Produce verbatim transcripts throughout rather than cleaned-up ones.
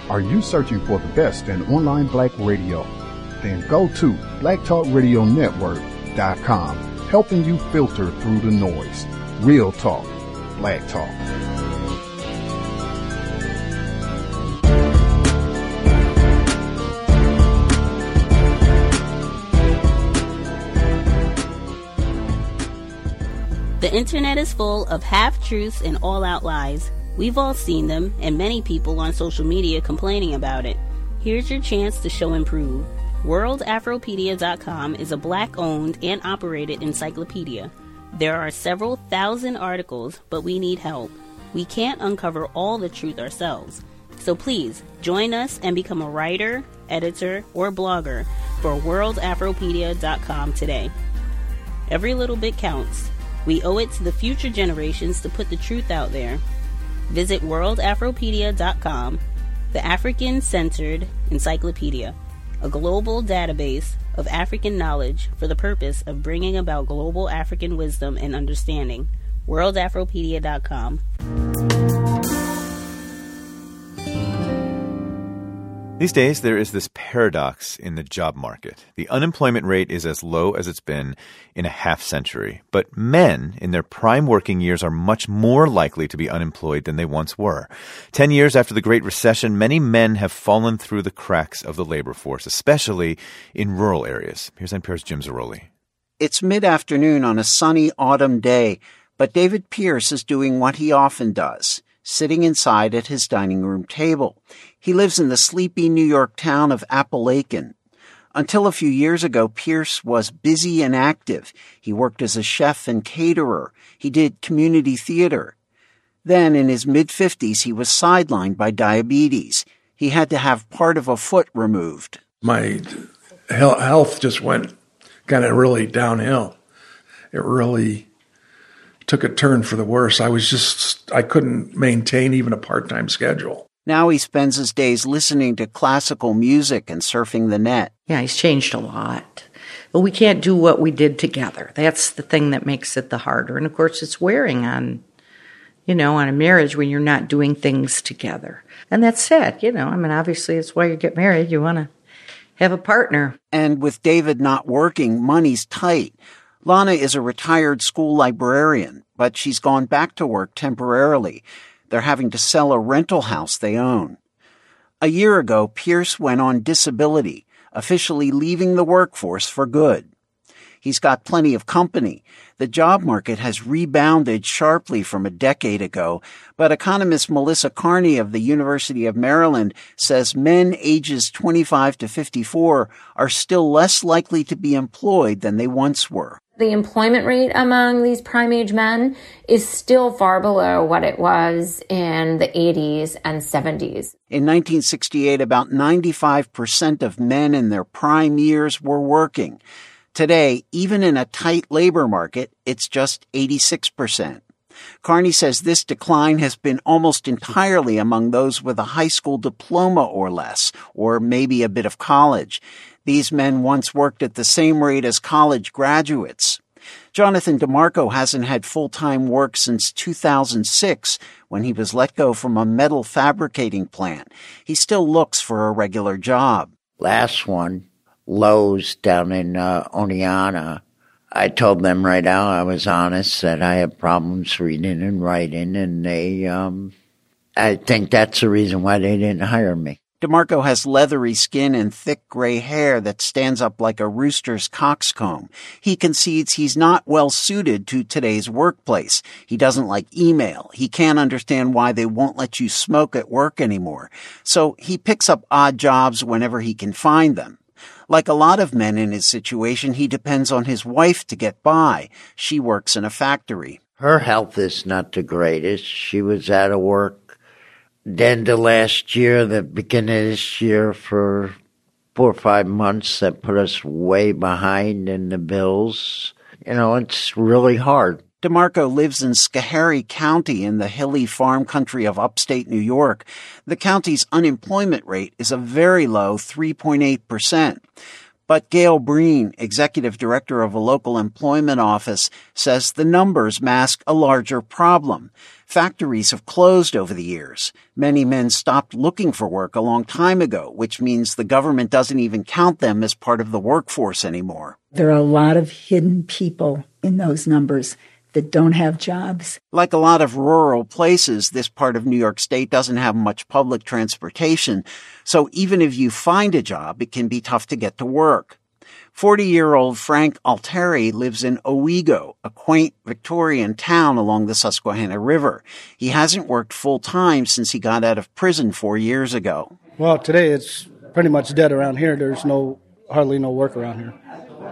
Are you searching for the best in online black radio? Then go to black talk radio network dot com, helping you filter through the noise. Real talk, black talk. The internet is full of half-truths and all-out lies. We've all seen them, and many people on social media complaining about it. Here's your chance to show and prove. world afropedia dot com is a black-owned and operated encyclopedia. There are several thousand articles, but we need help. We can't uncover all the truth ourselves. So please, join us and become a writer, editor, or blogger for world afropedia dot com today. Every little bit counts. We owe it to the future generations to put the truth out there. Visit world afropedia dot com, the African-centered encyclopedia, a global database of African knowledge for the purpose of bringing about global African wisdom and understanding. world afropedia dot com. These days, there is this paradox in the job market. The unemployment rate is as low as it's been in a half century. But men in their prime working years are much more likely to be unemployed than they once were. Ten years after the Great Recession, many men have fallen through the cracks of the labor force, especially in rural areas. Here's N P R's Jim Zarroli. It's mid-afternoon on a sunny autumn day, but David Pierce is doing what he often does, sitting inside at his dining room table. He lives in the sleepy New York town of Appalachian. Until a few years ago, Pierce was busy and active. He worked as a chef and caterer. He did community theater. Then, in his mid-fifties, he was sidelined by diabetes. He had to have part of a foot removed. My health just went kind of really downhill. It really took a turn for the worse. I was just, I couldn't maintain even a part-time schedule. Now he spends his days listening to classical music and surfing the net. Yeah, he's changed a lot. But we can't do what we did together. That's the thing that makes it the harder. And of course, it's wearing on, you know, on a marriage when you're not doing things together. And that's sad, you know. I mean, obviously, it's why you get married. You want to have a partner. And with David not working, money's tight. Lana is a retired school librarian, but she's gone back to work temporarily. They're having to sell a rental house they own. A year ago, Pierce went on disability, officially leaving the workforce for good. He's got plenty of company. The job market has rebounded sharply from a decade ago, but economist Melissa Carney of the University of Maryland says men ages twenty-five to fifty-four are still less likely to be employed than they once were. The employment rate among these prime age men is still far below what it was in the eighties and seventies. In nineteen sixty-eight, about ninety-five percent of men in their prime years were working. Today, even in a tight labor market, it's just eighty-six percent. Carney says this decline has been almost entirely among those with a high school diploma or less, or maybe a bit of college. These men once worked at the same rate as college graduates. Jonathan DeMarco hasn't had full-time work since two thousand six, when he was let go from a metal fabricating plant. He still looks for a regular job. Last one, Lowe's down in uh, Oneonta. I told them right out, I was honest, that I have problems reading and writing, and they, um, I think that's the reason why they didn't hire me. DeMarco has leathery skin and thick gray hair that stands up like a rooster's coxcomb. He concedes he's not well suited to today's workplace. He doesn't like email. He can't understand why they won't let you smoke at work anymore. So he picks up odd jobs whenever he can find them. Like a lot of men in his situation, he depends on his wife to get by. She works in a factory. Her health is not the greatest. She was out of work the end of last year, the beginning of this year, for four or five months. That put us way behind in the bills. You know, it's really hard. DeMarco lives in Schoharie County in the hilly farm country of upstate New York. The county's unemployment rate is a very low three point eight percent. But Gail Breen, executive director of a local employment office, says the numbers mask a larger problem. Factories have closed over the years. Many men stopped looking for work a long time ago, which means the government doesn't even count them as part of the workforce anymore. There are a lot of hidden people in those numbers that don't have jobs. Like a lot of rural places, this part of New York State doesn't have much public transportation, so even if you find a job, it can be tough to get to work. forty-year-old Frank Alteri lives in Owego, a quaint Victorian town along the Susquehanna River. He hasn't worked full-time since he got out of prison four years ago. Well, today it's pretty much dead around here. There's no hardly no work around here.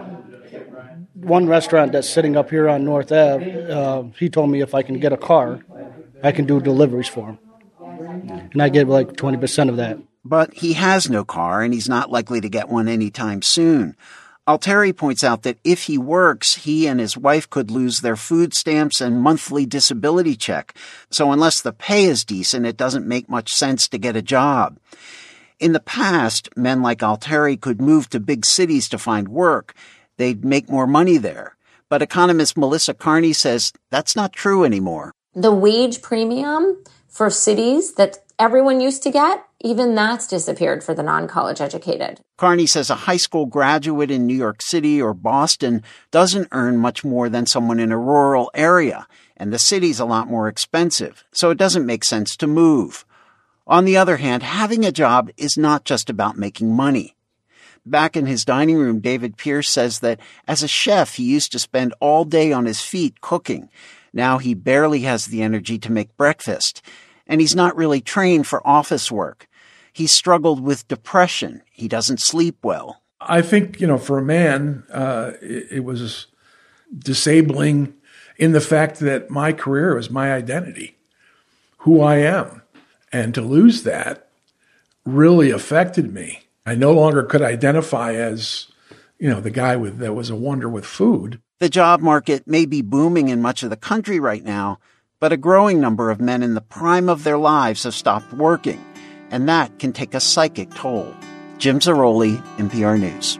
One restaurant that's sitting up here on North Ave, uh, he told me if I can get a car, I can do deliveries for him. And I get like twenty percent of that. But he has no car, and he's not likely to get one anytime soon. Alteri points out that if he works, he and his wife could lose their food stamps and monthly disability check. So unless the pay is decent, it doesn't make much sense to get a job. In the past, men like Alteri could move to big cities to find work. They'd make more money there. But economist Melissa Carney says that's not true anymore. The wage premium for cities that everyone used to get, even that's disappeared for the non-college educated. Carney says a high school graduate in New York City or Boston doesn't earn much more than someone in a rural area, and the city's a lot more expensive, so it doesn't make sense to move. On the other hand, having a job is not just about making money. Back in his dining room, David Pierce says that as a chef, he used to spend all day on his feet cooking. Now he barely has the energy to make breakfast. And he's not really trained for office work. He's struggled with depression. He doesn't sleep well. I think, you know, for a man, uh, it, it was disabling in the fact that my career was my identity, who I am. And to lose that really affected me. I no longer could identify as, you know, the guy with that was a wonder with food. The job market may be booming in much of the country right now, but a growing number of men in the prime of their lives have stopped working, and that can take a psychic toll. Jim Zaroli, N P R News.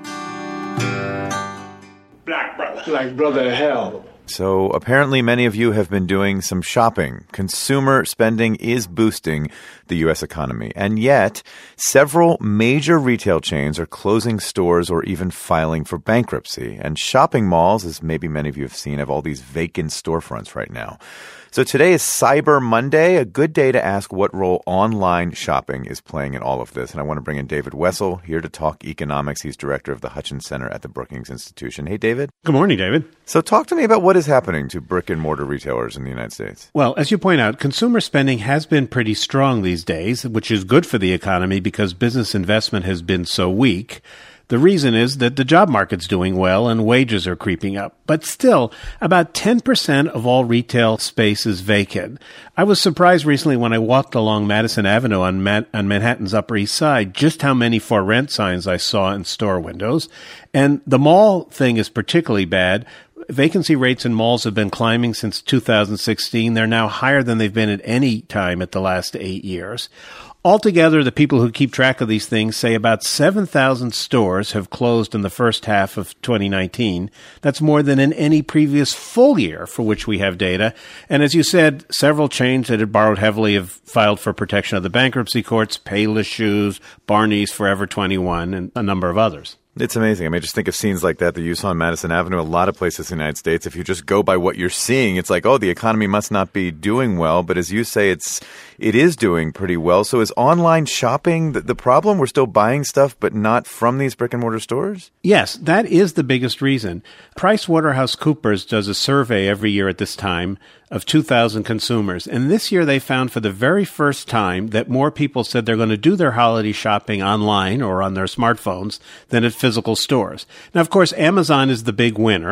Black brother. Black brother hell. So apparently many of you have been doing some shopping. Consumer spending is boosting the U S economy. And yet, several major retail chains are closing stores or even filing for bankruptcy. And shopping malls, as maybe many of you have seen, have all these vacant storefronts right now. So today is Cyber Monday, a good day to ask what role online shopping is playing in all of this. And I want to bring in David Wessel here to talk economics. He's director of the Hutchins Center at the Brookings Institution. Hey, David. Good morning, David. So talk to me about what is happening to brick and mortar retailers in the United States. Well, as you point out, consumer spending has been pretty strong these days, which is good for the economy because business investment has been so weak. The reason is that the job market's doing well and wages are creeping up. But still, about ten percent of all retail space is vacant. I was surprised recently when I walked along Madison Avenue on, Man- on Manhattan's Upper East Side just how many for rent signs I saw in store windows. And the mall thing is particularly bad. Vacancy rates in malls have been climbing since two thousand sixteen. They're now higher than they've been at any time at the last eight years. Altogether, the people who keep track of these things say about seven thousand stores have closed in the first half of twenty nineteen. That's more than in any previous full year for which we have data. And as you said, several chains that had borrowed heavily have filed for protection of the bankruptcy courts, Payless Shoes, Barney's, Forever twenty-one, and a number of others. It's amazing. I mean, just think of scenes like that that you saw on Madison Avenue, a lot of places in the United States. If you just go by what you're seeing, it's like, oh, the economy must not be doing well. But as you say, it's it is doing pretty well. So is online shopping the, the problem? We're still buying stuff, but not from these brick and mortar stores? Yes, that is the biggest reason. PricewaterhouseCoopers does a survey every year at this time of two thousand consumers. And this year they found for the very first time that more people said they're going to do their holiday shopping online or on their smartphones than at physical stores. Now, of course, Amazon is the big winner,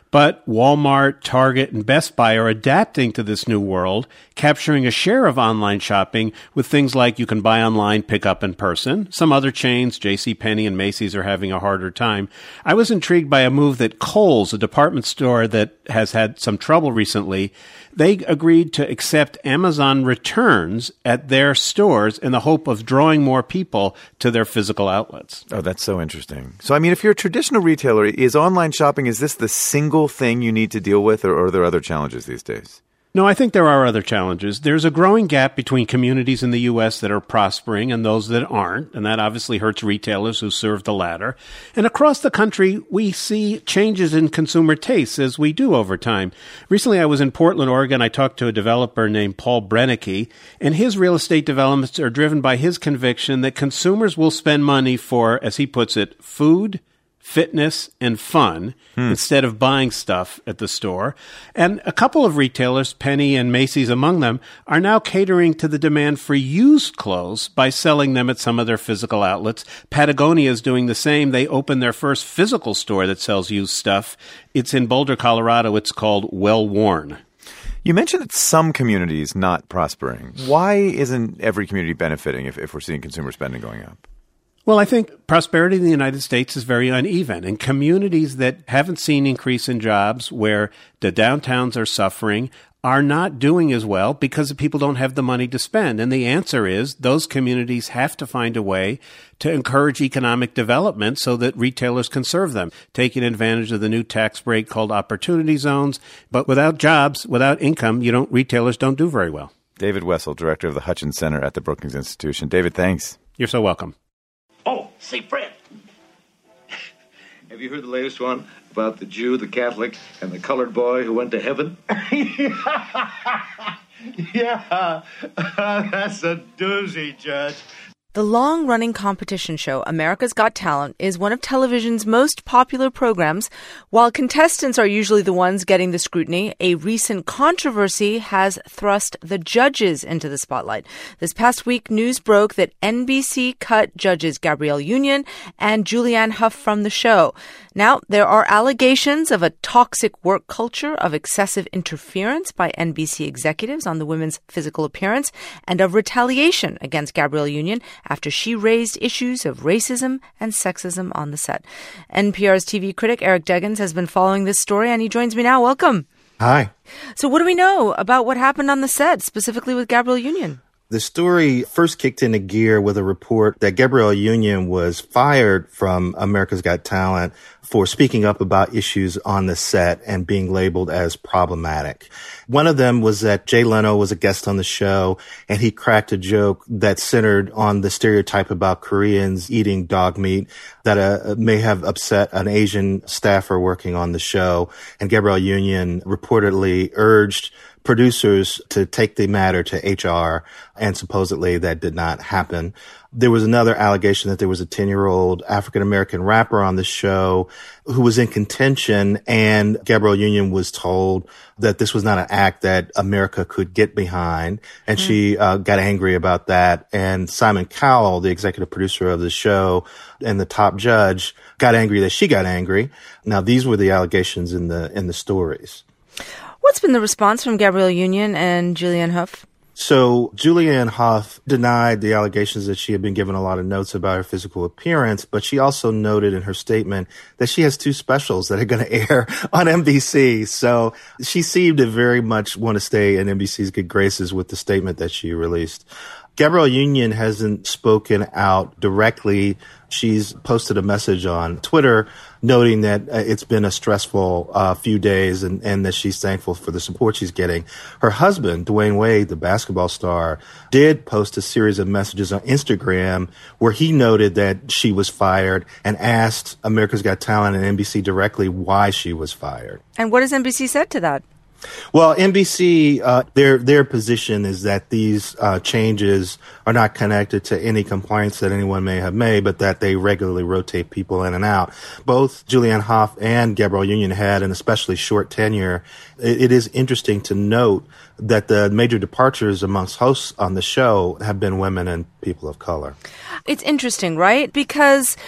But Walmart, Target, and Best Buy are adapting to this new world, capturing a share of online shopping with things like you can buy online, pick up in person. Some other chains, JCPenney and Macy's, are having a harder time. I was intrigued by a move that Kohl's, a department store that has had some trouble recently, they agreed to accept Amazon returns at their stores in the hope of drawing more people to their physical outlets. Oh, that's so interesting. So, I mean, if you're a traditional retailer, is online shopping, is this the single thing you need to deal with, or, or are there other challenges these days? No, I think there are other challenges. There's a growing gap between communities in the U S that are prospering and those that aren't, and that obviously hurts retailers who serve the latter. And across the country, we see changes in consumer tastes as we do over time. Recently, I was in Portland, Oregon. I talked to a developer named Paul Brennecke, and his real estate developments are driven by his conviction that consumers will spend money for, as he puts it, food, fitness, and fun hmm. instead of buying stuff at the store. And a couple of retailers, Penny and Macy's among them, are now catering to the demand for used clothes by selling them at some of their physical outlets. Patagonia is doing the same. They opened their first physical store that sells used stuff. It's in Boulder, Colorado. It's called Well Worn. You mentioned that some communities not prospering. Why isn't every community benefiting if, if we're seeing consumer spending going up? Well, I think prosperity in the United States is very uneven. And communities that haven't seen increase in jobs, where the downtowns are suffering, are not doing as well because people don't have the money to spend. And the answer is those communities have to find a way to encourage economic development so that retailers can serve them, taking advantage of the new tax break called Opportunity Zones. But without jobs, without income, you don't retailers don't do very well. David Wessel, director of the Hutchins Center at the Brookings Institution. David, thanks. You're so welcome. Oh, say, Fred, have you heard the latest one about the Jew, the Catholic, and the colored boy who went to heaven? Yeah, that's a doozy, Judge. The long-running competition show, America's Got Talent, is one of television's most popular programs. While contestants are usually the ones getting the scrutiny, a recent controversy has thrust the judges into the spotlight. This past week, news broke that N B C cut judges Gabrielle Union and Julianne Hough from the show. Now, there are allegations of a toxic work culture, of excessive interference by N B C executives on the women's physical appearance, and of retaliation against Gabrielle Union after she raised issues of racism and sexism on the set. N P R's T V critic Eric Deggans has been following this story, and he joins me now. Welcome. Hi. So what do we know about what happened on the set, specifically with Gabrielle Union? The story first kicked into gear with a report that Gabrielle Union was fired from America's Got Talent for speaking up about issues on the set and being labeled as problematic. One of them was that Jay Leno was a guest on the show, and he cracked a joke that centered on the stereotype about Koreans eating dog meat that uh, may have upset an Asian staffer working on the show. And Gabrielle Union reportedly urged producers to take the matter to H R, and supposedly that did not happen. There was another allegation that there was a ten-year-old African-American rapper on the show who was in contention, and Gabrielle Union was told that this was not an act that America could get behind, and mm. she uh, got angry about that. And Simon Cowell, the executive producer of the show and the top judge, got angry that she got angry. Now, these were the allegations in the in the stories. What's been the response from Gabrielle Union and Julianne Hough? So Julianne Hough denied the allegations that she had been given a lot of notes about her physical appearance, but she also noted in her statement that she has two specials that are going to air on N B C. So she seemed to very much want to stay in N B C's good graces with the statement that she released. Gabrielle Union hasn't spoken out directly. She's posted a message on Twitter noting that uh, it's been a stressful uh, few days and, and that she's thankful for the support she's getting. Her husband, Dwayne Wade, the basketball star, did post a series of messages on Instagram where he noted that she was fired and asked America's Got Talent and N B C directly why she was fired. And what has N B C said to that? Well, N B C, uh, their their position is that these uh, changes are not connected to any complaints that anyone may have made, but that they regularly rotate people in and out. Both Julianne Hough and Gabrielle Union had an especially short tenure. It, it is interesting to note that the major departures amongst hosts on the show have been women and people of color. It's interesting, right? Because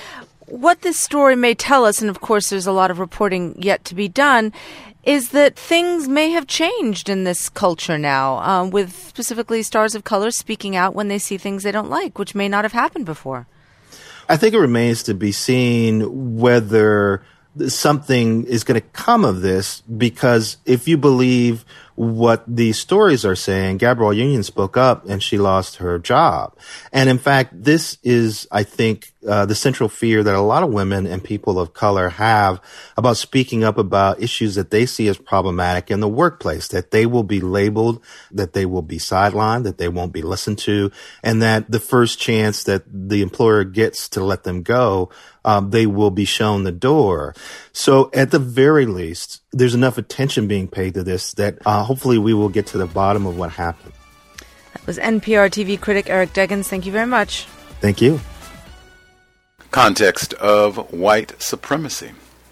what this story may tell us, and of course there's a lot of reporting yet to be done, is that things may have changed in this culture now, um, with specifically stars of color speaking out when they see things they don't like, which may not have happened before. I think it remains to be seen whether something is going to come of this, because if you believe what these stories are saying, Gabrielle Union spoke up and she lost her job. And in fact, this is, I think, uh, the central fear that a lot of women and people of color have about speaking up about issues that they see as problematic in the workplace, that they will be labeled, that they will be sidelined, that they won't be listened to, and that the first chance that the employer gets to let them go, um, they will be shown the door. So at the very least, there's enough attention being paid to this that uh, hopefully we will get to the bottom of what happened. That was N P R T V critic Eric Deggans. Thank you very much. Thank you. Context of white supremacy.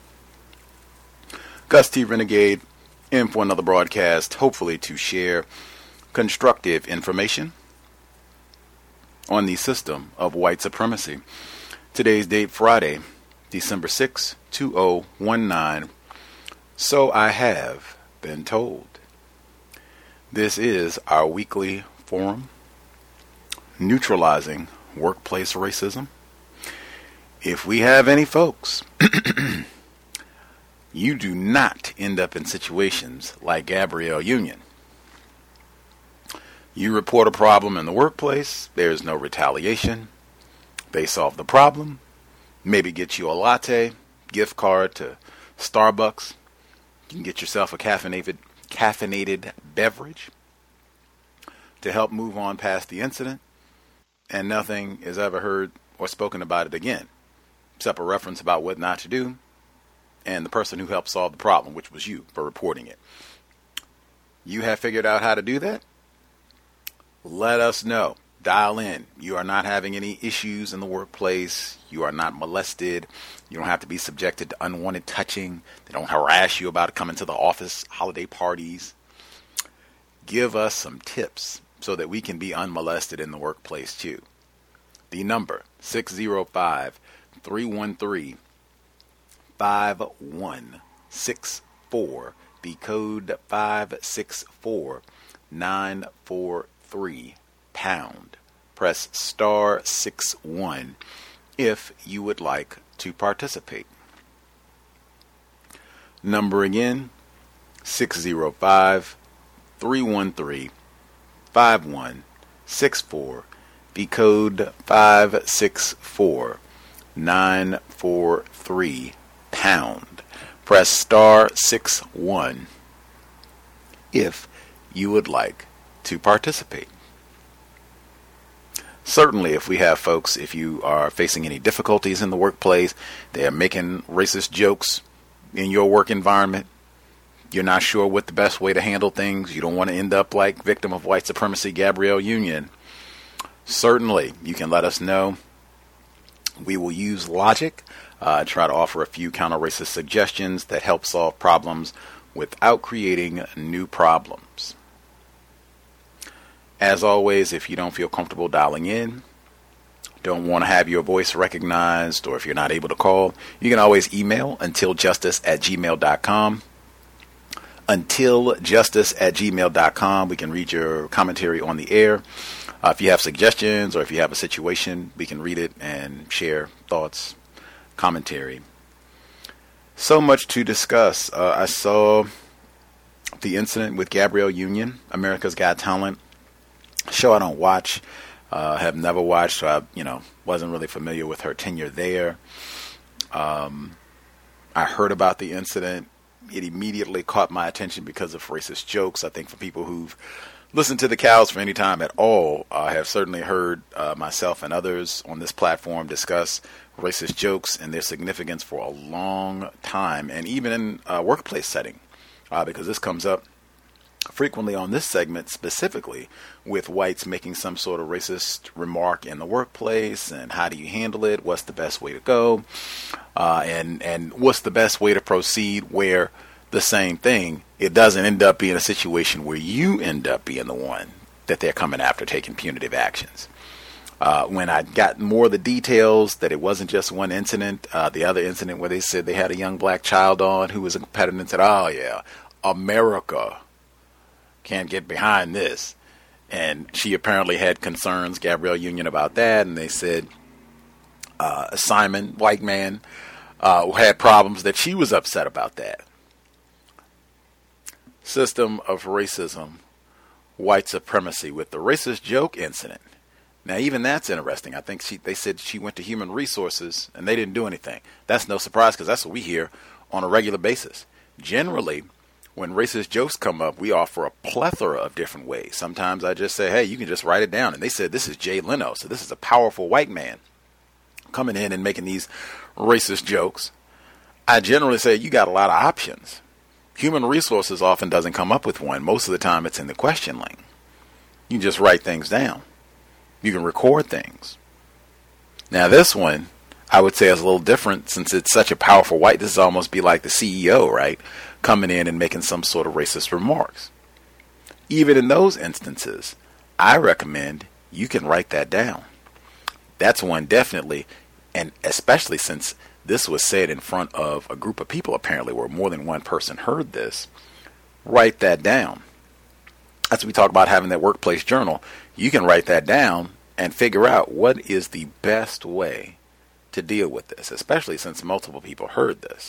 Gus T. Renegade in for another broadcast, hopefully to share constructive information on the system of white supremacy. Today's date, Friday, December sixth, two thousand nineteen. So I have been told. This is our weekly forum, neutralizing workplace racism. If we have any folks, you do not end up in situations like Gabrielle Union. You report a problem in the workplace, there's no retaliation. They solve the problem, maybe get you a latte, gift card to Starbucks. You can get yourself a caffeinated, caffeinated beverage to help move on past the incident, and nothing is ever heard or spoken about it again, except a reference about what not to do and the person who helped solve the problem, which was you, for reporting it. You have figured out how to do that? Let us know. Dial in. You are not having any issues in the workplace. You are not molested. You don't have to be subjected to unwanted touching. They don't harass you about coming to the office holiday parties. Give us some tips so that we can be unmolested in the workplace too. The number, six oh five, three one three, five one six four. The code five six four nine four three pound. Press star six one if you would like to participate. Number again, six oh five, three one three, five one six four. The code five six four nine four three pound. Press star six one if you would like to participate. Certainly, if we have folks, if you are facing any difficulties in the workplace, they are making racist jokes in your work environment, you're not sure what the best way to handle things, you don't want to end up like victim of white supremacy Gabrielle Union, certainly you can let us know. We will use logic, uh, try to offer a few counter-racist suggestions that help solve problems without creating new problems. As always, if you don't feel comfortable dialing in, don't want to have your voice recognized, or if you're not able to call, you can always email untiljustice at gmail dot com. untiljustice at gmail dot com. We can read your commentary on the air. Uh, if you have suggestions or if you have a situation, we can read it and share thoughts, commentary. So much to discuss. Uh, I saw the incident with Gabrielle Union, America's Got Talent. Show I don't watch, uh, have never watched, so I, you know, wasn't really familiar with her tenure there. Um, I heard about the incident. It immediately caught my attention because of racist jokes. I think for people who've listened to the Cows for any time at all, I uh, have certainly heard uh, myself and others on this platform discuss racist jokes and their significance for a long time, and even in a workplace setting, uh, because this comes up frequently on this segment, specifically with whites making some sort of racist remark in the workplace, and how do you handle it, what's the best way to go, uh, and and what's the best way to proceed where the same thing, it doesn't end up being a situation where you end up being the one that they're coming after taking punitive actions. Uh, when I got more of the details that it wasn't just one incident, uh, the other incident where they said they had a young black child on who was a competitor and said, oh, yeah, America can't get behind this. And she apparently had concerns, Gabrielle Union, about that. And they said uh, Simon, white man, uh, had problems that she was upset about that. System of racism, white supremacy with the racist joke incident. Now, even that's interesting. I think she, they said she went to Human Resources and they didn't do anything. That's no surprise because that's what we hear on a regular basis. Generally, when racist jokes come up, we offer a plethora of different ways. Sometimes I just say, hey, you can just write it down. And they said, this is Jay Leno. So this is a powerful white man coming in and making these racist jokes. I generally say, you got a lot of options. Human Resources often doesn't come up with one. Most of the time it's in the question link. You can just write things down. You can record things. Now this one, I would say is a little different since it's such a powerful white. This is almost be like the C E O, right? Coming in and making some sort of racist remarks. Even in those instances, I recommend you can write that down. That's one definitely, and especially since this was said in front of a group of people apparently where more than one person heard this, write that down. That's what we talk about having that workplace journal. You can write that down and figure out what is the best way to deal with this, especially since multiple people heard this.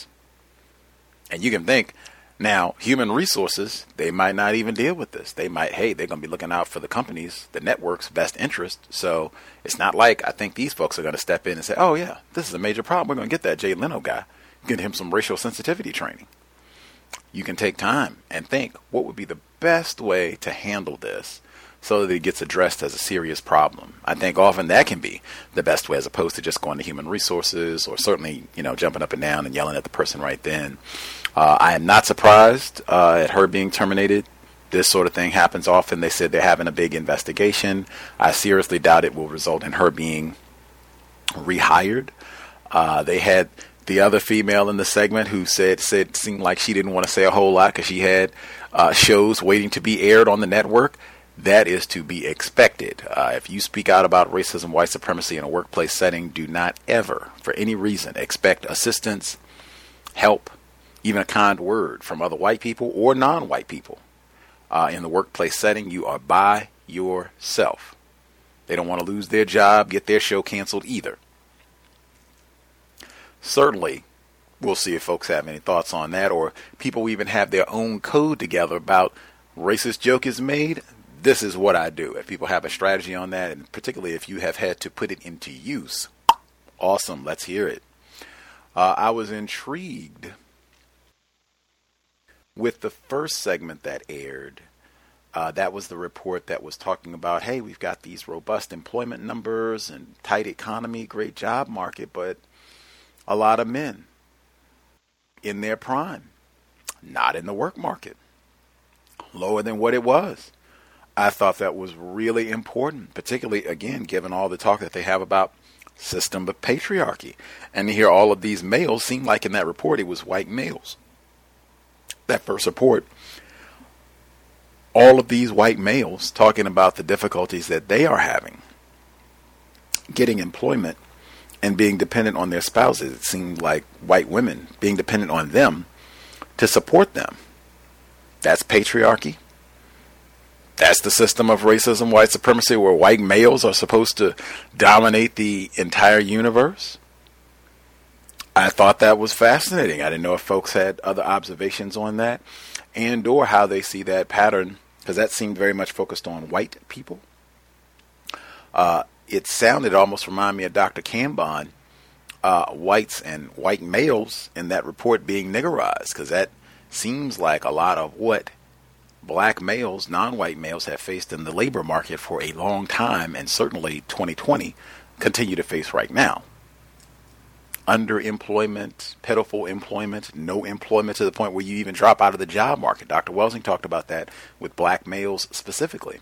And you can think, now, Human Resources, they might not even deal with this. They might, hey, they're going to be looking out for the company's, the network's best interest. So it's not like I think these folks are going to step in and say, oh, yeah, this is a major problem. We're going to get that Jay Leno guy, get him some racial sensitivity training. You can take time and think, what would be the best way to handle this so that it gets addressed as a serious problem? I think often that can be the best way as opposed to just going to Human Resources or certainly, you know, jumping up and down and yelling at the person right then. Uh, I am not surprised uh, at her being terminated. This sort of thing happens often. They said they're having a big investigation. I seriously doubt it will result in her being rehired. Uh, they had the other female in the segment who said said seemed like she didn't want to say a whole lot because she had uh, shows waiting to be aired on the network. That is to be expected. Uh, if you speak out about racism, white supremacy in a workplace setting, do not ever, for any reason, expect assistance, help, even a kind word from other white people or non-white people. Uh, in the workplace setting, you are by yourself. They don't want to lose their job, get their show canceled either. Certainly, we'll see if folks have any thoughts on that, or people even have their own code together about racist joke is made. This is what I do. If people have a strategy on that, and particularly if you have had to put it into use, awesome. Let's hear it. Uh, I was intrigued with the first segment that aired. Uh, that was the report that was talking about, hey, we've got these robust employment numbers and tight economy, great job market, but a lot of men in their prime, not in the work market, lower than what it was. I thought that was really important, particularly, again, given all the talk that they have about system of patriarchy. And to hear all of these males, seemed like in that report it was white males. That first report, all of these white males talking about the difficulties that they are having getting employment and being dependent on their spouses. It seemed like white women being dependent on them to support them. That's patriarchy. That's the system of racism, white supremacy, where white males are supposed to dominate the entire universe. I thought that was fascinating. I didn't know if folks had other observations on that and or how they see that pattern, because that seemed very much focused on white people. Uh, it sounded almost reminded me of Doctor Cambon, uh, whites and white males in that report being niggerized, because that seems like a lot of what black males, non-white males, have faced in the labor market for a long time, and certainly twenty twenty continue to face right now. Underemployment, pitiful employment, no employment to the point where you even drop out of the job market. Doctor Welsing talked about that with black males specifically.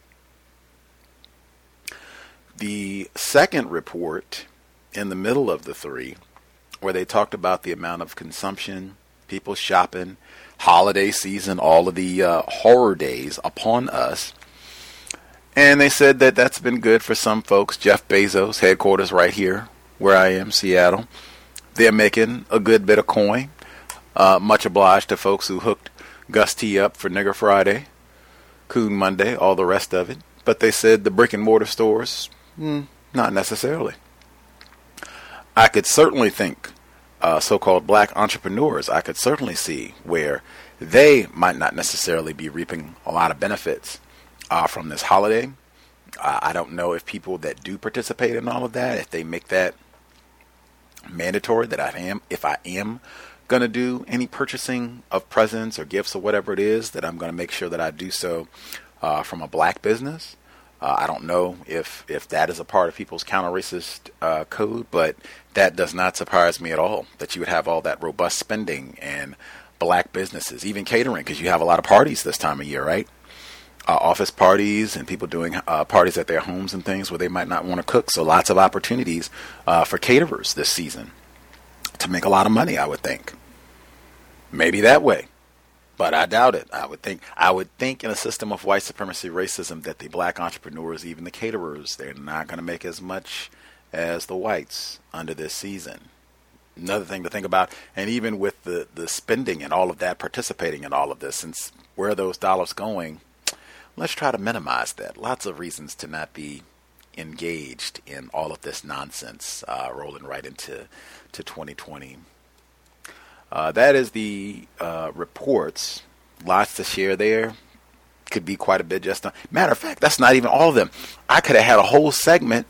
The second report in the middle of the three, where they talked about the amount of consumption, people shopping, holiday season, all of the uh, horror days upon us. And they said that that's been good for some folks. Jeff Bezos, headquarters right here where I am, Seattle. They're making a good bit of coin. Uh, much obliged to folks who hooked Gus T up for Nigger Friday, Coon Monday, all the rest of it. But they said the brick and mortar stores, mm, not necessarily. I could certainly think uh, so-called black entrepreneurs, I could certainly see where they might not necessarily be reaping a lot of benefits uh, from this holiday. Uh, I don't know if people that do participate in all of that, if they make that mandatory that I am, if I am going to do any purchasing of presents or gifts or whatever it is, that I'm going to make sure that I do so uh, from a black business. Uh, I don't know if, if that is a part of people's counter-racist uh, code, but that does not surprise me at all, that you would have all that robust spending and black businesses, even catering, because you have a lot of parties this time of year, right? Uh, office parties and people doing uh, parties at their homes and things where they might not want to cook. So lots of opportunities uh, for caterers this season to make a lot of money, I would think. Maybe that way, but I doubt it. I would think I would think in a system of white supremacy racism that the black entrepreneurs, even the caterers, they're not going to make as much as the whites under this season. Another thing to think about, and even with the, the spending and all of that, participating in all of this, since where are those dollars going, let's try to minimize that. Lots of reasons to not be engaged in all of this nonsense uh, rolling right into to twenty twenty. Uh, that is the uh, reports. Lots to share there. Could be quite a bit just on. Matter of fact, that's not even all of them. I could have had a whole segment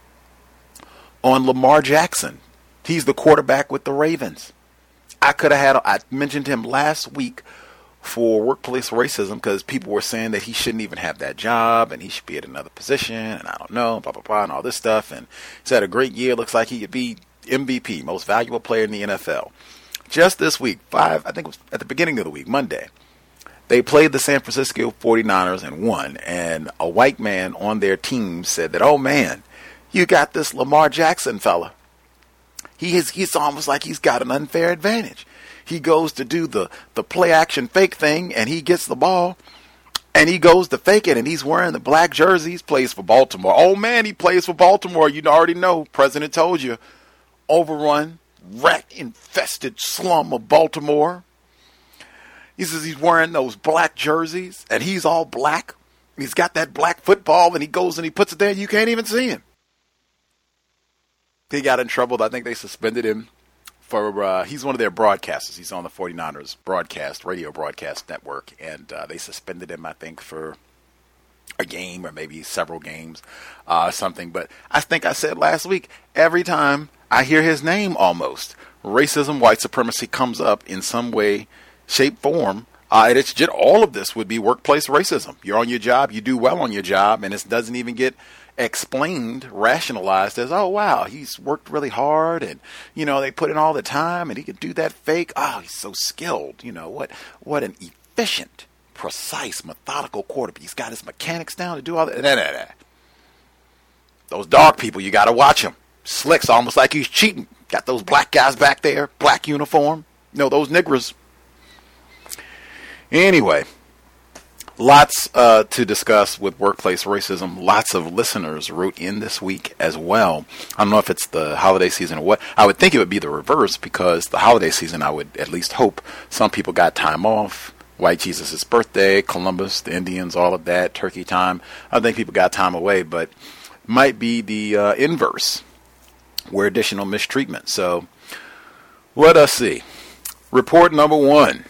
on Lamar Jackson. He's the quarterback with the Ravens. I could have had, a, I mentioned him last week for workplace racism because people were saying that he shouldn't even have that job and he should be at another position and I don't know, blah, blah, blah, and all this stuff. And he's had a great year. Looks like he could be M V P, most valuable player in the N F L. Just this week, five, I think it was at the beginning of the week, Monday, they played the San Francisco forty-niners and won. And a white man on their team said that, oh man, you got this Lamar Jackson fella. He is, he's almost like he's got an unfair advantage. He goes to do the, the play action fake thing and he gets the ball and he goes to fake it and he's wearing the black jerseys, plays for Baltimore. Oh man, he plays for Baltimore. You already know, President told you. Overrun, rat-infested slum of Baltimore. He says he's wearing those black jerseys, and he's all black. He's got that black football, and he goes and he puts it there, and you can't even see him. He got in trouble. I think they suspended him for, uh, he's one of their broadcasters. He's on the forty-niners broadcast, radio broadcast network, and uh, they suspended him, I think, for a game or maybe several games, uh, something. But I think I said last week, every time I hear his name almost, racism, white supremacy comes up in some way, shape, form. Uh, and it's just all of this would be workplace racism. You're on your job, you do well on your job, and it doesn't even get explained, rationalized as, oh, wow, he's worked really hard and, you know, they put in all the time and he could do that fake. Oh, he's so skilled. You know, what, what an efficient, precise, methodical quarterback. He's got his mechanics down to do all that. Nah, nah, nah. Those dark people, you got to watch them. Slick's almost like he's cheating. Got those black guys back there, black uniform. You know, those niggers. Anyway, lots uh, to discuss with workplace racism. Lots of listeners wrote in this week as well. I don't know if it's the holiday season or what. I would think it would be the reverse because the holiday season, I would at least hope some people got time off. White Jesus' birthday, Columbus, the Indians, all of that, turkey time. I think people got time away, but might be the uh, inverse, where additional mistreatment. So let us see. Report number one.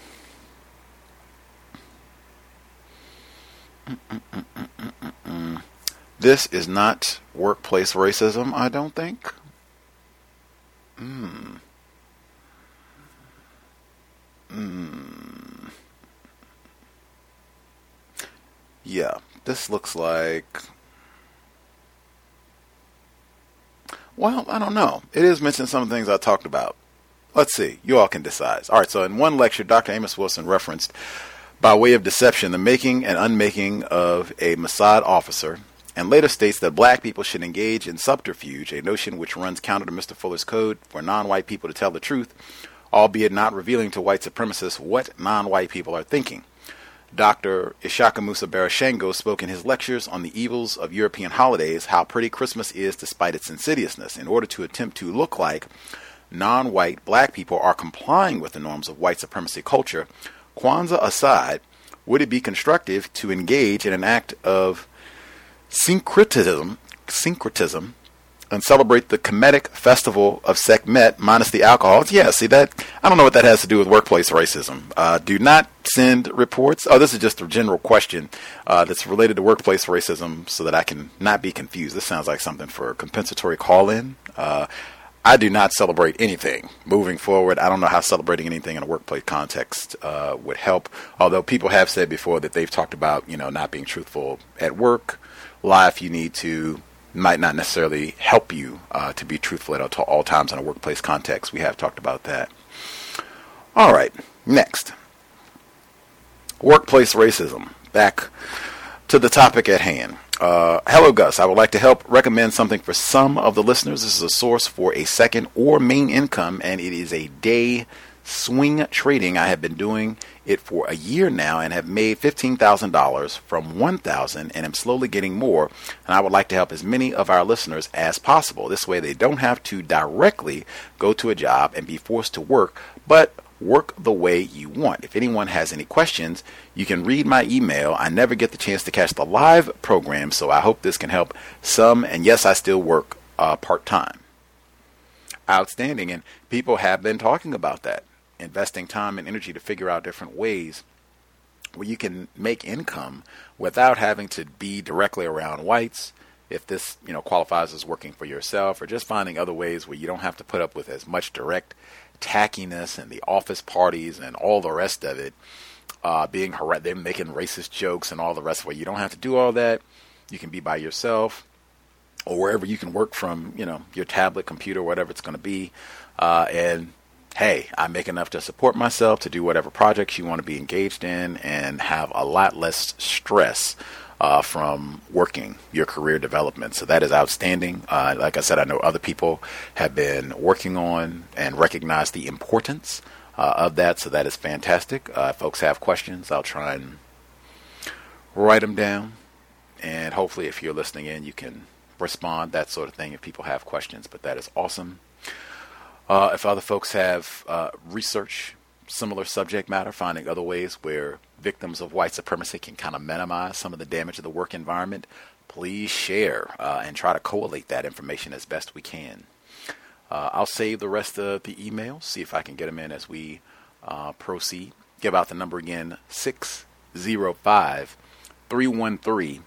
Mm-mm-mm-mm-mm-mm. This is not workplace racism, I don't think. Mm. Mm. Yeah, this looks like... Well, I don't know. It is mentioning some of the things I talked about. Let's see. You all can decide. All right, so in one lecture, Doctor Amos Wilson referenced, by way of deception, the making and unmaking of a Mossad officer, and later states that black people should engage in subterfuge, a notion which runs counter to Mister Fuller's code for non-white people to tell the truth, albeit not revealing to white supremacists what non-white people are thinking. Doctor Ishaka Musa Barashengo spoke in his lectures on the evils of European holidays, how pretty Christmas is despite its insidiousness. In order to attempt to look like non-white black people are complying with the norms of white supremacy culture, Kwanzaa aside, would it be constructive to engage in an act of syncretism, syncretism and celebrate the Kemetic festival of Sekhmet minus the alcohol? Yeah, see that? I don't know what that has to do with workplace racism. Uh, do not send reports. Oh, this is just a general question uh, that's related to workplace racism so that I can not be confused. This sounds like something for a compensatory call-in. Uh, I do not celebrate anything moving forward. I don't know how celebrating anything in a workplace context uh, would help. Although people have said before that they've talked about, you know, not being truthful at work. Life, you need to, might not necessarily help you uh, to be truthful at all times in a workplace context. We have talked about that. All right, next. Workplace racism. Back to the topic at hand. Uh, hello, Gus. I would like to help recommend something for some of the listeners. This is a source for a second or main income, and it is a day swing trading. I have been doing it for a year now and have made fifteen thousand dollars from one thousand dollars and am slowly getting more. And I would like to help as many of our listeners as possible. This way they don't have to directly go to a job and be forced to work, but work the way you want. If anyone has any questions, you can read my email. I never get the chance to catch the live program, so I hope this can help some. And yes, I still work uh, part-time. Outstanding. And people have been talking about that, investing time and energy to figure out different ways where you can make income without having to be directly around whites. If this, you know, qualifies as working for yourself, or just finding other ways where you don't have to put up with as much direct tackiness and the office parties and all the rest of it, uh, being har- them making racist jokes and all the rest of it. You don't have to do all that. You can be by yourself or wherever you can work from, you know, your tablet, computer, whatever it's going to be. Uh, and hey, I make enough to support myself, to do whatever projects you want to be engaged in, and have a lot less stress Uh, from working your career development. So that is outstanding. Uh, like I said, I know other people have been working on and recognize the importance uh, of that. So that is fantastic. Uh, if folks have questions, I'll try and write them down. And hopefully if you're listening in, you can respond, that sort of thing, if people have questions. But that is awesome. Uh, if other folks have uh, research similar subject matter, finding other ways where victims of white supremacy can kind of minimize some of the damage of the work environment, please share uh, and try to collate that information as best we can. Uh, I'll save the rest of the emails, see if I can get them in as we uh, proceed. Give out the number again, six zero five, three one three,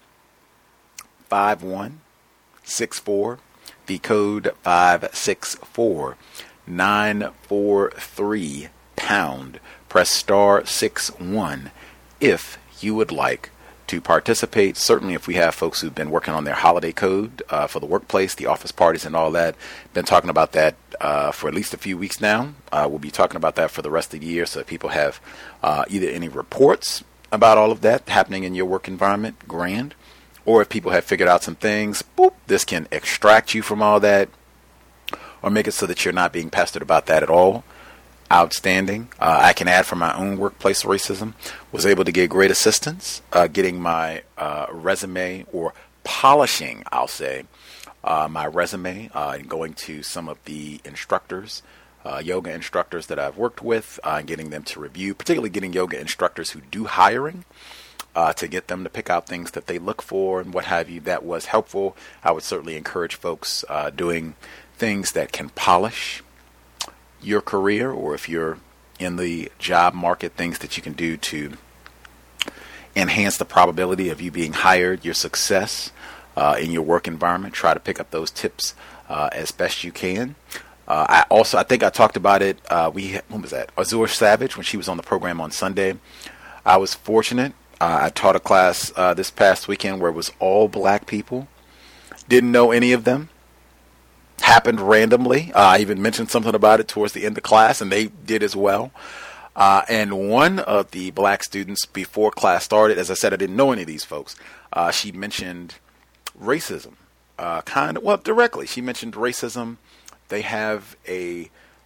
five one six four, the code five six four, nine four three pound. Press star six one if you would like to participate. Certainly if we have folks who've been working on their holiday code uh, for the workplace, the office parties and all that, been talking about that uh, for at least a few weeks now. Uh, we'll be talking about that for the rest of the year. So if people have uh, either any reports about all of that happening in your work environment, grand. Or if people have figured out some things, boop, this can extract you from all that or make it so that you're not being pestered about that at all. Outstanding. Uh, I can add from my own workplace racism, was able to get great assistance uh, getting my uh, resume, or polishing, I'll say, uh, my resume uh, and going to some of the instructors, uh, yoga instructors that I've worked with, uh, and getting them to review, particularly getting yoga instructors who do hiring, uh, to get them to pick out things that they look for and what have you. That was helpful. I would certainly encourage folks uh, doing things that can polish your career, or if you're in the job market, things that you can do to enhance the probability of you being hired, your success uh, in your work environment. Try to pick up those tips uh, as best you can. Uh, I also, I think I talked about it. Uh, we, when was that? Azure Savage, when she was on the program on Sunday. I was fortunate. Uh, I taught a class uh, this past weekend where it was all black people. Didn't know any of them. Happened randomly. Uh, I even mentioned something about it towards the end of class, and they did as well. Uh, and one of the black students, before class started, as I said, I didn't know any of these folks. Uh, she mentioned racism, uh, kind of, well, directly. She mentioned racism. They have a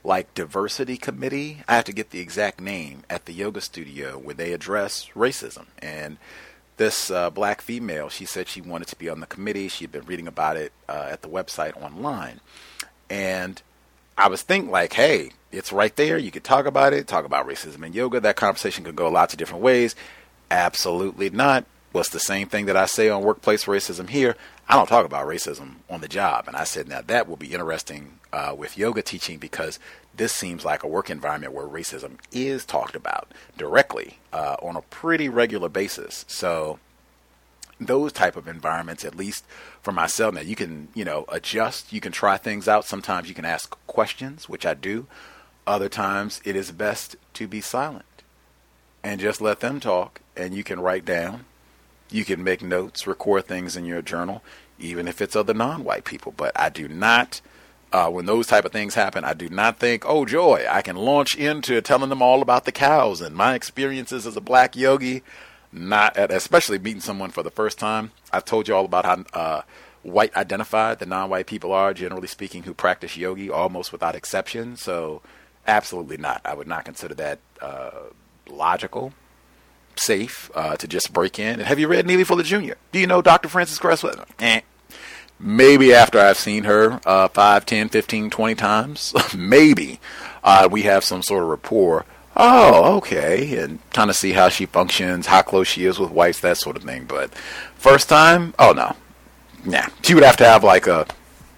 like diversity committee. I have to get the exact name at the yoga studio where they address racism. And this uh, black female, she said she wanted to be on the committee. She had been reading about it uh, at the website online. And I was thinking like, hey, it's right there. You could talk about it, talk about racism in yoga. That conversation could go lots of different ways. Absolutely not. Well, it's the same thing that I say on workplace racism here. I don't talk about racism on the job. And I said, now that will be interesting uh, with yoga teaching, because this seems like a work environment where racism is talked about directly uh, on a pretty regular basis. So those type of environments, at least for myself, now you can, you know, adjust, you can try things out. Sometimes you can ask questions, which I do. Other times it is best to be silent and just let them talk, and you can write down. You can make notes, record things in your journal, even if it's other non-white people. But I do not, uh, when those type of things happen, I do not think, oh, joy, I can launch into telling them all about the cows and my experiences as a black yogi. Not, at, especially meeting someone for the first time. I've told you all about how uh, white identified the non-white people are, generally speaking, who practice yogi almost without exception. So absolutely not. I would not consider that uh, logical. Safe uh, to just break in. And have you read Neely Fuller Junior? Do you know Doctor Frances Cress? Eh. Maybe after I've seen her uh, five, ten, fifteen, twenty times, maybe uh, we have some sort of rapport. Oh, okay. And kind of see how she functions, how close she is with whites, that sort of thing. But first time, oh no. Nah. She would have to have like a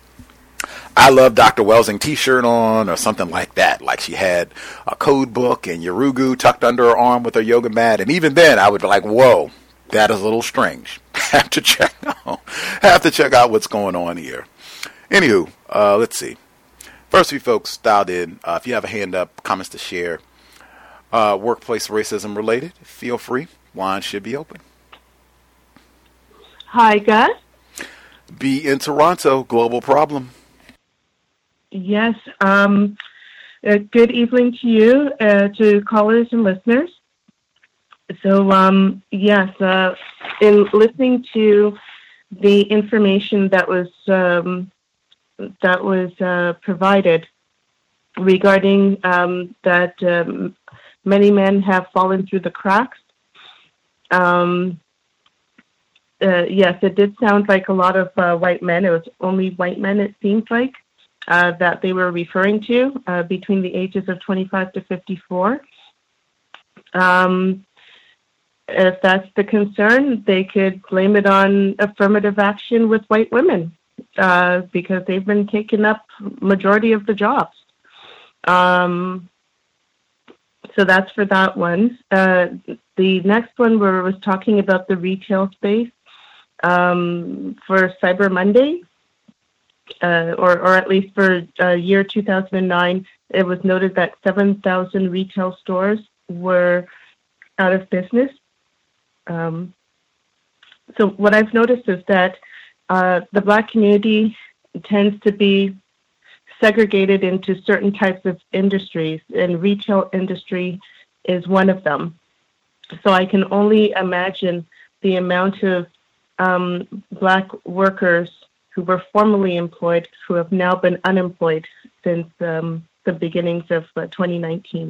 I love Doctor Welsing t-shirt on or something like that. Like she had a code book and Yurugu tucked under her arm with her yoga mat. And even then I would be like, whoa, that is a little strange. have to check out, have to check out what's going on here. Anywho, uh, let's see. First few folks dialed in. Uh, if you have a hand up, comments to share, uh, workplace racism related, feel free. Line should be open. Hi, Gus. Be in Toronto, global problem. Yes. Um, uh, good evening to you, uh, to callers and listeners. So, um, yes, uh, in listening to the information that was um, that was uh, provided regarding um, that um, many men have fallen through the cracks. Um, uh, yes, it did sound like a lot of uh, white men. It was only white men, it seems like. Uh, that they were referring to uh, between the ages of twenty-five to fifty-four. Um, if that's the concern, they could blame it on affirmative action with white women uh, because they've been taking up majority of the jobs. Um, so that's for that one. Uh, the next one where I was talking about the retail space um, for Cyber Monday. Uh, or, or at least for uh, year two thousand nine, it was noted that seven thousand retail stores were out of business. Um, so what I've noticed is that uh, the Black community tends to be segregated into certain types of industries, and retail industry is one of them. So I can only imagine the amount of um, Black workers who were formerly employed, who have now been unemployed since um, the beginnings of uh, twenty nineteen.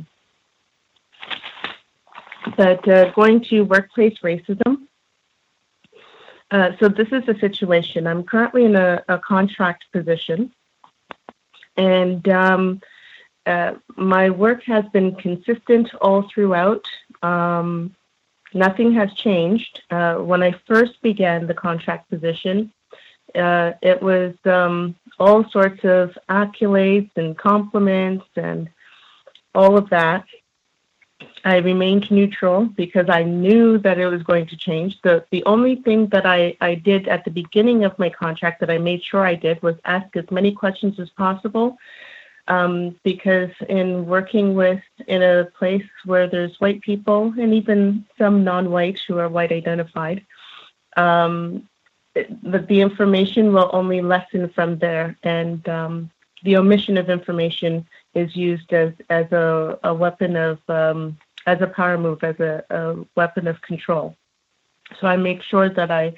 But uh, going to workplace racism. Uh, so this is the situation. I'm currently in a, a contract position, and um, uh, my work has been consistent all throughout. Um, nothing has changed. Uh, when I first began the contract position, Uh, it was um, all sorts of accolades and compliments and all of that. I remained neutral because I knew that it was going to change. The the only thing that I, I did at the beginning of my contract that I made sure I did was ask as many questions as possible um, because in working with, in a place where there's white people and even some non-white who are white identified, um, the, the information will only lessen from there, and um, the omission of information is used as, as a, a weapon of, um, as a power move, as a, a weapon of control. So I make sure that I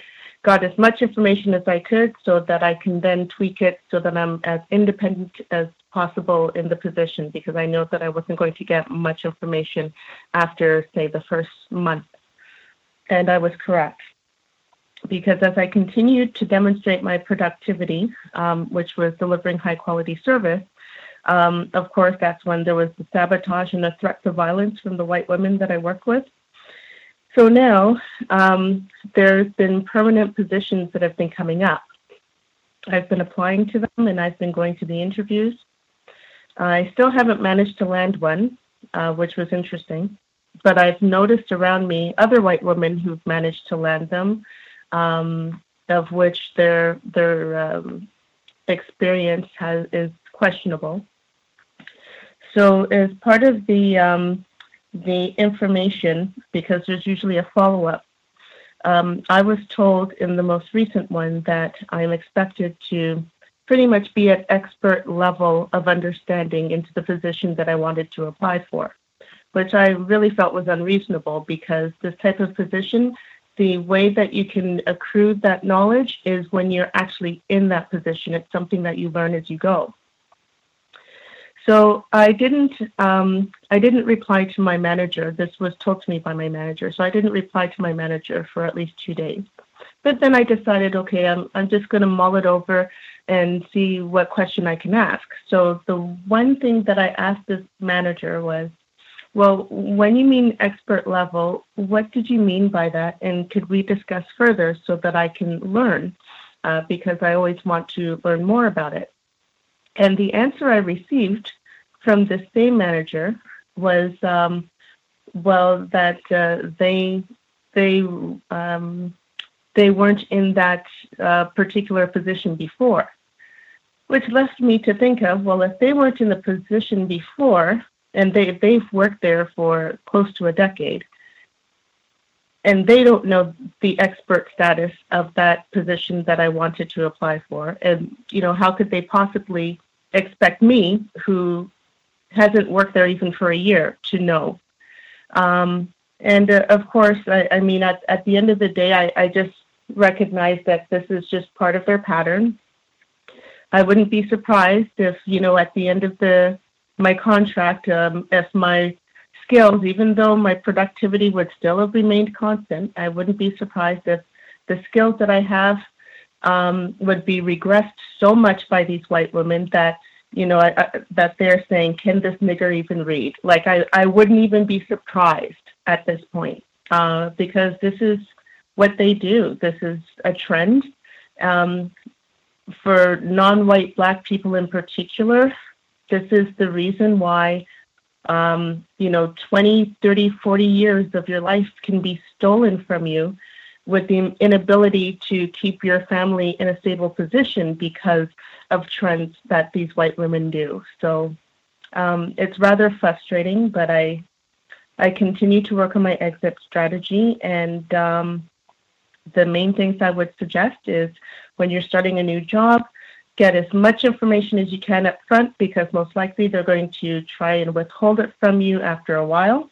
got as much information as I could so that I can then tweak it so that I'm as independent as possible in the position, because I know that I wasn't going to get much information after, say, the first month. And I was correct, because as I continued to demonstrate my productivity, um, which was delivering high-quality service, um, of course, that's when there was the sabotage and the threats of violence from the white women that I work with. So now um, there's been permanent positions that have been coming up. I've been applying to them, and I've been going to the interviews. I still haven't managed to land one, uh, which was interesting. But I've noticed around me other white women who've managed to land them, um, of which their their um, experience has is questionable. So as part of the um, the information, because there's usually a follow-up, um, I was told in the most recent one that I'm expected to pretty much be at expert level of understanding into the position that I wanted to apply for, which I really felt was unreasonable, because this type of position, the way that you can accrue that knowledge is when you're actually in that position. It's something that you learn as you go. So I didn't um, I didn't reply to my manager. This was told to me by my manager. So I didn't reply to my manager for at least two days. But then I decided, okay, I'm I'm just going to mull it over and see what question I can ask. So the one thing that I asked this manager was, well, when you mean expert level, what did you mean by that? And could we discuss further so that I can learn? Uh, because I always want to learn more about it. And the answer I received from the same manager was, um, well, that uh, they they um, they weren't in that uh, particular position before, which left me to think of, well, if they weren't in the position before, and they they've worked there for close to a decade, and they don't know the expert status of that position that I wanted to apply for, and you know, how could they possibly expect me, who hasn't worked there even for a year, to know? Um, and uh, of course, I, I mean, at, at the end of the day, I, I just recognize that this is just part of their pattern. I wouldn't be surprised if, you know, at the end of the my contract, um, if my skills, even though my productivity would still have remained constant, I wouldn't be surprised if the skills that I have um, would be regressed so much by these white women that, you know, I, I, that they're saying, can this nigger even read? Like, I, I wouldn't even be surprised at this point, uh, because this is what they do. This is a trend. Um, for non-white Black people in particular, this is the reason why, um, you know, twenty, thirty, forty years of your life can be stolen from you with the inability to keep your family in a stable position because of trends that these white women do. So um, it's rather frustrating, but I I continue to work on my exit strategy. And um, the main things I would suggest is, when you're starting a new job, get as much information as you can up front, because most likely they're going to try and withhold it from you after a while.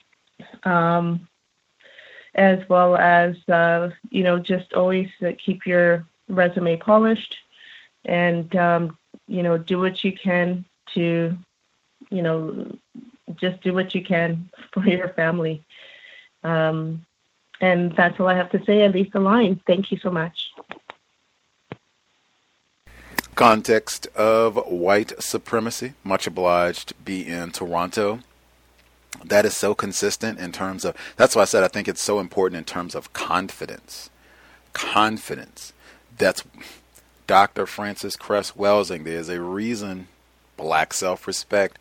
Um, as well as, uh, you know, just always uh, keep your resume polished, and, um, you know, do what you can to, you know, just do what you can for your family. Um, and that's all I have to say. I leave the line. Thank you so much. Context of white supremacy. Much obliged. Be in Toronto. That is so consistent in terms of, that's why I said I think it's so important in terms of confidence. Confidence. That's Doctor Frances Cress Welsing. There's a reason Black self-respect,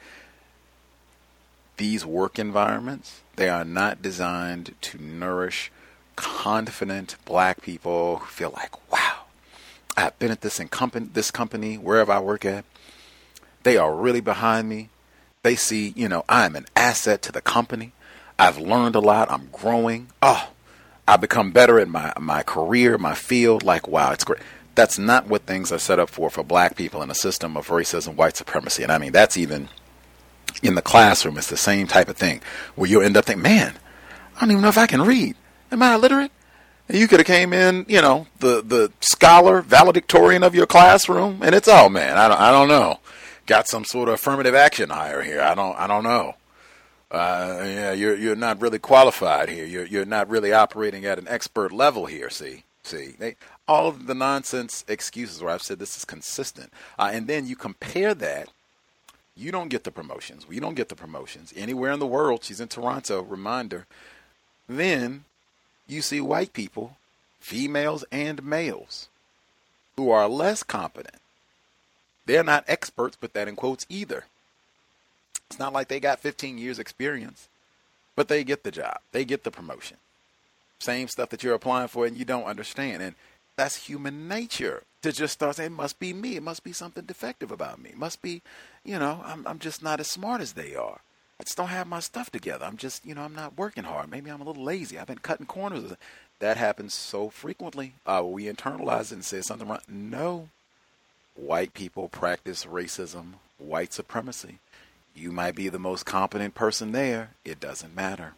these work environments, they are not designed to nourish confident Black people who feel like, wow, I've been at this in company, this company, wherever I work at. They are really behind me. They see, you know, I'm an asset to the company. I've learned a lot. I'm growing. Oh, I've become better in my, my career, my field. Like, wow, it's great. That's not what things are set up for for Black people in a system of racism, white supremacy. And I mean, that's even in the classroom. It's the same type of thing where you'll end up thinking, man, I don't even know if I can read. Am I illiterate? You could have came in, you know, the, the scholar, valedictorian of your classroom, and it's, oh man, I don't, I don't know. Got some sort of affirmative action hire here. I don't, I don't know. Uh, yeah, you're, you're not really qualified here. You're, you're not really operating at an expert level here. See, see, they, all of the nonsense excuses where I've said this is consistent. Uh, and then you compare that. You don't get the promotions. We don't get the promotions anywhere in the world. She's in Toronto. Reminder. Then you see white people, females and males, who are less competent. They're not experts, put that in quotes, either. It's not like they got fifteen years experience, but they get the job. They get the promotion. Same stuff that you're applying for and you don't understand. And that's human nature to just start saying, it must be me. It must be something defective about me. It must be, you know, I'm, I'm just not as smart as they are. I just don't have my stuff together. I'm just, you know, I'm not working hard. Maybe I'm a little lazy. I've been cutting corners. That happens so frequently. Uh, we internalize it and say something wrong. No. White people practice racism, white supremacy. You might be the most competent person there. It doesn't matter.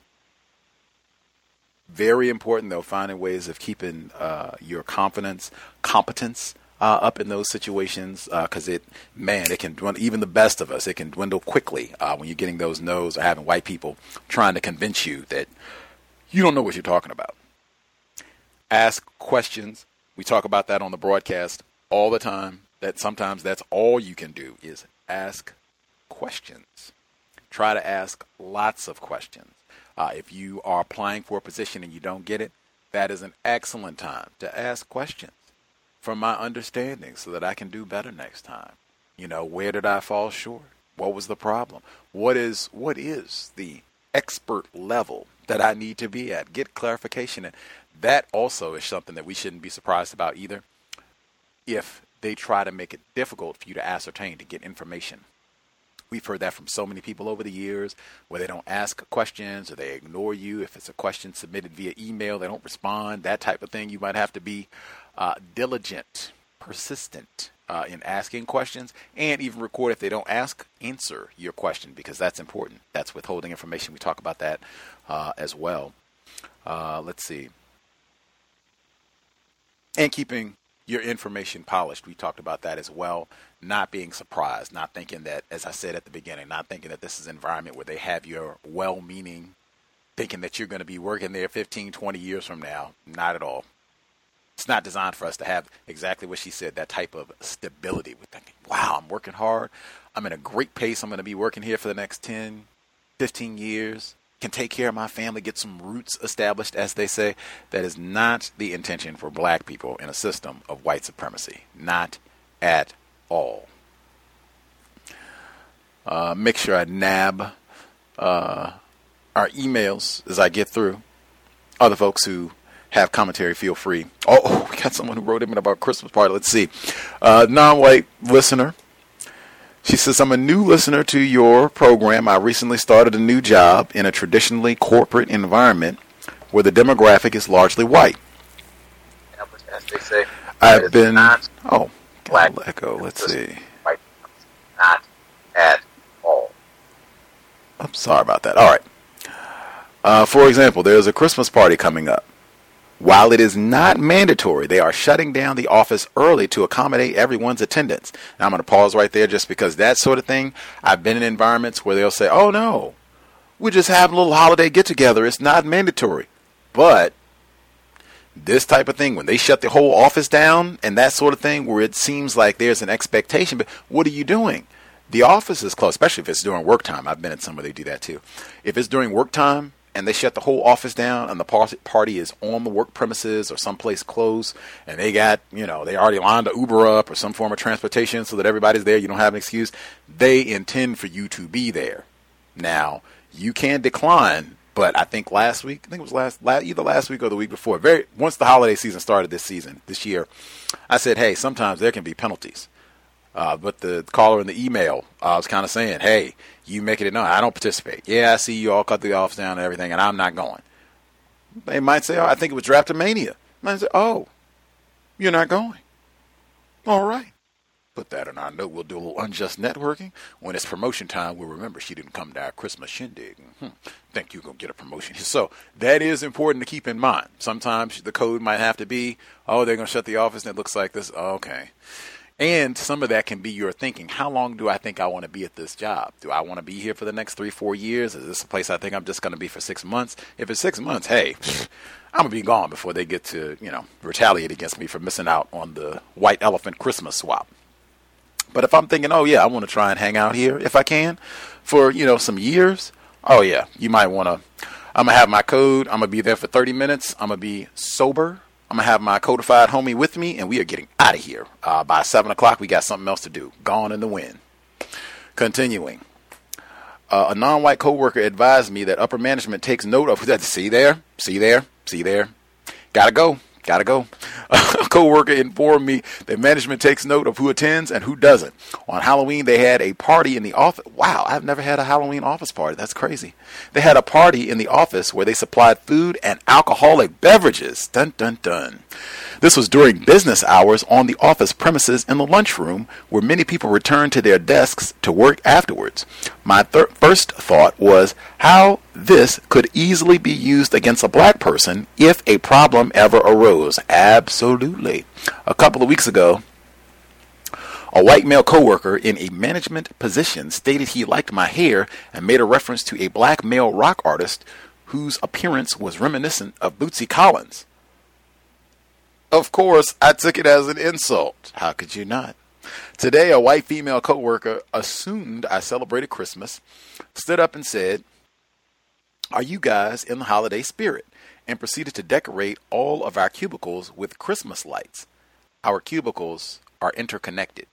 Very important, though, finding ways of keeping uh, your confidence, competence uh, up in those situations, because uh, it, man, it can dwindle, even the best of us, it can dwindle quickly uh, when you're getting those no's or having white people trying to convince you that you don't know what you're talking about. Ask questions. We talk about that on the broadcast all the time, that sometimes that's all you can do is ask questions. Try to ask lots of questions. Uh, if you are applying for a position and you don't get it, that is an excellent time to ask questions from my understanding so that I can do better next time. You know, where did I fall short? What was the problem? What is what is the expert level that I need to be at? Get clarification. And that also is something that we shouldn't be surprised about either, if they try to make it difficult for you to ascertain, to get information. We've heard that from so many people over the years, where they don't ask questions or they ignore you. If it's a question submitted via email, they don't respond, that type of thing. You might have to be uh, diligent, persistent uh, in asking questions, and even record if they don't ask, answer your question, because that's important. That's withholding information. We talk about that uh, as well. Uh, let's see. And keeping your information polished. We talked about that as well. Not being surprised, not thinking that, as I said at the beginning, not thinking that this is an environment where they have your well-meaning, thinking that you're going to be working there fifteen, twenty years from now. Not at all. It's not designed for us to have exactly what she said, that type of stability. We're thinking, wow, I'm working hard. I'm in a great pace. I'm going to be working here for the next ten, fifteen years. Can take care of my family, get some roots established, as they say. That is not the intention for black people in a system of white supremacy. Not at all. Uh, make sure I nab uh, our emails as I get through. Other folks who have commentary, feel free. Oh, oh we got someone who wrote in about Christmas party. Let's see. Uh, non-white listener. She says, I'm a new listener to your program. I recently started a new job in a traditionally corporate environment where the demographic is largely white. As they say, I've been, not oh, black echo, let's see. White, not at all. I'm sorry about that. All right. Uh, for example, there's a Christmas party coming up. While it is not mandatory, they are shutting down the office early to accommodate everyone's attendance. Now, I'm going to pause right there just because that sort of thing, I've been in environments where they'll say, oh, no, we're just having a little holiday get-together. It's not mandatory. But this type of thing, when they shut the whole office down and that sort of thing, where it seems like there's an expectation, but what are you doing? The office is closed, especially if it's during work time. I've been at some where they do that too. If it's during work time, and they shut the whole office down, and the party is on the work premises or someplace close, and they got, you know, they already lined a Uber up or some form of transportation so that everybody's there, you don't have an excuse, they intend for you to be there. Now, you can decline, but I think last week, I think it was last, either last week or the week before, very once the holiday season started this season, this year, I said, hey, sometimes there can be penalties. Uh, but the caller in the email, uh, I was kind of saying, hey, you making it known, I don't participate. Yeah, I see you all cut the office down and everything, and I'm not going. They might say, oh, I think it was Drapetomania. Might say, oh, you're not going. All right. Put that in our note. We'll do a little unjust networking. When it's promotion time, we'll remember she didn't come to our Christmas shindig. Hmm. Think you're going to get a promotion. So that is important to keep in mind. Sometimes the code might have to be, oh, they're going to shut the office and it looks like this. Oh, okay. And some of that can be your thinking. How long do I think I want to be at this job? Do I want to be here for the next three, four years? Is this a place I think I'm just going to be for six months? If it's six months, hey, I'm going to be gone before they get to, you know, retaliate against me for missing out on the white elephant Christmas swap. But if I'm thinking, oh, yeah, I want to try and hang out here if I can for, you know, some years. Oh, yeah, you might want to. I'm going to have my code. I'm going to be there for thirty minutes. I'm going to be sober. I'm going to have my codified homie with me, and we are getting out of here. Uh, by seven o'clock, we got something else to do. Gone in the wind. Continuing. Uh, a non-white coworker advised me that upper management takes note of that. See there? See there? See there? Gotta go. Gotta go. A coworker informed me that management takes note of who attends and who doesn't. On Halloween, they had a party in the office. Wow, I've never had a Halloween office party. That's crazy. They had a party in the office where they supplied food and alcoholic beverages. Dun, dun, dun. This was during business hours on the office premises in the lunchroom, where many people returned to their desks to work afterwards. My thir- first thought was how this could easily be used against a black person if a problem ever arose. Absolutely. A couple of weeks ago, a white male coworker in a management position stated he liked my hair and made a reference to a black male rock artist whose appearance was reminiscent of Bootsy Collins. Of course, I took it as an insult. How could you not? Today, a white female coworker assumed I celebrated Christmas, stood up and said, "Are you guys in the holiday spirit?" and proceeded to decorate all of our cubicles with Christmas lights. Our cubicles are interconnected.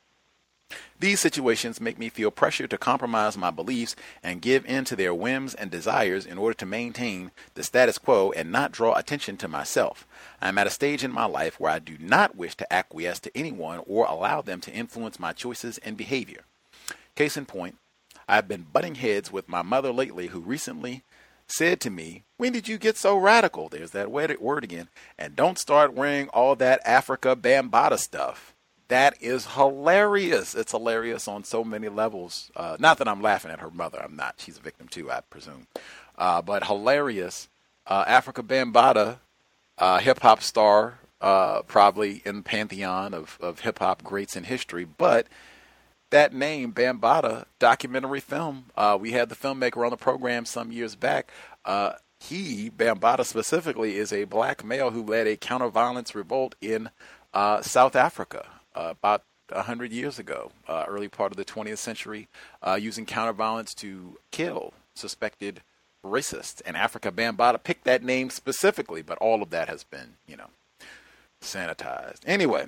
These situations make me feel pressure to compromise my beliefs and give in to their whims and desires in order to maintain the status quo and not draw attention to myself. I am at a stage in my life where I do not wish to acquiesce to anyone or allow them to influence my choices and behavior. Case in point, I have been butting heads with my mother lately, who recently said to me, "When did you get so radical?" There's that word again. "And don't start wearing all that Africa Bambaataa stuff." That is hilarious. It's hilarious on so many levels. Uh, not that I'm laughing at her mother. I'm not. She's a victim too, I presume. Uh, but hilarious. Uh, Africa Bambaataa, uh, hip-hop star, uh, probably in the pantheon of, of hip-hop greats in history. But that name, Bambaataa, documentary film, uh, we had the filmmaker on the program some years back. Uh, he, Bambaataa specifically, is a black male who led a counter-violence revolt in uh, South Africa. Uh, about one hundred years ago, uh, early part of the twentieth century, uh, using counterviolence to kill suspected racists. And Africa Bambaataa picked that name specifically, but all of that has been, you know, sanitized. Anyway,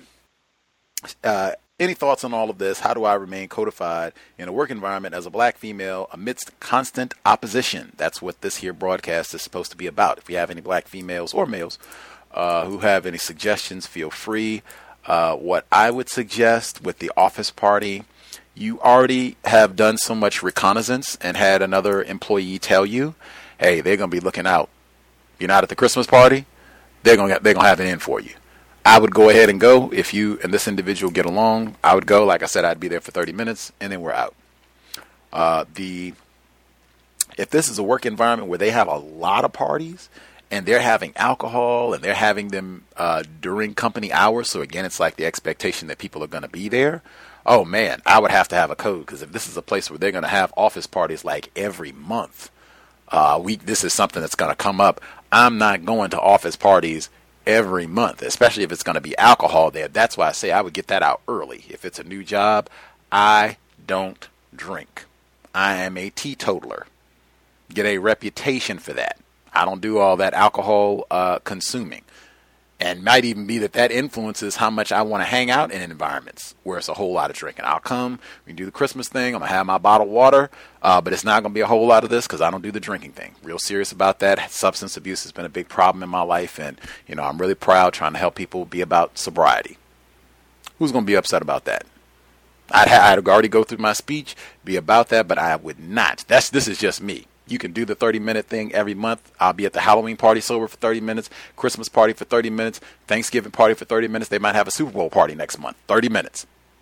uh, any thoughts on all of this? How do I remain codified in a work environment as a black female amidst constant opposition? That's what this here broadcast is supposed to be about. If you have any black females or males uh, who have any suggestions, feel free. Uh, what I would suggest with the office party, you already have done so much reconnaissance and had another employee tell you, hey, they're going to be looking out. You're not at the Christmas party, they're going to they're going to have it in for you. I would go ahead and go. If you and this individual get along, I would go. Like I said, I'd be there for thirty minutes, and then we're out. Uh, the if this is a work environment where they have a lot of parties, and they're having alcohol, and they're having them uh, during company hours. So again, it's like the expectation that people are going to be there. Oh man, I would have to have a code, because if this is a place where they're going to have office parties like every month, uh, we this is something that's going to come up. I'm not going to office parties every month, especially if it's going to be alcohol there. That's why I say I would get that out early. If it's a new job, I don't drink. I am a teetotaler. Get a reputation for that. I don't do all that alcohol uh, consuming. And might even be that that influences how much I want to hang out in environments where it's a whole lot of drinking. I'll come, we can do the Christmas thing, I'm going to have my bottled water, uh, but it's not going to be a whole lot of this because I don't do the drinking thing. Real serious about that. Substance abuse has been a big problem in my life, and you know I'm really proud trying to help people be about sobriety. Who's going to be upset about that? I'd, ha- I'd already go through my speech, be about that, but I would not. That's This is just me. You can do the thirty-minute thing every month. I'll be at the Halloween party sober for thirty minutes, Christmas party for thirty minutes, Thanksgiving party for thirty minutes. They might have a Super Bowl party next month. thirty minutes.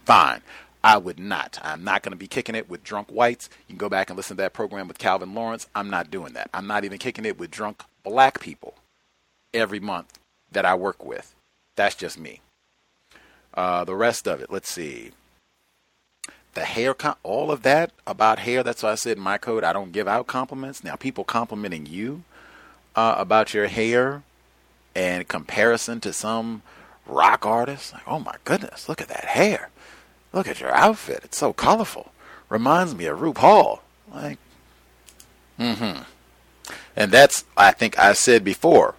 fine. I would not. I'm not going to be kicking it with drunk whites. You can go back and listen to that program with Calvin Lawrence. I'm not doing that. I'm not even kicking it with drunk black people every month that I work with. That's just me. Uh, the rest of it, let's see. The hair, com- all of that about hair, that's why I said in my code, I don't give out compliments. Now, people complimenting you uh, about your hair and comparison to some rock artist, like, oh my goodness, look at that hair. Look at your outfit. It's so colorful. Reminds me of RuPaul. Like, mm-hmm. And that's, I think I said before,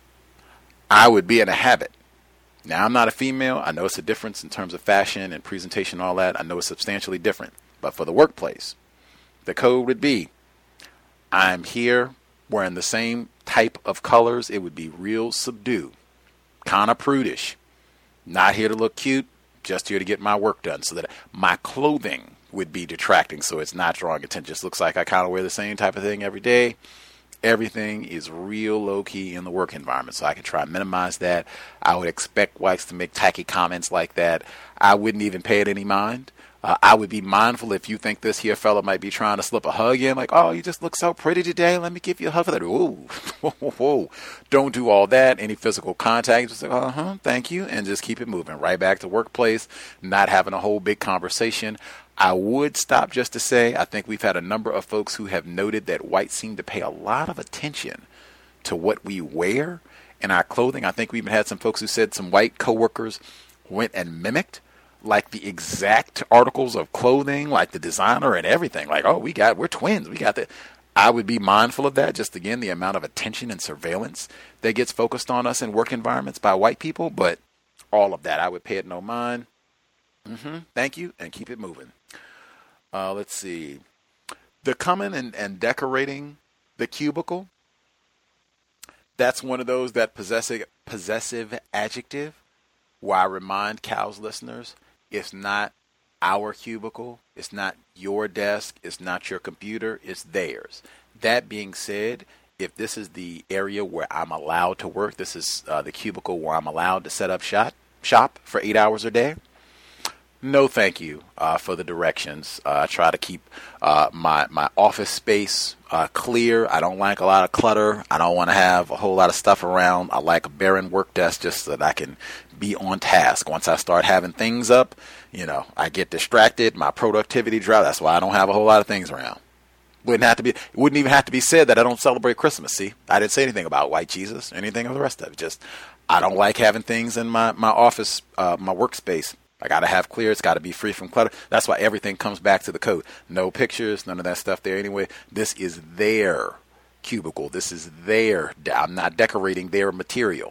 I would be in a habit. Now, I'm not a female. I know it's a difference in terms of fashion and presentation and all that. I know it's substantially different. But for the workplace, the code would be, I'm here wearing the same type of colors. It would be real subdued, kind of prudish. Not here to look cute. Just here to get my work done so that my clothing would be detracting so it's not drawing attention. Just looks like I kind of wear the same type of thing every day. Everything is real low-key in the work environment, so I can try and minimize that. I would expect whites to make tacky comments like that. I wouldn't even pay it any mind. Uh, I would be mindful if you think this here fella might be trying to slip a hug in, like, oh, you just look so pretty today. Let me give you a hug for that. Ooh, whoa, whoa, whoa. Don't do all that. Any physical contact, just like, uh-huh, thank you, and just keep it moving. Right back to workplace, not having a whole big conversation. I would stop just to say, I think we've had a number of folks who have noted that whites seem to pay a lot of attention to what we wear in our clothing. I think we even had some folks who said some white coworkers went and mimicked like the exact articles of clothing, like the designer and everything. Like, oh, we got, we're twins. We got that. I would be mindful of that. Just again, the amount of attention and surveillance that gets focused on us in work environments by white people. But all of that, I would pay it no mind. Mm-hmm. Thank you. And keep it moving. Uh, let's see. The coming and, and decorating the cubicle. That's one of those that possessive, possessive adjective where I remind Cal's listeners, it's not our cubicle. It's not your desk. It's not your computer. It's theirs. That being said, if this is the area where I'm allowed to work, this is uh, the cubicle where I'm allowed to set up shop, shop for eight hours a day, no thank you uh, for the directions. Uh, I try to keep uh, my, my office space uh, clear. I don't like a lot of clutter. I don't want to have a whole lot of stuff around. I like a barren work desk just so that I can be on task. Once I start having things up, you know, I get distracted. My productivity drops. That's why I don't have a whole lot of things around. Wouldn't have to be. It wouldn't even have to be said that I don't celebrate Christmas. See, I didn't say anything about white Jesus or anything of the rest of it. Just I don't like having things in my my office, uh, my workspace. I got to have clear. It's got to be free from clutter. That's why everything comes back to the code. No pictures, none of that stuff there anyway. This is their cubicle. This is their, I'm not decorating their material.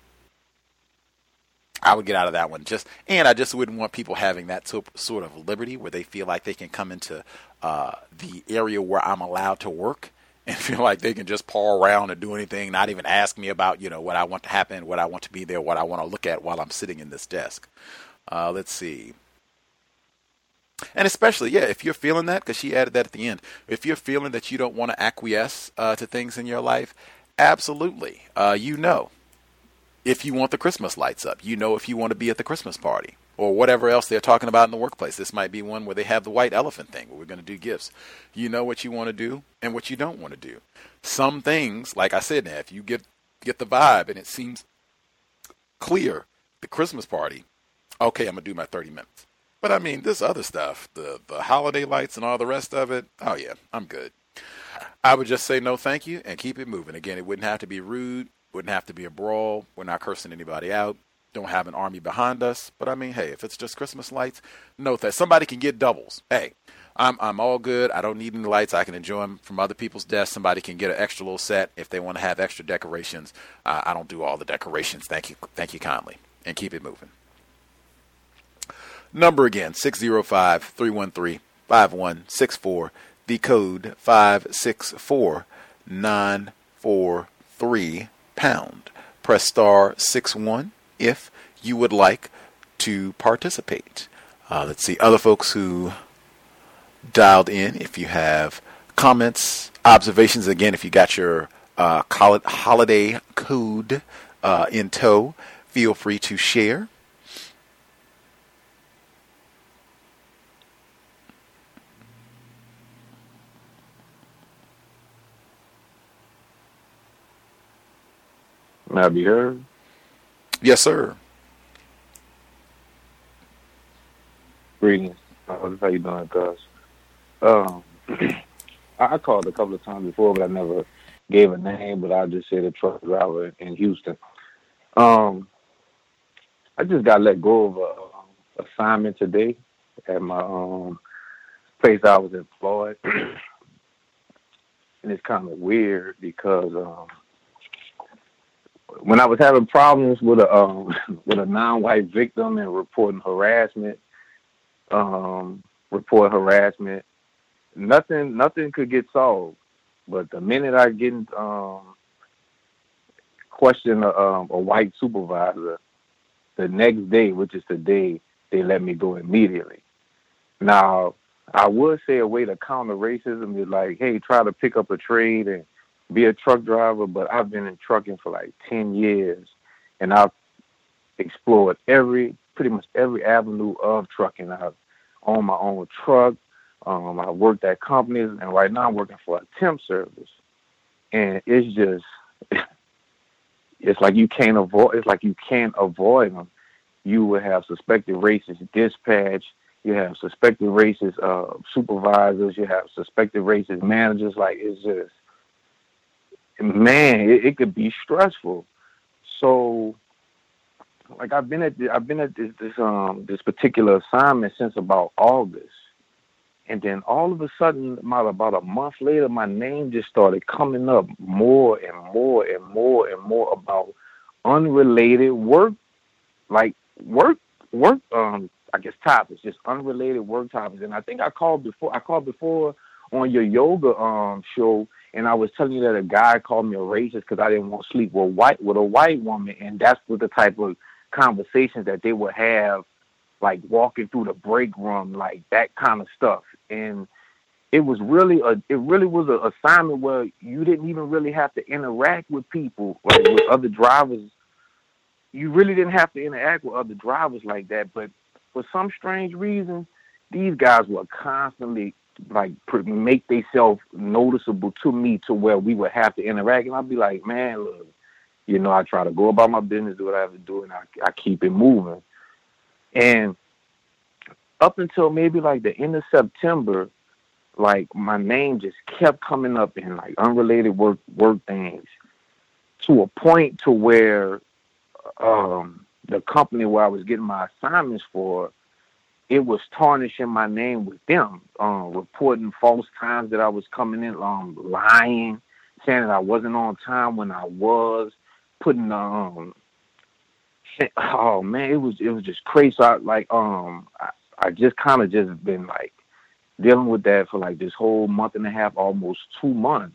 I would get out of that one. Just, and I just wouldn't want people having that sort of liberty where they feel like they can come into uh, the area where I'm allowed to work and feel like they can just paw around and do anything, not even ask me about, you know, what I want to happen, what I want to be there, what I want to look at while I'm sitting in this desk. Uh, let's see. And especially, yeah, if you're feeling that, because she added that at the end, if you're feeling that you don't want to acquiesce uh, to things in your life, absolutely. Uh, you know, if you want the Christmas lights up, you know, if you want to be at the Christmas party or whatever else they're talking about in the workplace. This might be one where they have the white elephant thing where we're going to do gifts. You know what you want to do and what you don't want to do. Some things, like I said, now, if you get, get the vibe and it seems clear, the Christmas party, okay, I'm going to do my thirty minutes. But I mean, this other stuff, the, the holiday lights and all the rest of it, oh yeah, I'm good. I would just say no thank you and keep it moving. Again, it wouldn't have to be rude, wouldn't have to be a brawl. We're not cursing anybody out. Don't have an army behind us. But I mean, hey, if it's just Christmas lights, no thanks. Somebody can get doubles. Hey, I'm I'm all good. I don't need any lights. I can enjoy them from other people's desks. Somebody can get an extra little set if they want to have extra decorations. Uh, I don't do all the decorations. Thank you. Thank you kindly. And keep it moving. Number again, six oh five, three one three, five one six four. The code five six four nine four three pound. Press star six one if you would like to participate. Uh, let's see, other folks who dialed in, if you have comments, observations, again, if you got your uh, holiday code uh, in tow, feel free to share. May I be heard? Yes, sir. Greetings. Uh, how you doing, cuz? Um, I called a couple of times before, but I never gave a name, but I just said a truck driver in Houston. Um, I just got let go of a assignment today at my um place I was employed. And it's kind of weird because um, when I was having problems with a um, with a non-white victim and reporting harassment, um, report harassment, nothing nothing could get solved. But the minute I get um, question a, um, a white supervisor, the next day, which is today, they let me go immediately. Now, I would say a way to counter racism is like, hey, try to pick up a trade and be a truck driver, but I've been in trucking for like ten years, and I've explored every, pretty much every avenue of trucking. I've owned my own truck, um, I worked at companies, and right now I'm working for a temp service. And it's just, it's like you can't avoid, it's like you can't avoid them. You will have suspected racist dispatch, you have suspected racist uh, supervisors, you have suspected racist managers. Like, it's just, man, it, it could be stressful. So, like, I've been at the, I've been at this, this um this particular assignment since about August, and then all of a sudden, about about a month later, my name just started coming up more and more and more and more about unrelated work, like work work um. I guess topics, just unrelated work topics. And I think I called before. I called before on your yoga um show, and I was telling you that a guy called me a racist because I didn't want to sleep with white with a white woman, and that's what the type of conversations that they would have, like walking through the break room, like that kind of stuff. And it was really a it really was an assignment where you didn't even really have to interact with people, like with other drivers. You really didn't have to interact with other drivers like that, but for some strange reason, these guys were constantly like make themselves noticeable to me to where we would have to interact. And I'd be like, man, look, you know, I try to go about my business, do what I have to do, and I, I keep it moving. And up until maybe like the end of September, like my name just kept coming up in like unrelated work work things to a point to where um the company where I was getting my assignments for, it was tarnishing my name with them, um, reporting false times that I was coming in, um, lying, saying that I wasn't on time when I was, putting, um, oh man, it was, it was just crazy. So I, like, um, I, I just kind of just been like dealing with that for like this whole month and a half, almost two months.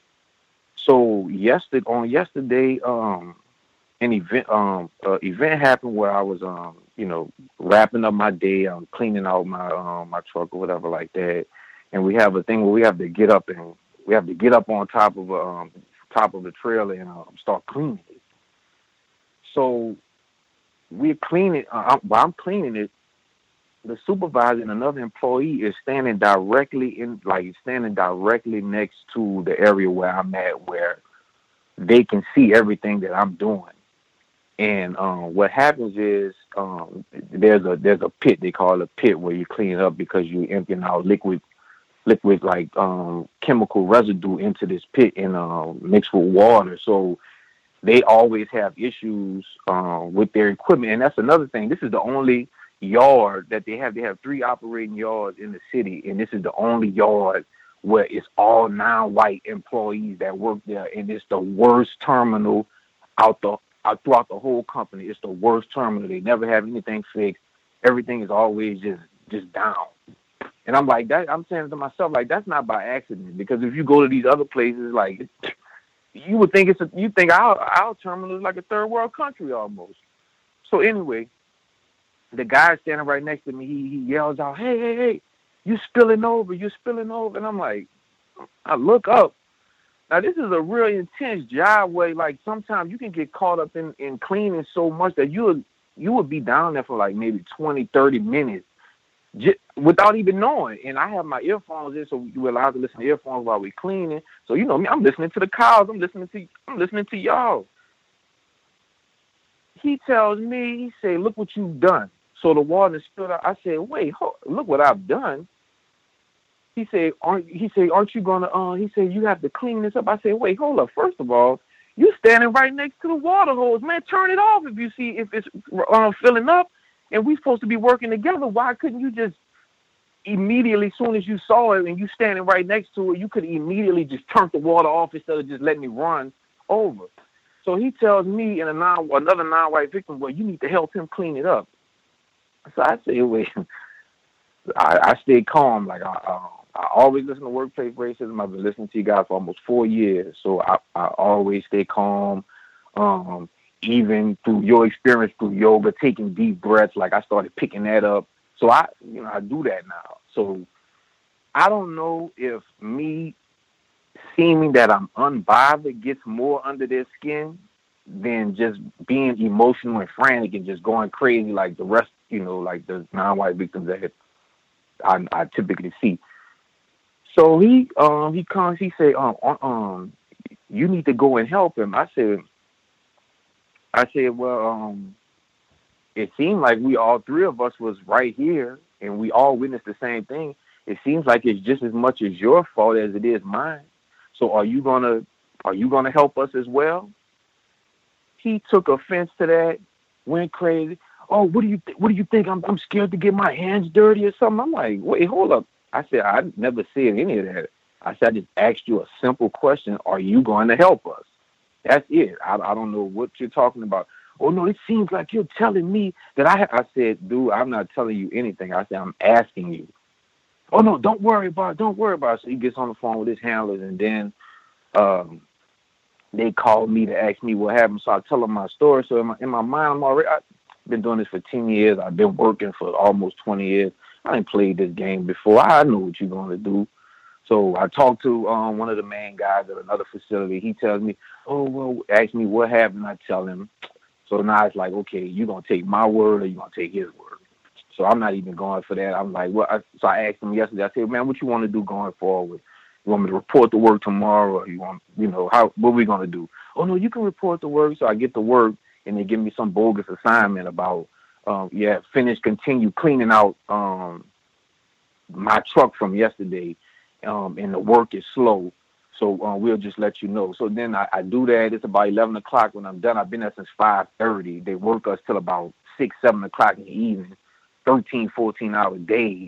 So yesterday, on yesterday, um, an event um uh, event happened where I was um you know wrapping up my day, um cleaning out my um my truck or whatever like that, and we have a thing where we have to get up and we have to get up on top of a um top of the trailer and um, start cleaning it. So we're cleaning. Uh, while I'm cleaning it, the supervisor and another employee is standing directly in like standing directly next to the area where I'm at, where they can see everything that I'm doing. And um, what happens is um, there's a there's a pit, they call it a pit, where you clean up because you're emptying out liquid, liquid like um, chemical residue into this pit and uh, mixed with water. So they always have issues uh, with their equipment, and that's another thing. This is the only yard that they have. They have three operating yards in the city, and this is the only yard where it's all non-white employees that work there, and it's the worst terminal out the out throughout the whole company. It's the worst terminal. They never have anything fixed. Everything is always just just down. And I'm like that. I'm saying to myself, like, that's not by accident, because if you go to these other places, like, you would think it's a, you think our our terminal is like a third world country almost. So anyway, the guy standing right next to me, he, he yells out, "Hey, hey, hey, you spilling over, you spilling over." And I'm like, I look up. Now, this is a really intense job where, like, sometimes you can get caught up in, in cleaning so much that you would, you would be down there for, like, maybe twenty, thirty minutes just without even knowing. And I have my earphones in, so we're allowed to listen to earphones while we're cleaning. So, you know me, I'm listening to the cows. I'm listening to I'm listening to y'all. he tells me, he said, look what you've done. So the warden stood up. I said, wait, hold, look what I've done. He said, aren't, he said, aren't you going to, uh, he said, you have to clean this up. I said, wait, hold up. First of all, you standing right next to the water hose. Man, turn it off if you see, if it's uh, filling up and we supposed to be working together. Why couldn't you just immediately, as soon as you saw it and you standing right next to it, you could immediately just turn the water off instead of just letting me run over. So he tells me and a non, another non-white victim, well, you need to help him clean it up. So I say, wait, I, I stayed calm. Like I, uh, I always listen to workplace racism. I've been listening to you guys for almost four years. So I, I always stay calm. Um, even through your experience through yoga, taking deep breaths, like I started picking that up. So I, you know, I do that now. So I don't know if me seeming that I'm unbothered gets more under their skin than just being emotional and frantic and just going crazy like the rest, you know, like the non-white victims that I, I typically see. So he, um, he comes, he said, um, um, you need to go and help him. I said, I said, well, um, it seemed like we all three of us was right here and we all witnessed the same thing. It seems like it's just as much as your fault as it is mine. So are you gonna are you gonna help us as well? He took offense to that, went crazy. Oh, what do you th- what do you think? I'm I'm scared to get my hands dirty or something. I'm like, wait, hold up. I said, I never said any of that. I said, I just asked you a simple question. Are you going to help us? That's it. I, I don't know what you're talking about. Oh, no, it seems like you're telling me that I, I said, dude, I'm not telling you anything. I said, I'm asking you. Oh, no, don't worry about it. Don't worry about it. So he gets on the phone with his handlers, and then um, they called me to ask me what happened. So I tell them my story. So in my, in my mind, I'm already, I've been doing this for ten years. I've been working for almost twenty years. I ain't played this game before. I know what you're going to do. So I talked to um, one of the main guys at another facility. He tells me, oh, well, ask me what happened. I tell him. So now it's like, okay, you going to take my word or you going to take his word? So I'm not even going for that. I'm like, well, I, so I asked him yesterday. I said, man, what you want to do going forward? You want me to report the work tomorrow? Or you want, you know, how, what are we going to do? Oh, no, you can report the work. So I get to work and they give me some bogus assignment about, um, yeah, finish, continue cleaning out um, my truck from yesterday. Um, and the work is slow. So uh, we'll just let you know. So then I, I do that. It's about eleven o'clock when I'm done. I've been there since five thirty. They work us till about six, seven o'clock in the evening, thirteen, fourteen hour days,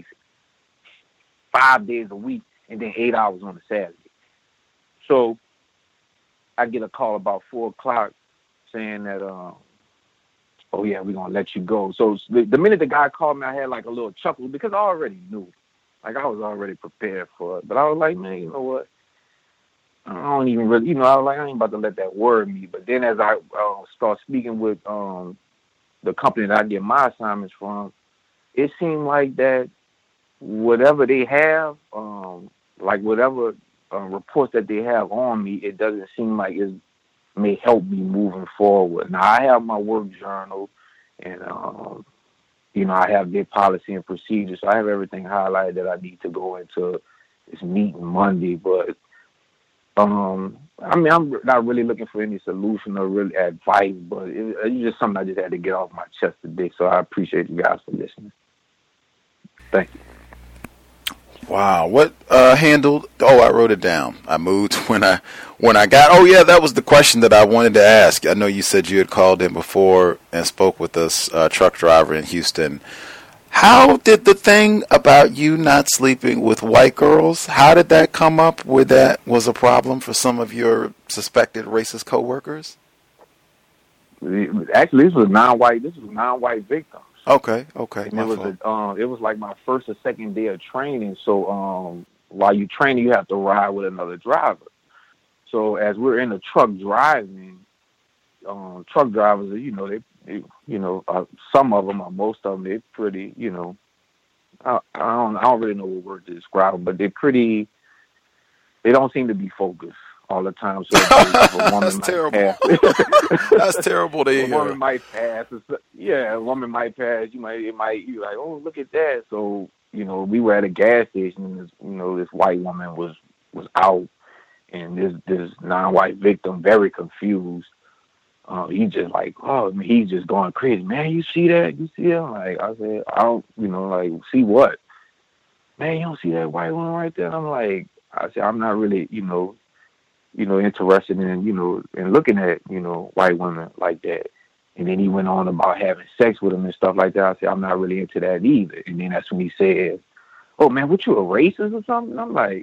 five days a week, and then eight hours on a Saturday. So I get a call about four o'clock saying that, uh, oh, yeah, we're going to let you go. So the, the minute the guy called me, I had like a little chuckle because I already knew. Like I was already prepared for it. But I was like, man, you know what? I don't even really, you know, I was like, I ain't about to let that worry me. But then as I uh, start speaking with um, the company that I get my assignments from, it seemed like that whatever they have, um, like whatever uh, reports that they have on me, it doesn't seem like it may help me moving forward. Now, I have my work journal and, um, you know, I have their policy and procedures. So I have everything highlighted that I need to go into this meeting Monday. But Um, I mean, I'm not really looking for any solution or really advice, but it, it's just something I just had to get off my chest today. So I appreciate you guys for listening. Thank you. Wow, what uh, handled? Oh, I wrote it down. I moved when I when I got. Oh, yeah, that was the question that I wanted to ask. I know you said you had called in before and spoke with this uh, truck driver in Houston. How did the thing about you not sleeping with white girls, how did that come up where that was a problem for some of your suspected racist coworkers? Actually, this was non-white. This was non-white victims. Okay, okay. And it was a, um, it was like my first or second day of training. So um, while you training, you have to ride with another driver. So as we're in the truck driving, um, truck drivers, you know, they. You know, uh, some of them or most of them, they're pretty, you know, I, I don't I don't really know what word to describe them, but they're pretty, they don't seem to be focused all the time. So if a woman That's might terrible. Pass, That's terrible to hear. A woman might pass. Yeah, a woman might pass. You might, it might, you're like, oh, look at that. So, you know, we were at a gas station and this, you know, this white woman was, was out and this, this non-white victim, very confused. uh, he just like, oh, man, he's just going crazy. Man, you see that? You see that? Like, I said, I don't, you know, like, see what? Man, you don't see that white woman right there? And I'm like, I said, I'm not really, you know, you know, interested in, you know, in looking at, you know, white women like that. And then he went on about having sex with them and stuff like that. I said, I'm not really into that either. And then that's when he said, oh, man, what, you a racist or something? I'm like,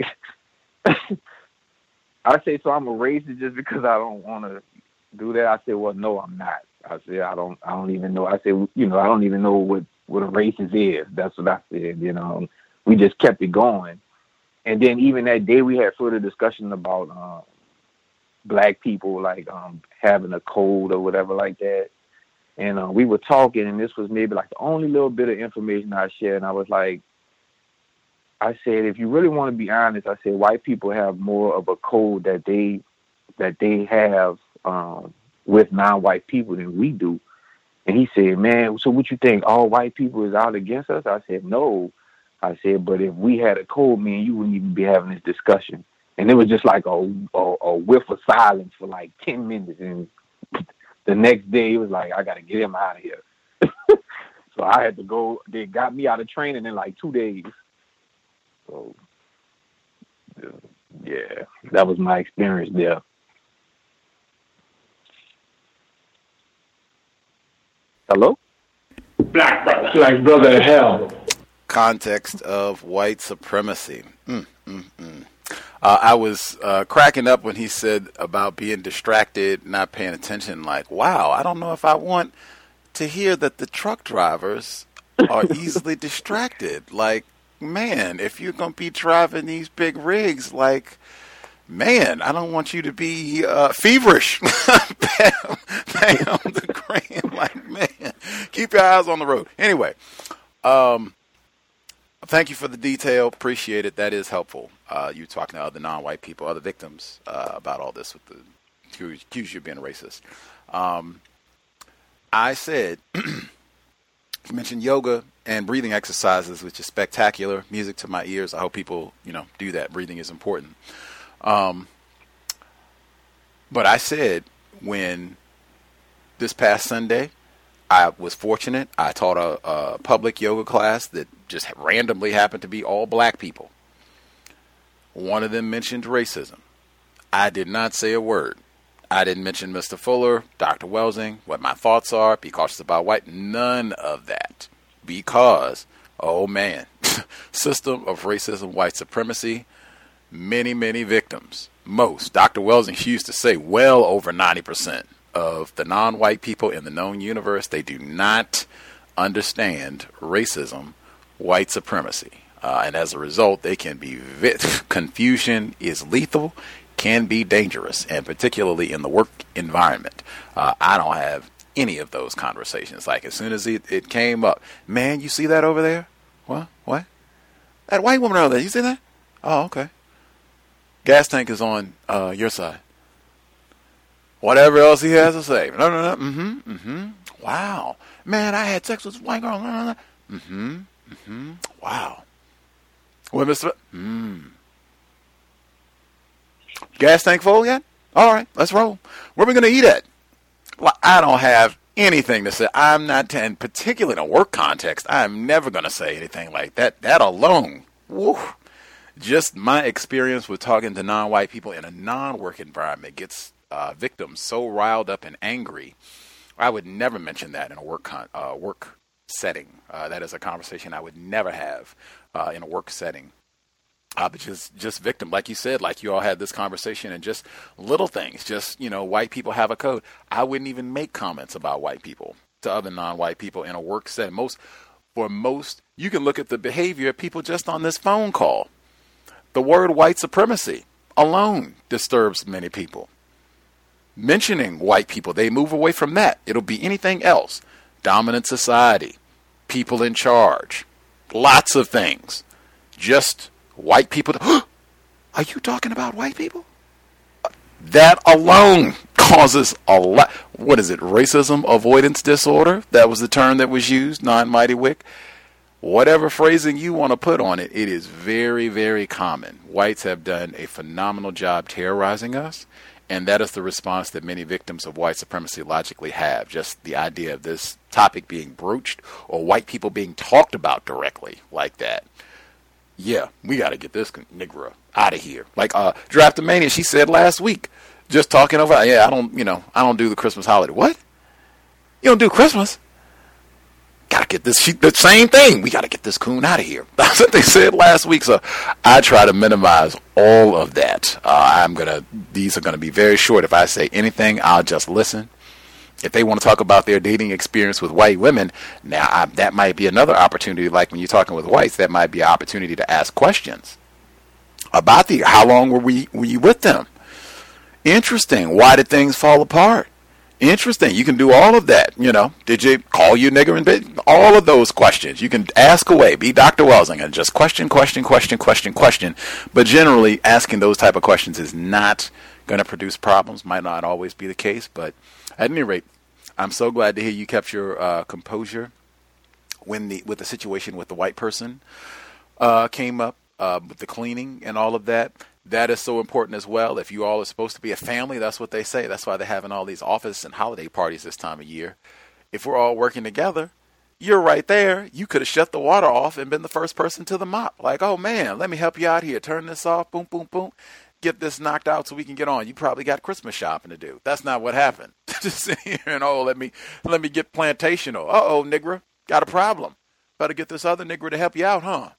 I say, so I'm a racist just because I don't want to do that? I said, well, no, I'm not. I said, I don't, I don't even know. I said, you know, I don't even know what, what a racist is. That's what I said, you know. We just kept it going. And then even that day we had further discussion about um, black people, like um, having a cold or whatever like that. And uh, we were talking, and this was maybe like the only little bit of information I shared. And I was like, I said, if you really want to be honest, I said, white people have more of a code that they that they have um, with non-white people than we do. And he said, man, so what you think? All white people is out against us? I said, no. I said, but if we had a code, man, you wouldn't even be having this discussion. And it was just like a, a, a whiff of silence for like ten minutes. And the next day, it was like, I got to get him out of here. So I had to go. They got me out of training in like two days. So, yeah, that was my experience there. Hello? Black brother. Black brother hell. Context of white supremacy. Mm, mm, mm. Uh, I was uh, cracking up when he said about being distracted, not paying attention. Like, wow, I don't know if I want to hear that the truck drivers are easily distracted. Like, man, if you're going to be driving these big rigs, like, man, I don't want you to be uh, feverish. bam, bam, the crane. Like, man, keep your eyes on the road. Anyway, um, thank you for the detail. Appreciate it. That is helpful. Uh, you talking to other non-white people, other victims uh, about all this with the accuse you of being racist. Um, I said, you mentioned yoga and breathing exercises, which is spectacular. Music to my ears. I hope people, you know, do that. Breathing is important. Um, but I said when this past Sunday, I was fortunate. I taught a, a public yoga class that just randomly happened to be all black people. One of them mentioned racism. I did not say a word. I didn't mention Mister Fuller, Doctor Welsing, what my thoughts are, be cautious about white. None of that. Because, oh man, system of racism, white supremacy, many, many victims. Most. Doctor Welsing used to say well over ninety percent of the non-white people in the known universe, they do not understand racism, white supremacy. Uh, and as a result, they can be vi- confusion is lethal, can be dangerous, and particularly in the work environment. Uh, I don't have any of those conversations. Like as soon as it, it came up, man, you see that over there? What? What? That white woman over there, you see that? Oh, okay. Gas tank is on uh, your side. Whatever else he has to say. No, no, no. Mm-hmm. Mm-hmm. Wow. Man, I had sex with this white girl. No, no, no. Mm-hmm. Mm-hmm. Wow. Well, Mister Hmm. Gas tank full yet? All right, let's roll. Where are we going to eat at? Well, I don't have anything to say. I'm not, in particular in a work context, I'm never going to say anything like that. That alone, woo, just my experience with talking to non-white people in a non-work environment gets uh, victims so riled up and angry. I would never mention that in a work con- uh, work setting. Uh, that is a conversation I would never have uh, in a work setting. Uh, but just, just victim, like you said, like you all had this conversation and just little things, just, you know, white people have a code. I wouldn't even make comments about white people to other non-white people in a work setting. Most, for most, you can look at the behavior of people just on this phone call. The word white supremacy alone disturbs many people. Mentioning white people, they move away from that. It'll be anything else. Dominant society, people in charge, lots of things. Just white people. Are you talking about white people? That alone causes a lot. What is it? Racism avoidance disorder. That was the term that was used. Non-Mighty Wick. Whatever phrasing you want to put on it, it is very, very common. Whites have done a phenomenal job terrorizing us And that is the response that many victims of white supremacy logically have. Just the idea of this topic being broached or white people being talked about directly like that. Yeah, we got to get this Negro out of here. Like uh, Draftomania, she said last week, just talking over, yeah, I don't, you know, I don't do the Christmas holiday. What? You don't do Christmas? Gotta get this, she, the same thing. We gotta get this coon out of here. That's what they said last week. So I try to minimize all of that. Uh, I'm gonna, these are gonna be very short. If I say anything, I'll just listen. If they want to talk about their dating experience with white women, now I, that might be another opportunity. Like when you're talking with whites, that might be an opportunity to ask questions about the, how long were we, were you with them? Interesting. Why did things fall apart? Interesting. You can do all of that. You know, did you call you nigger in bed? All of those questions. You can ask away. Be Doctor Welsing and just question, question, question, question, question. But generally, asking those type of questions is not going to produce problems. Might not always be the case. But at any rate, I'm so glad to hear you kept your uh, composure when the with the situation with the white person uh, came up, uh, with the cleaning and all of that. That is so important as well. If you all are supposed to be a family, that's what they say. That's why they're having all these office and holiday parties this time of year. If we're all working together, you're right there. You could have shut the water off and been the first person to the mop. Like, oh, man, let me help you out here. Turn this off. Boom, boom, boom. Get this knocked out so we can get on. You probably got Christmas shopping to do. That's not what happened. Just sit here and, oh, let me let me get plantation. Or, uh-oh, nigger, got a problem. Better get this other nigger to help you out, huh?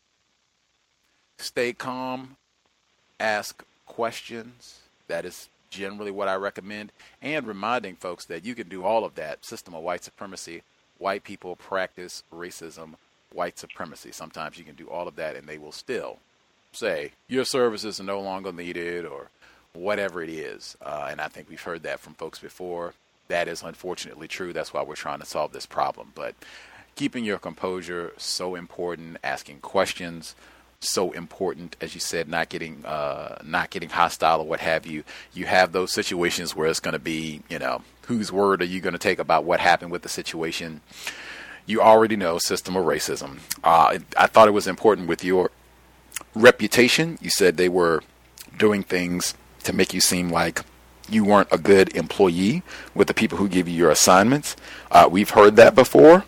Stay calm. Ask questions. That is generally what I recommend. And reminding folks that you can do all of that. System of white supremacy. White people practice racism, white supremacy. Sometimes you can do all of that and they will still say your services are no longer needed or whatever it is. Uh, and I think we've heard that from folks before. That is unfortunately true. That's why we're trying to solve this problem. But keeping your composure, so important. Asking questions, so important. As you said, not getting uh, not getting hostile or what have you. You have those situations where it's going to be, you know, whose word are you going to take about what happened with the situation? You already know system of racism. Uh, I thought it was important with your reputation. You said they were doing things to make you seem like you weren't a good employee with the people who give you your assignments. Uh, we've heard that before.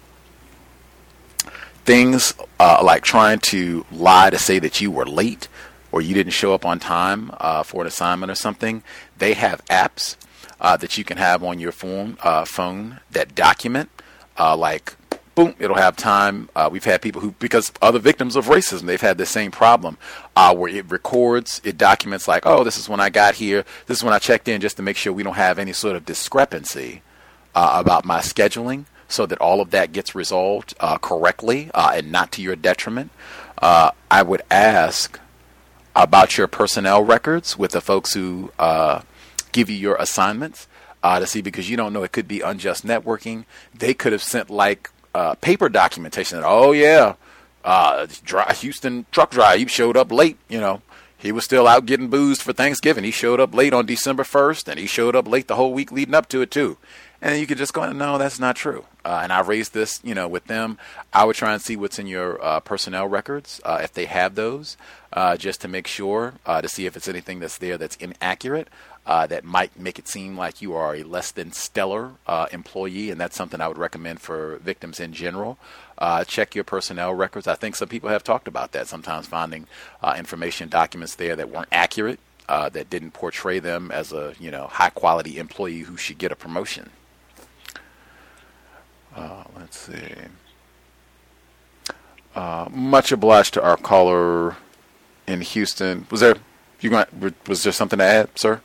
Things uh, like trying to lie to say that you were late or you didn't show up on time uh, for an assignment or something. They have apps uh, that you can have on your phone, uh, phone that document, uh, like, boom, it'll have time. Uh, we've had people who, because other victims of racism, they've had the same problem uh, where it records, it documents like, oh, this is when I got here. This is when I checked in, just to make sure we don't have any sort of discrepancy uh, about my scheduling, so that all of that gets resolved uh, correctly uh, and not to your detriment. Uh, I would ask about your personnel records with the folks who uh, give you your assignments uh, to see, because you don't know, it could be unjust networking. They could have sent like uh, paper documentation that, oh yeah, uh, dry, Houston truck driver, he showed up late, you know. He was still out getting boozed for Thanksgiving. He showed up late on December first, and he showed up late the whole week leading up to it too. And you could just go, no, that's not true. Uh, and I raised this, you know, with them. I would try and see what's in your uh, personnel records, uh, if they have those, uh, just to make sure, uh, to see if it's anything that's there that's inaccurate, uh, that might make it seem like you are a less than stellar uh, employee. And that's something I would recommend for victims in general. Uh, check your personnel records. I think some people have talked about that, sometimes finding uh, information documents there that weren't accurate, uh, that didn't portray them as a, you know, high quality employee who should get a promotion. Uh, let's see. Uh, much obliged to our caller in Houston. Was there you going? Was there something to add, sir?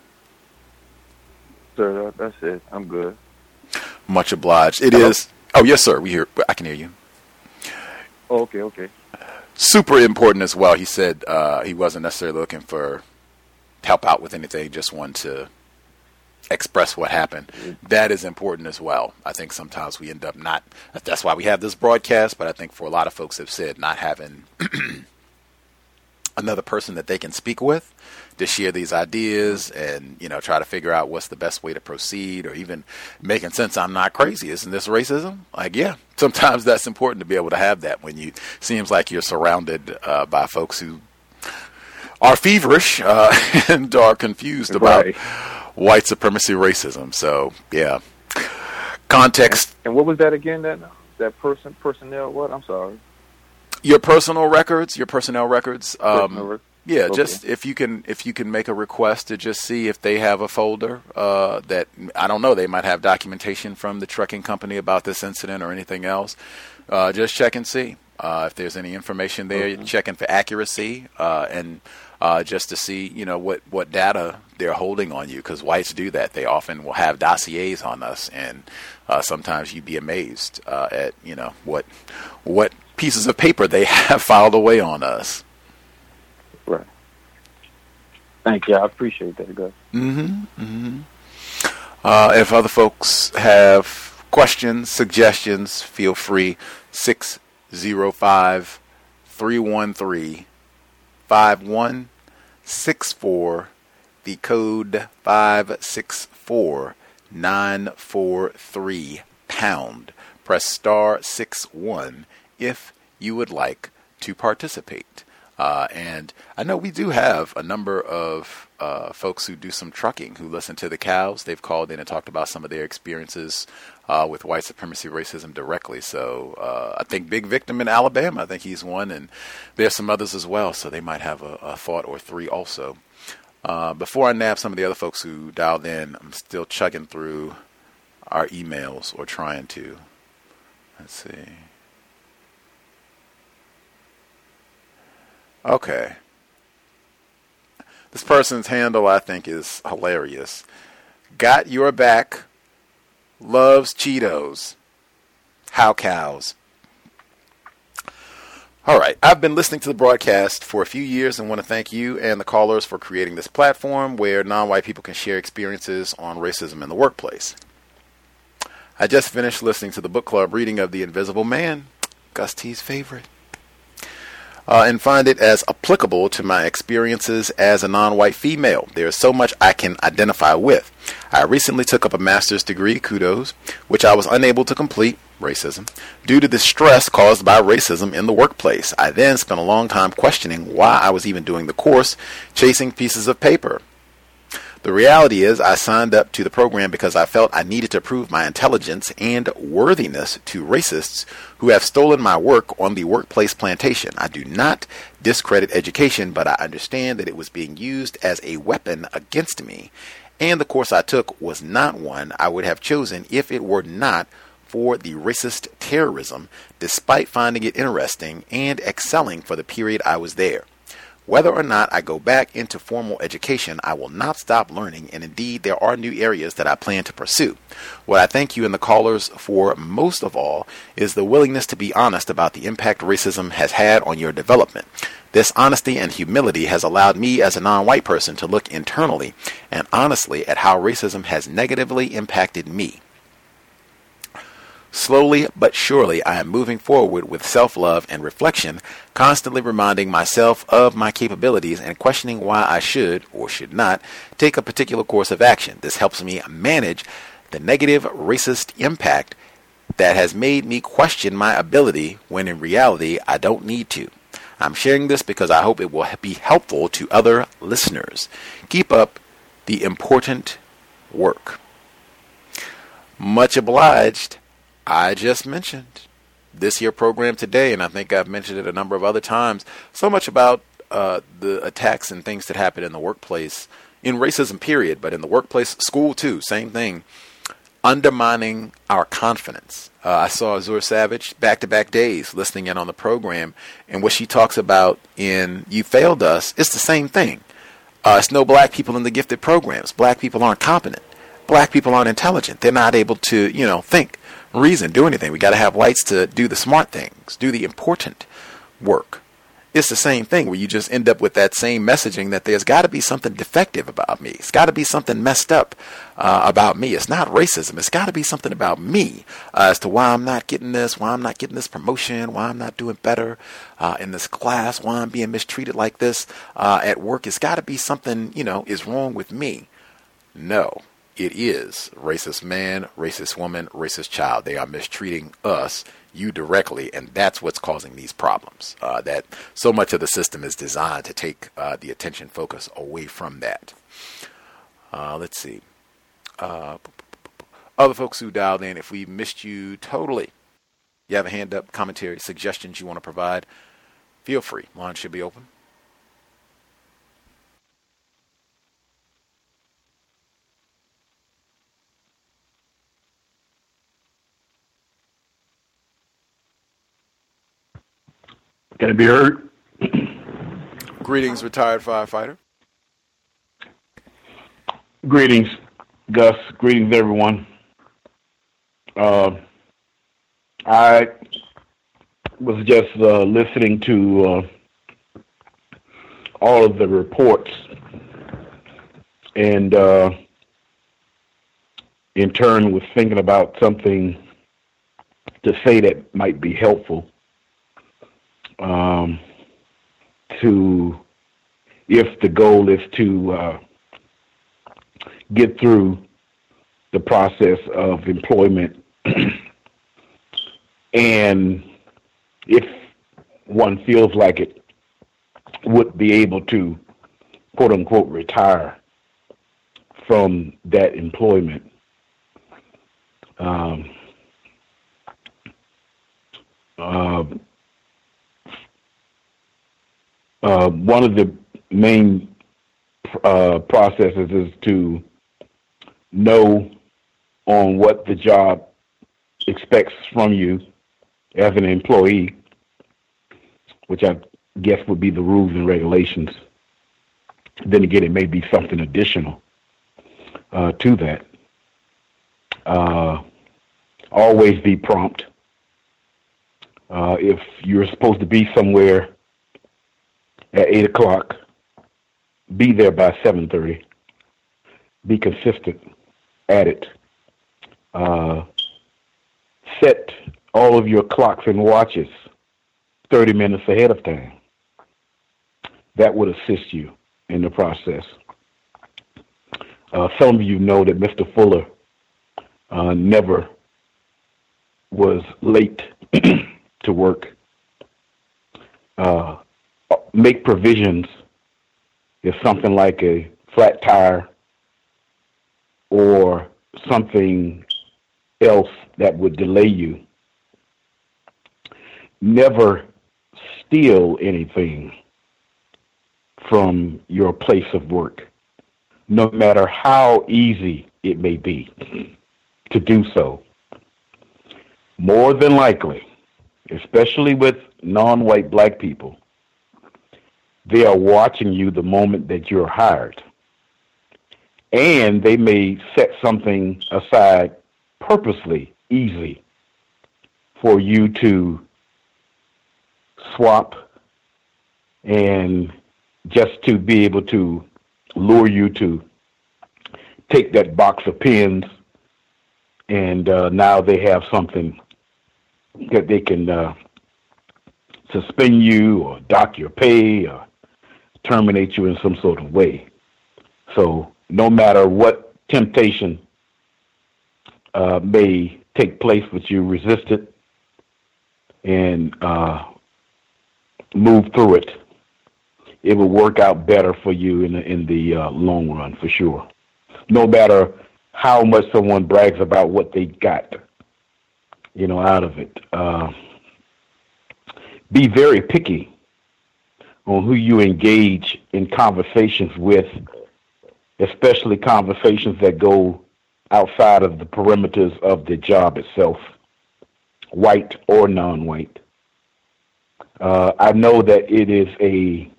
Sir, that's it. I'm good. Much obliged. It Hello? is. Oh yes, sir. We hear. I can hear you. Oh, okay, okay. Super important as well. He said uh, he wasn't necessarily looking for help out with anything. Just wanted to express what happened. That is important as well. I think sometimes we end up not, that's why we have this broadcast, but I think for a lot of folks have said not having another person that they can speak with to share these ideas and, you know, try to figure out what's the best way to proceed, or even making sense. I'm not crazy. Isn't this racism? Like, yeah, sometimes that's important to be able to have that when you, seems like you're surrounded uh, by folks who are feverish uh, and are confused about right. white supremacy racism. So, yeah. Context. And what was that again? That that person, personnel, what? I'm sorry. Your personal records, your personnel records. Um, Personal rec- yeah, okay. just if you can, if you can make a request to just see if they have a folder uh, that, I don't know, they might have documentation from the trucking company about this incident or anything else. Uh, just check and see uh, if there's any information there. Okay. Checking for accuracy uh, and uh, just to see, you know, what, what data they're holding on you, because whites do that. They often will have dossiers on us, and uh, sometimes you'd be amazed uh, at, you know, what what pieces of paper they have filed away on us. Right. Thank you. I appreciate that, guys. Mm-hmm. Mm-hmm. Uh, if other folks have questions, suggestions, feel free. six zero five, three one three, five one six four. The code five six four nine four three pound. Press star six one if you would like to participate. Uh, and I know we do have a number of uh, folks who do some trucking who listen to the cows. They've called in and talked about some of their experiences uh, with white supremacy racism directly. So uh, I think Big Victim in Alabama, I think he's one, and there's some others as well. So they might have a, a thought or three also. Uh, before I nab some of the other folks who dialed in, I'm still chugging through our emails, or trying to. Let's see. Okay. This person's handle, I think, is hilarious. Got your back. Loves Cheetos. How cows. All right. I've been listening to the broadcast for a few years and want to thank you and the callers for creating this platform where non-white people can share experiences on racism in the workplace. I just finished listening to the book club reading of The Invisible Man, Gus T's favorite, uh, and find it as applicable to my experiences as a non-white female. There is so much I can identify with. I recently took up a master's degree, kudos, which I was unable to complete, racism, due to the stress caused by racism in the workplace. I then spent a long time questioning why I was even doing the course, chasing pieces of paper. The reality is I signed up to the program because I felt I needed to prove my intelligence and worthiness to racists who have stolen my work on the workplace plantation. I do not discredit education, but I understand that it was being used as a weapon against me, and the course I took was not one I would have chosen if it were not for the racist terrorism, despite finding it interesting and excelling for the period I was there. Whether or not I go back into formal education, I will not stop learning, and indeed there are new areas that I plan to pursue. What I thank you and the callers for most of all is the willingness to be honest about the impact racism has had on your development. This honesty and humility has allowed me as a non-white person to look internally and honestly at how racism has negatively impacted me. Slowly but surely, I am moving forward with self-love and reflection, constantly reminding myself of my capabilities and questioning why I should or should not take a particular course of action. This helps me manage the negative racist impact that has made me question my ability when in reality I don't need to. I'm sharing this because I hope it will be helpful to other listeners. Keep up the important work. Much obliged. I just mentioned this here program today, and I think I've mentioned it a number of other times, so much about uh, the attacks and things that happen in the workplace, in racism period, but in the workplace, school too, same thing, undermining our confidence. Uh, I saw Azure Savage back-to-back days listening in on the program, and what she talks about in You Failed Us, it's the same thing. Uh, it's no black people in the gifted programs. Black people aren't competent. Black people aren't intelligent. They're not able to, you know, think, reason, do anything. We got to have whites to do the smart things, do the important work. It's the same thing where you just end up with that same messaging that there's got to be something defective about me. It's got to be something messed up uh, about me. It's not racism. It's got to be something about me uh, as to why I'm not getting this, why I'm not getting this promotion, why I'm not doing better uh, in this class, why I'm being mistreated like this uh, at work. It's got to be something, you know, is wrong with me. No. It is racist man, racist woman, racist child. They are mistreating us, you directly, and that's what's causing these problems. Uh, that so much of the system is designed to take uh, the attention focus away from that. Uh, let's see. Uh, other folks who dialed in, if we missed you totally, you have a hand up, commentary, suggestions you want to provide, feel free. Line should be open. Can it be heard? Greetings, retired firefighter. Greetings, Gus. Greetings, everyone. Uh, I was just uh, listening to uh, all of the reports, and uh, in turn was thinking about something to say that might be helpful. Um, to, if the goal is to uh, get through the process of employment, and if one feels like it, would be able to, quote unquote, retire from that employment. Um, uh, Uh, one of the main uh, processes is to know on what the job expects from you as an employee, which I guess would be the rules and regulations. Then again, it may be something additional uh, to that. Uh, always be prompt. Uh, if you're supposed to be somewhere at eight o'clock, be there by seven thirty. Be consistent at it. Uh, set all of your clocks and watches thirty minutes ahead of time. That would assist you in the process. Uh, some of you know that Mister Fuller uh, never was late to work. Uh, make provisions if something like a flat tire or something else that would delay you. Never steal anything from your place of work, no matter how easy it may be to do so. More than likely, especially with non-white black people, they are watching you the moment that you're hired. And they may set something aside purposely easy for you to swap and just to be able to lure you to take that box of pens, and uh, now they have something that they can uh, suspend you or dock your pay or terminate you in some sort of way. So no matter what temptation uh, may take place, but you resist it and uh, move through it, it will work out better for you in the, in the uh, long run, for sure. No matter how much someone brags about what they got, you know, out of it. Uh, be very picky on who you engage in conversations with, especially conversations that go outside of the perimeters of the job itself, white or non-white. Uh, I know that it is a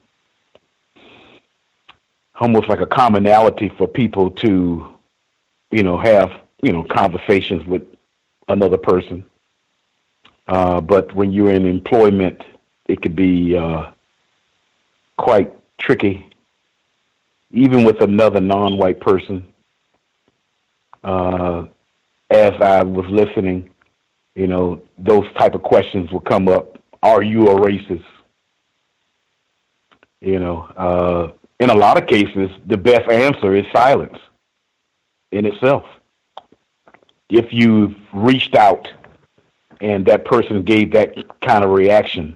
almost like a commonality for people to, you know, have, you know, conversations with another person. Uh, but when you're in employment, it could be uh, quite tricky, even with another non-white person. Uh, as I was listening, you know, those type of questions will come up. Are you a racist? You know, uh, in a lot of cases, the best answer is silence in itself. If you've reached out and that person gave that kind of reaction,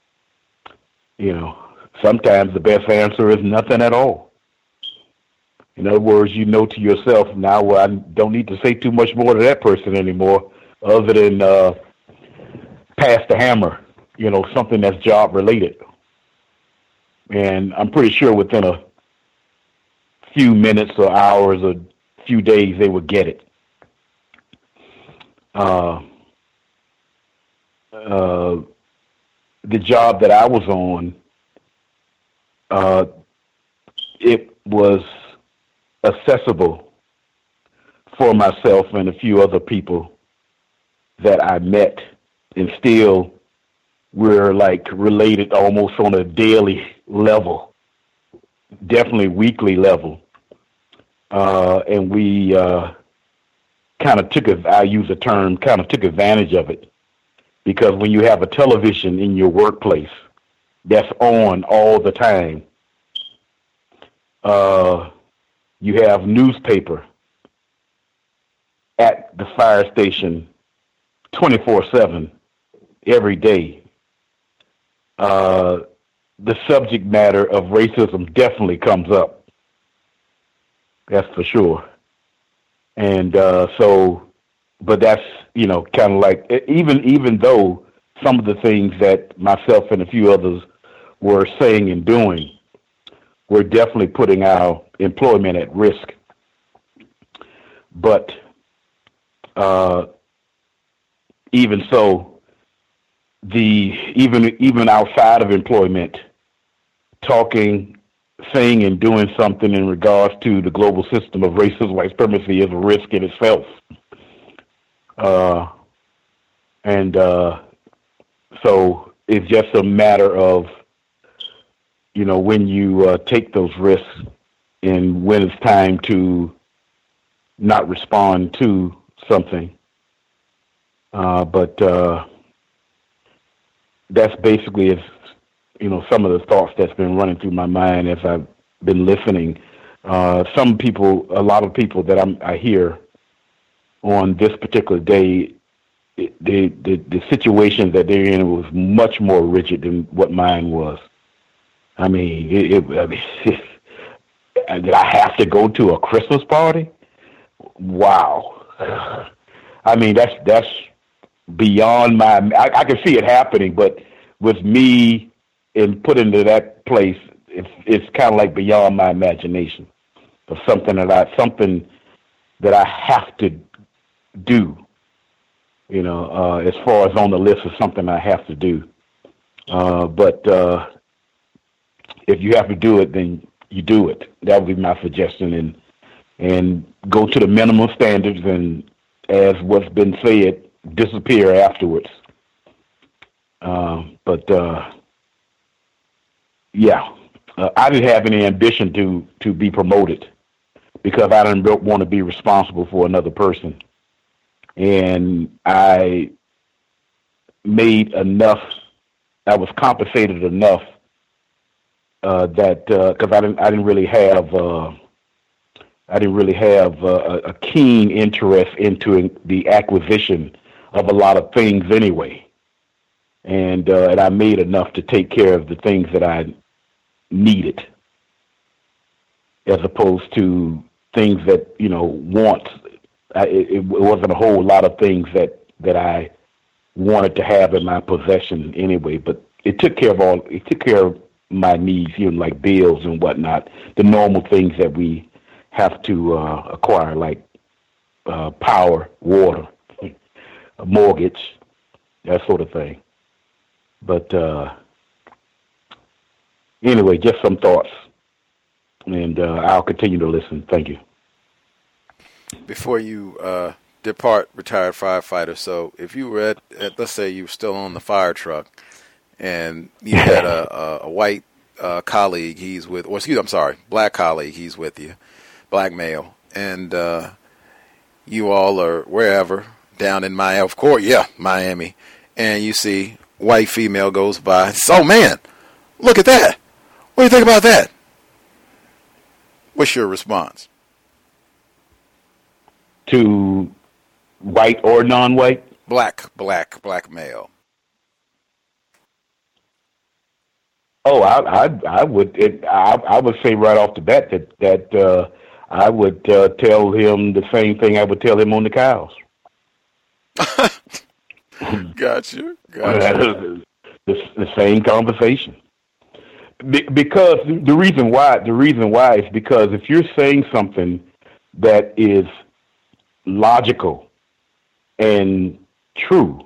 you know, sometimes the best answer is nothing at all. In other words, you know to yourself, now well, I don't need to say too much more to that person anymore, other than uh, pass the hammer, you know, something that's job related. And I'm pretty sure within a few minutes or hours or few days, they would get it. Uh, uh, the job that I was on, uh, it was accessible for myself and a few other people that I met, and still we're like related almost on a daily level, definitely weekly level. Uh, and we uh, kind of took, a, I use a term, kind of took advantage of it, because when you have a television in your workplace that's on all the time, uh, you have newspaper at the fire station twenty-four seven every day. Uh, the subject matter of racism definitely comes up. That's for sure. And uh, so, but that's, you know, kind of like, even even though some of the things that myself and a few others were saying and doing were definitely putting our employment at risk. But uh, even so, the even even outside of employment, talking, saying, and doing something in regards to the global system of racist white supremacy is a risk in itself. Uh, and uh, so it's just a matter of, you know, when you uh, take those risks and when it's time to not respond to something. Uh, but uh, that's basically, it's, you know, some of the thoughts that's been running through my mind as I've been listening. Uh, some people, a lot of people that I'm, I hear on this particular day, it, the, the the situation that they're in was much more rigid than what mine was. I mean, it, it, I mean it, did I have to go to a Christmas party? Wow. I mean, that's that's beyond my. I, I can see it happening, but with me and put into that place, it's it's kind of like beyond my imagination of something that I something that I have to do. You know, uh, as far as on the list of something I have to do. Uh, but uh, if you have to do it, then you do it. That would be my suggestion, and and go to the minimum standards, and as what's been said, disappear afterwards. Uh, but uh, yeah, uh, I didn't have any ambition to to be promoted because I didn't want to be responsible for another person, and I made enough. I was compensated enough uh, that because uh, I didn't I didn't really have. Uh, I didn't really have uh, a keen interest into the acquisition of a lot of things anyway. And, uh, and I made enough to take care of the things that I needed, as opposed to things that, you know, want. I, it, it wasn't a whole lot of things that, that I wanted to have in my possession anyway, but it took care of all, it took care of my needs, you know, like bills and whatnot, the normal things that we have to uh, acquire, like uh, power, water, a mortgage, that sort of thing. But uh, anyway, just some thoughts, and uh, I'll continue to listen. Thank you. Before you uh, depart, retired firefighter, so if you were at, at, let's say you were still on the fire truck, and you had a, a, a white uh, colleague he's with, or excuse me, I'm sorry, black colleague he's with you, black male, and uh, you all are wherever, down in Miami, of course, yeah, Miami, and you see white female goes by, so man, look at that. What do you think about that? What's your response? To white or non-white? Black, black, black male. Oh, I, I, I would, it, I, I would say right off the bat that that uh, I would uh, tell him the same thing I would tell him on the cows. Gotcha. Gotcha. the, the same conversation. Be, because the reason why, the reason why is because if you're saying something that is logical and true,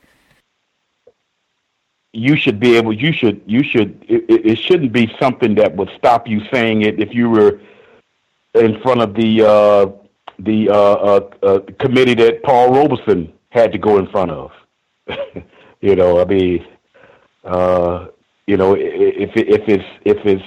you should be able. You should. You should. It, it shouldn't be something that would stop you saying it if you were in front of the uh, the uh, uh, uh, committee that Paul Robeson had to go in front of. you know, I mean, uh, you know, if if it's if it's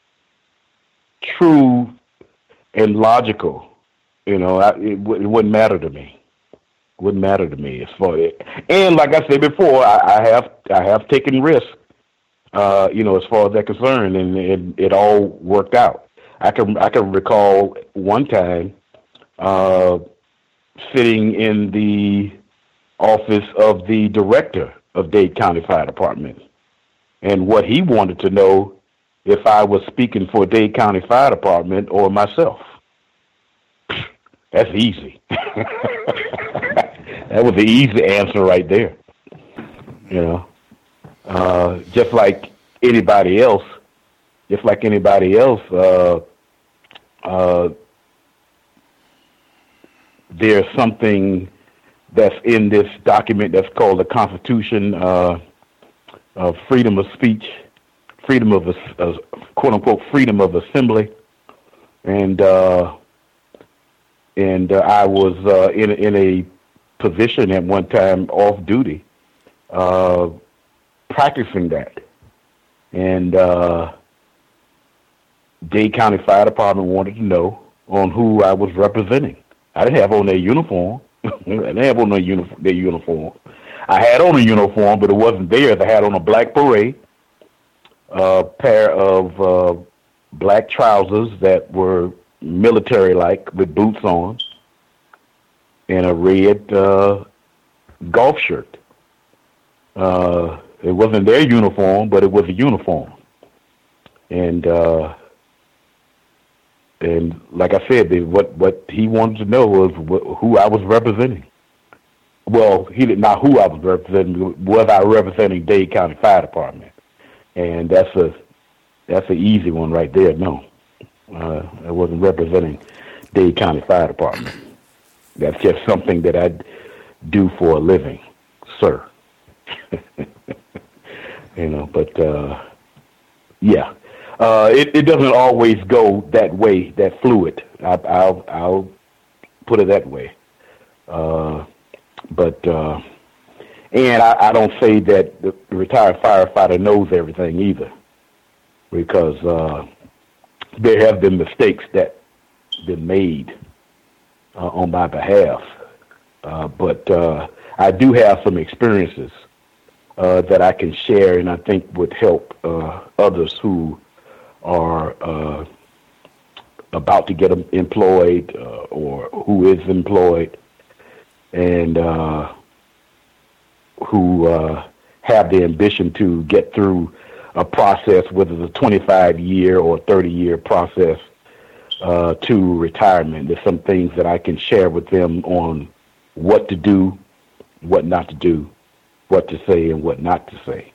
true and logical, you know, I, it, it wouldn't matter to me. Wouldn't matter to me as far as, and like I said before, I, I have I have taken risks, uh, you know, as far as that concerned, and it, it all worked out. I can I can recall one time uh, sitting in the office of the director of Dade County Fire Department, and what he wanted to know if I was speaking for Dade County Fire Department or myself. That's easy. That was the easy answer right there. You know, uh, just like anybody else, just like anybody else, uh, uh, there's something that's in this document that's called the Constitution uh, of Freedom of Speech, freedom of, uh, quote unquote, freedom of assembly, and uh, and uh, I was uh, in in a position at one time off duty, uh, practicing that. And uh, Dade County Fire Department wanted to know on who I was representing. I didn't have on their uniform. I didn't have on their, uni- their uniform. I had on a uniform, but it wasn't theirs. I had on a black beret, a pair of uh, black trousers that were military-like with boots on, and a red uh, golf shirt. Uh, it wasn't their uniform, but it was a uniform. And uh, and like I said, the, what what he wanted to know was wh- who I was representing. Well, he did not who I was representing. Was I representing Dade County Fire Department? And that's a that's an easy one right there. No, uh, I wasn't representing Dade County Fire Department. That's just something that I do for a living, sir. you know, but uh, yeah, uh, it, it doesn't always go that way, that fluid. I, I'll I'll put it that way. Uh, but uh, and I, I don't say that the retired firefighter knows everything either, because uh, there have been mistakes that been made Uh, on my behalf, uh, but uh, I do have some experiences uh, that I can share, and I think would help uh, others who are uh, about to get employed uh, or who is employed, and uh, who uh, have the ambition to get through a process, whether it's a twenty-five year or thirty year process, Uh, to retirement. There's some things that I can share with them on what to do, what not to do, what to say, and what not to say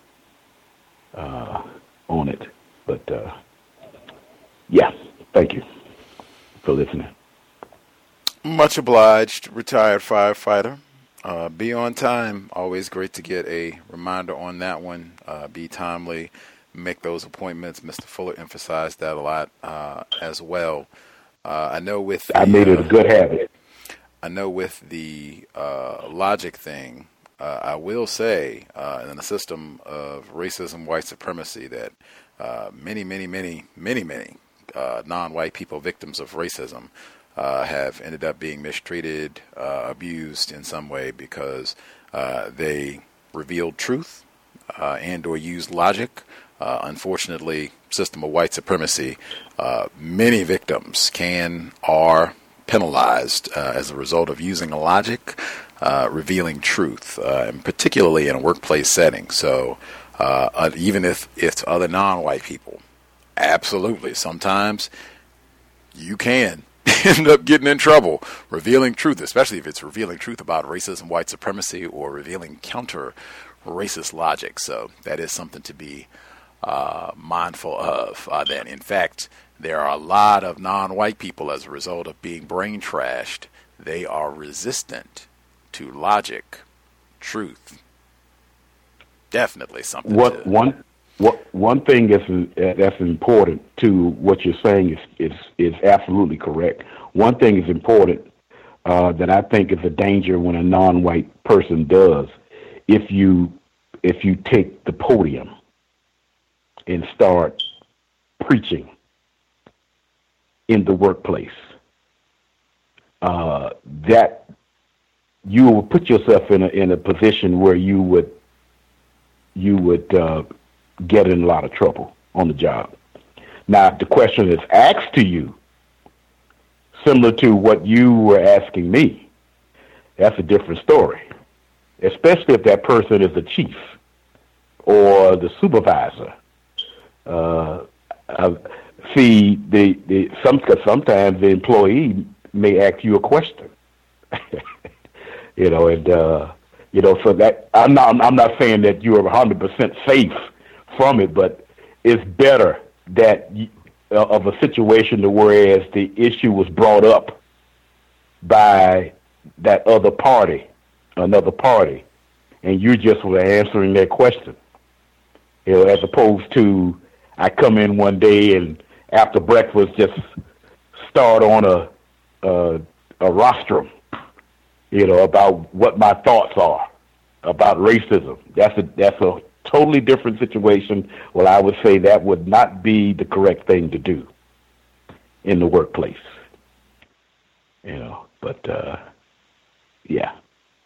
uh, on it. But, uh, yeah, thank you for listening. Much obliged, retired firefighter. Uh, be on time. Always great to get a reminder on that one. Uh, be timely. Make those appointments. Mister Fuller emphasized that a lot uh, as well. Uh, I know with the, I made it a good habit. I know with the uh, logic thing, uh, I will say uh, in the system of racism, white supremacy, that uh, many, many, many, many, many uh, non-white people, victims of racism, uh, have ended up being mistreated, uh, abused in some way because uh, they revealed truth uh, and or used logic. Uh, unfortunately, system of white supremacy, uh, many victims can, are penalized uh, as a result of using a logic, uh, revealing truth, uh, and particularly in a workplace setting. So uh, uh, even if it's other non-white people, absolutely, sometimes you can end up getting in trouble revealing truth, especially if it's revealing truth about racism, white supremacy, or revealing counter racist logic. So that is something to be uh, mindful of. Uh, then, in fact, there are a lot of non-white people as a result of being brain trashed. They are resistant to logic, truth. Definitely something. What to, one what one thing that's uh, that's important to what you're saying is is is absolutely correct. One thing is important uh, that I think is a danger when a non-white person does. If you if you take the podium and start preaching in the workplace, uh, that you will put yourself in a in a position where you would you would uh, get in a lot of trouble on the job. Now, if the question is asked to you, similar to what you were asking me, that's a different story. Especially if that person is the chief or the supervisor. Uh, uh, see, the the some sometimes the employee may ask you a question. you know, and uh, you know, so that I'm not I'm not saying that you are one hundred percent safe from it, but it's better that you, uh, of a situation to whereas the issue was brought up by that other party, another party, and you just were answering their question. You know, as opposed to I come in one day and after breakfast just start on a a, a rostrum, you know, about what my thoughts are about racism. That's a that's a totally different situation. Well, I would say that would not be the correct thing to do in the workplace. You know, but uh, yeah.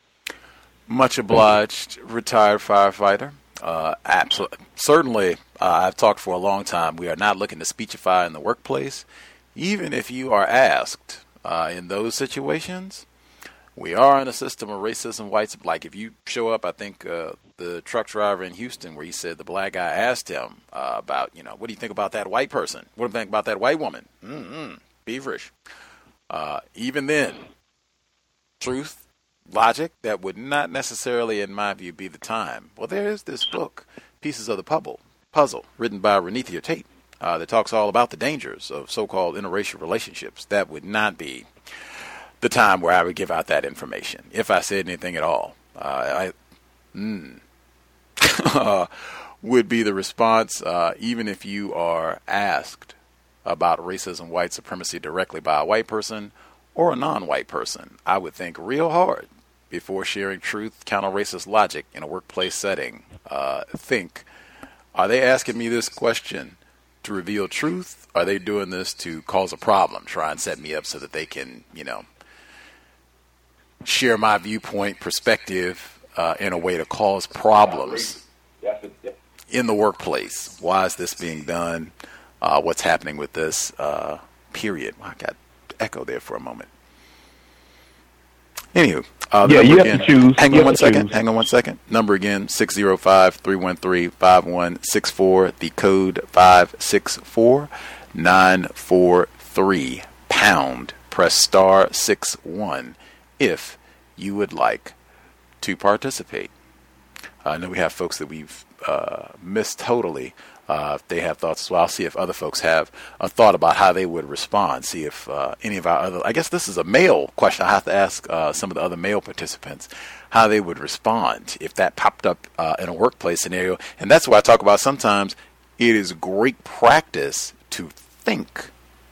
Much obliged, retired firefighter. Uh, absolutely. Certainly, uh, I've talked for a long time. We are not looking to speechify in the workplace. Even if you are asked uh, in those situations, we are in a system of racism, whites. Like if you show up, I think uh, the truck driver in Houston where he said the black guy asked him uh, about, you know, what do you think about that white person? What do you think about that white woman? Mm-mm, feverish. Uh, even then, truth, logic, that would not necessarily, in my view, be the time. Well, there is this book, Pieces of the Puzzle, puzzle written by Renethia Tate, uh, that talks all about the dangers of so-called interracial relationships. That would not be the time where I would give out that information, if I said anything at all. Uh, I mm, uh, would be the response, uh, even if you are asked about racism, white supremacy directly by a white person or a non-white person. I would think real hard before sharing truth, counter-racist logic in a workplace setting. Uh, think, are they asking me this question to reveal truth? Are they doing this to cause a problem, try and set me up so that they can, you know, share my viewpoint, perspective uh, in a way to cause problems in the workplace? Why is this being done? Uh, what's happening with this? Uh, period. I got echo there for a moment. Anywho, uh, yeah, you again, have to choose. Hang you on one choose. second. Hang on one second. Number again, six zero five, three one three, five one six four. The code five six four nine four three pound. Press star six one if you would like to participate. I know we have folks that we've uh, missed totally. Uh, if they have thoughts as well, I'll see if other folks have a thought about how they would respond. See if uh, any of our other, I guess this is a male question. I have to ask uh, some of the other male participants how they would respond if that popped up uh, in a workplace scenario. And that's why I talk about sometimes it is great practice to think.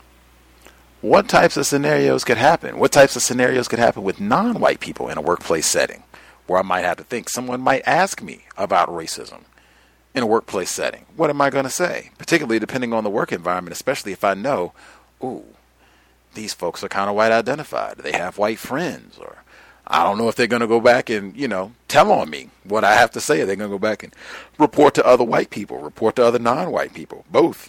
What types of scenarios could happen? What types of scenarios could happen with non-white people in a workplace setting where I might have to think? Someone might ask me about racism in a workplace setting. What am I going to say? Particularly depending on the work environment, especially if I know, ooh, these folks are kind of white identified. They have white friends, or I don't know if they're going to go back and, you know, tell on me what I have to say. They're going to go back and report to other white people, report to other non-white people, both.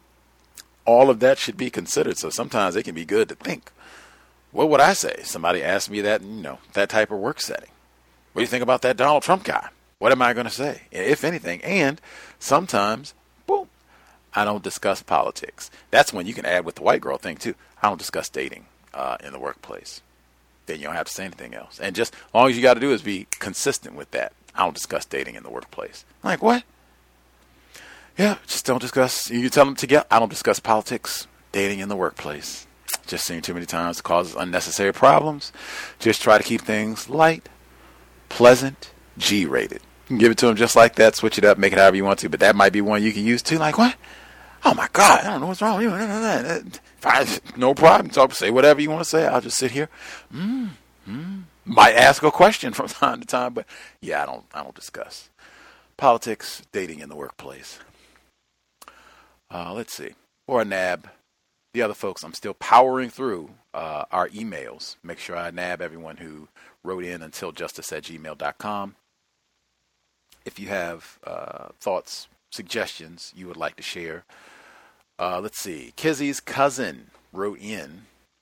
All of that should be considered. So sometimes it can be good to think, what would I say? Somebody asked me that, you know, that type of work setting. What do you think about that Donald Trump guy? What am I going to say, if anything? And sometimes, boom, I don't discuss politics. That's when you can add with the white girl thing too. I don't discuss dating uh, in the workplace. Then you don't have to say anything else. And just as long as you got to do is be consistent with that. I don't discuss dating in the workplace. I'm like, what? Yeah, just don't discuss. You tell them together. I don't discuss politics, dating in the workplace. Just seen too many times. It causes unnecessary problems. Just try to keep things light, pleasant, G-rated. You can give it to them just like that. Switch it up, make it however you want to. But that might be one you can use too. Like, what? Oh my God, I don't know what's wrong with you. Fine, no problem. Talk, say whatever you want to say. I'll just sit here. Mm, mm. Might ask a question from time to time, but yeah, I don't. I don't discuss politics, dating in the workplace. Uh, let's see. Or a nab. The other folks, I'm still powering through uh, our emails. Make sure I nab everyone who wrote in until justice at gmail dot com. If you have uh, thoughts, suggestions you would like to share. Uh, let's see. Kizzy's cousin wrote in.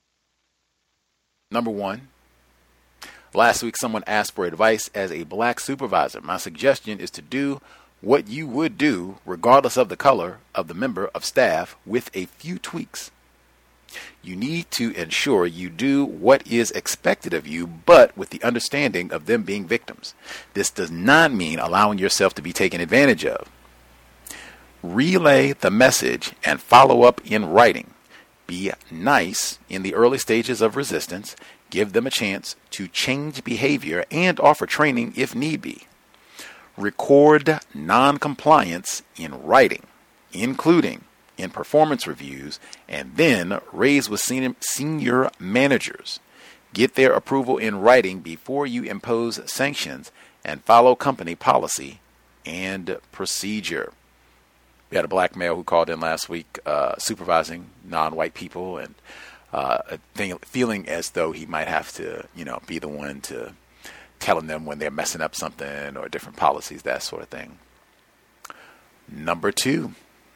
Number one. Last week, someone asked for advice as a black supervisor. My suggestion is to do what you would do, regardless of the color of the member of staff, with a few tweaks. You need to ensure you do what is expected of you, but with the understanding of them being victims. This does not mean allowing yourself to be taken advantage of. Relay the message and follow up in writing. Be nice in the early stages of resistance. Give them a chance to change behavior and offer training if need be. Record non-compliance in writing, including in performance reviews, and then raise with senior, senior managers. Get their approval in writing before you impose sanctions, and follow company policy and procedure. We had a black male who called in last week uh, supervising non-white people and uh, th- feeling as though he might have to, you know, be the one to telling them when they're messing up something or different policies, that sort of thing. Number two,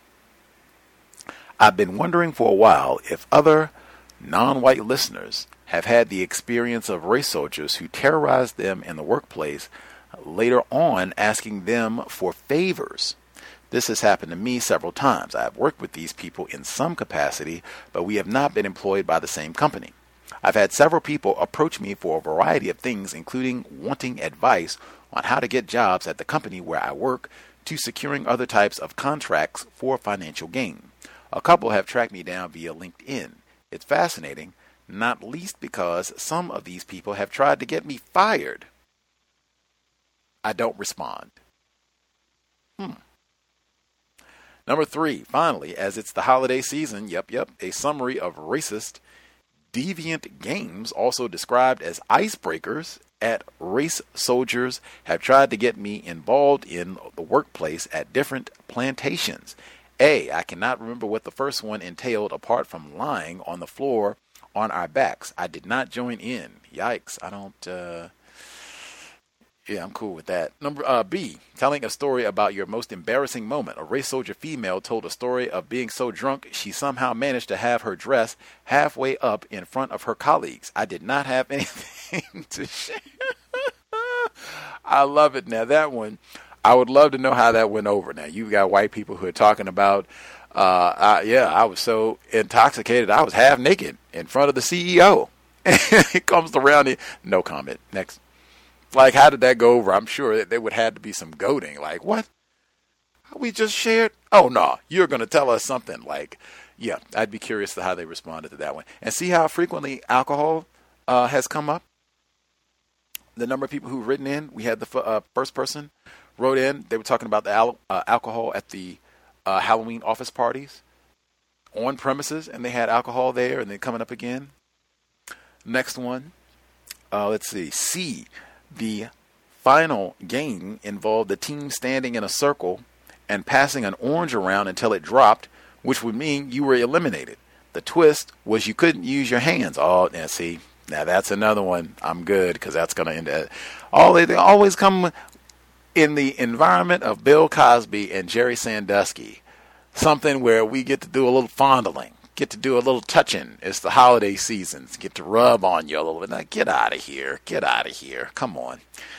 I've been wondering for a while if other non-white listeners have had the experience of race soldiers who terrorized them in the workplace, later on asking them for favors. This has happened to me several times. I have worked with these people in some capacity, but we have not been employed by the same company. I've had several people approach me for a variety of things, including wanting advice on how to get jobs at the company where I work, to securing other types of contracts for financial gain. A couple have tracked me down via LinkedIn. It's fascinating, not least because some of these people have tried to get me fired. I don't respond. Hmm. Number three, finally, as it's the holiday season, yep, yep, a summary of racist, deviant games, also described as icebreakers, at race soldiers have tried to get me involved in the workplace at different plantations. A, I cannot remember what the first one entailed apart from lying on the floor on our backs. I did not join in. Yikes, I don't, uh... Yeah, I'm cool with that. Number uh, B, telling a story about your most embarrassing moment. A race soldier female told a story of being so drunk she somehow managed to have her dress halfway up in front of her colleagues. I did not have anything to share. I love it. Now, that one, I would love to know how that went over. Now, you've got white people who are talking about, uh, I, yeah, I was so intoxicated, I was half naked in front of the C E O. It comes around, here. No comment. Next. Like, how did that go over? I'm sure that there would have to be some goading. Like, what? We just shared? Oh, no. You're going to tell us something. Like, yeah, I'd be curious to how they responded to that one. And see how frequently alcohol uh, has come up? The number of people who've written in. We had the f- uh, first person wrote in. They were talking about the al- uh, alcohol at the uh, Halloween office parties on premises, and they had alcohol there, and then coming up again. Next one. Uh, let's see. C. The final game involved the team standing in a circle and passing an orange around until it dropped, which would mean you were eliminated. The twist was you couldn't use your hands. Oh, now see, now that's another one. I'm good because that's going to end it. All they, they always come in the environment of Bill Cosby and Jerry Sandusky, something where we get to do a little fondling. Get to do a little touching. It's the holiday seasons. Get to rub on you a little bit. Now, get out of here. Get out of here. Come on.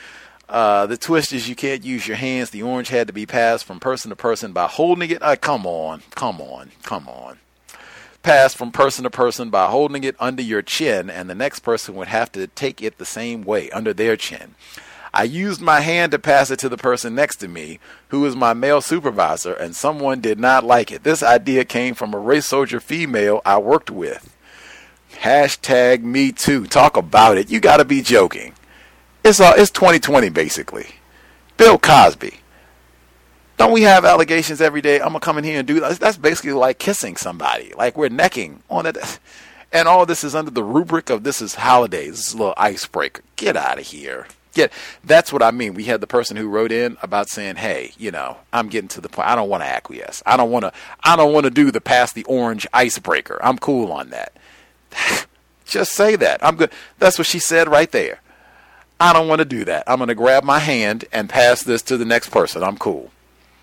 Uh, the twist is you can't use your hands. The orange had to be passed from person to person by holding it. Uh, come on, come on, come on. Passed from person to person by holding it under your chin, and the next person would have to take it the same way, under their chin. I used my hand to pass it to the person next to me, who is my male supervisor, and someone did not like it. This idea came from a race soldier female I worked with. Hashtag me too. Talk about it. You got to be joking. It's uh, it's twenty twenty, basically. Bill Cosby. Don't we have allegations every day? I'm going to come in here and do that. That's basically like kissing somebody. Like we're necking on it. And all this is under the rubric of this is holidays. This is a little icebreaker. Get out of here. Get. That's what I mean. We had the person who wrote in about saying, hey, you know, I'm getting to the point. I don't want to acquiesce. I don't want to, I don't want to do the pass the orange icebreaker. I'm cool on that. Just say that. I'm good. That's what she said right there. I don't want to do that. I'm going to grab my hand and pass this to the next person. I'm cool.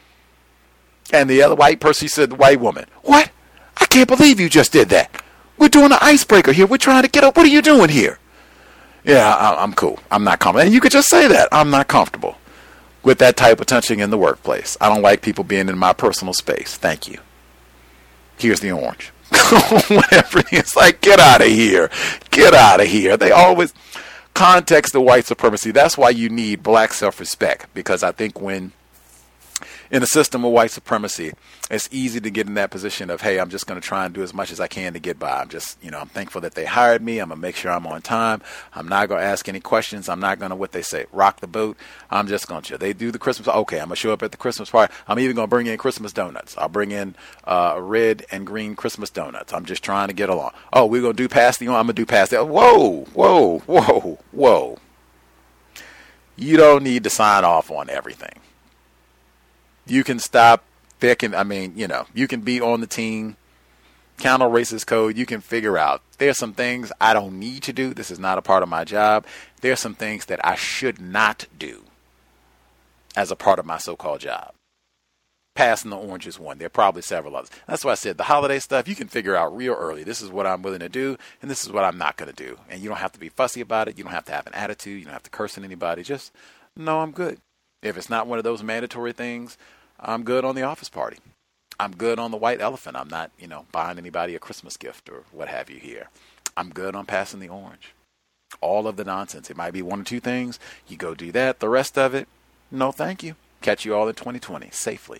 And the other white person, she said, the white woman, what? I can't believe you just did that. We're doing an icebreaker here. We're trying to get up. What are you doing here? Yeah, I, I'm cool. I'm not comfortable. And you could just say that. I'm not comfortable with that type of touching in the workplace. I don't like people being in my personal space. Thank you. Here's the orange. Whatever it is. Like, get out of here. Get out of here. They always context the white supremacy. That's why you need black self-respect. Because I think when in a system of white supremacy, it's easy to get in that position of, hey, I'm just going to try and do as much as I can to get by. I'm just, you know, I'm thankful that they hired me. I'm going to make sure I'm on time. I'm not going to ask any questions. I'm not going to, what they say, rock the boat. I'm just going to, they do the Christmas, okay, I'm going to show up at the Christmas party. I'm even going to bring in Christmas donuts. I'll bring in uh, red and green Christmas donuts. I'm just trying to get along. Oh, we're going to do past the, I'm going to do past the, whoa, whoa, whoa, whoa. You don't need to sign off on everything. You can stop picking, I mean, you know, you can be on the team, counter racist code, you can figure out there's some things I don't need to do. This is not a part of my job. There's some things that I should not do as a part of my so-called job. Passing the orange is one. There are probably several others. That's why I said the holiday stuff, you can figure out real early. This is what I'm willing to do, and this is what I'm not going to do. And you don't have to be fussy about it. You don't have to have an attitude. You don't have to curse at anybody. Just, no, I'm good. If it's not one of those mandatory things, I'm good on the office party. I'm good on the white elephant. I'm not, you know, buying anybody a Christmas gift or what have you here. I'm good on passing the orange. All of the nonsense. It might be one or two things. You go do that. The rest of it, no thank you. Catch you all in twenty twenty safely.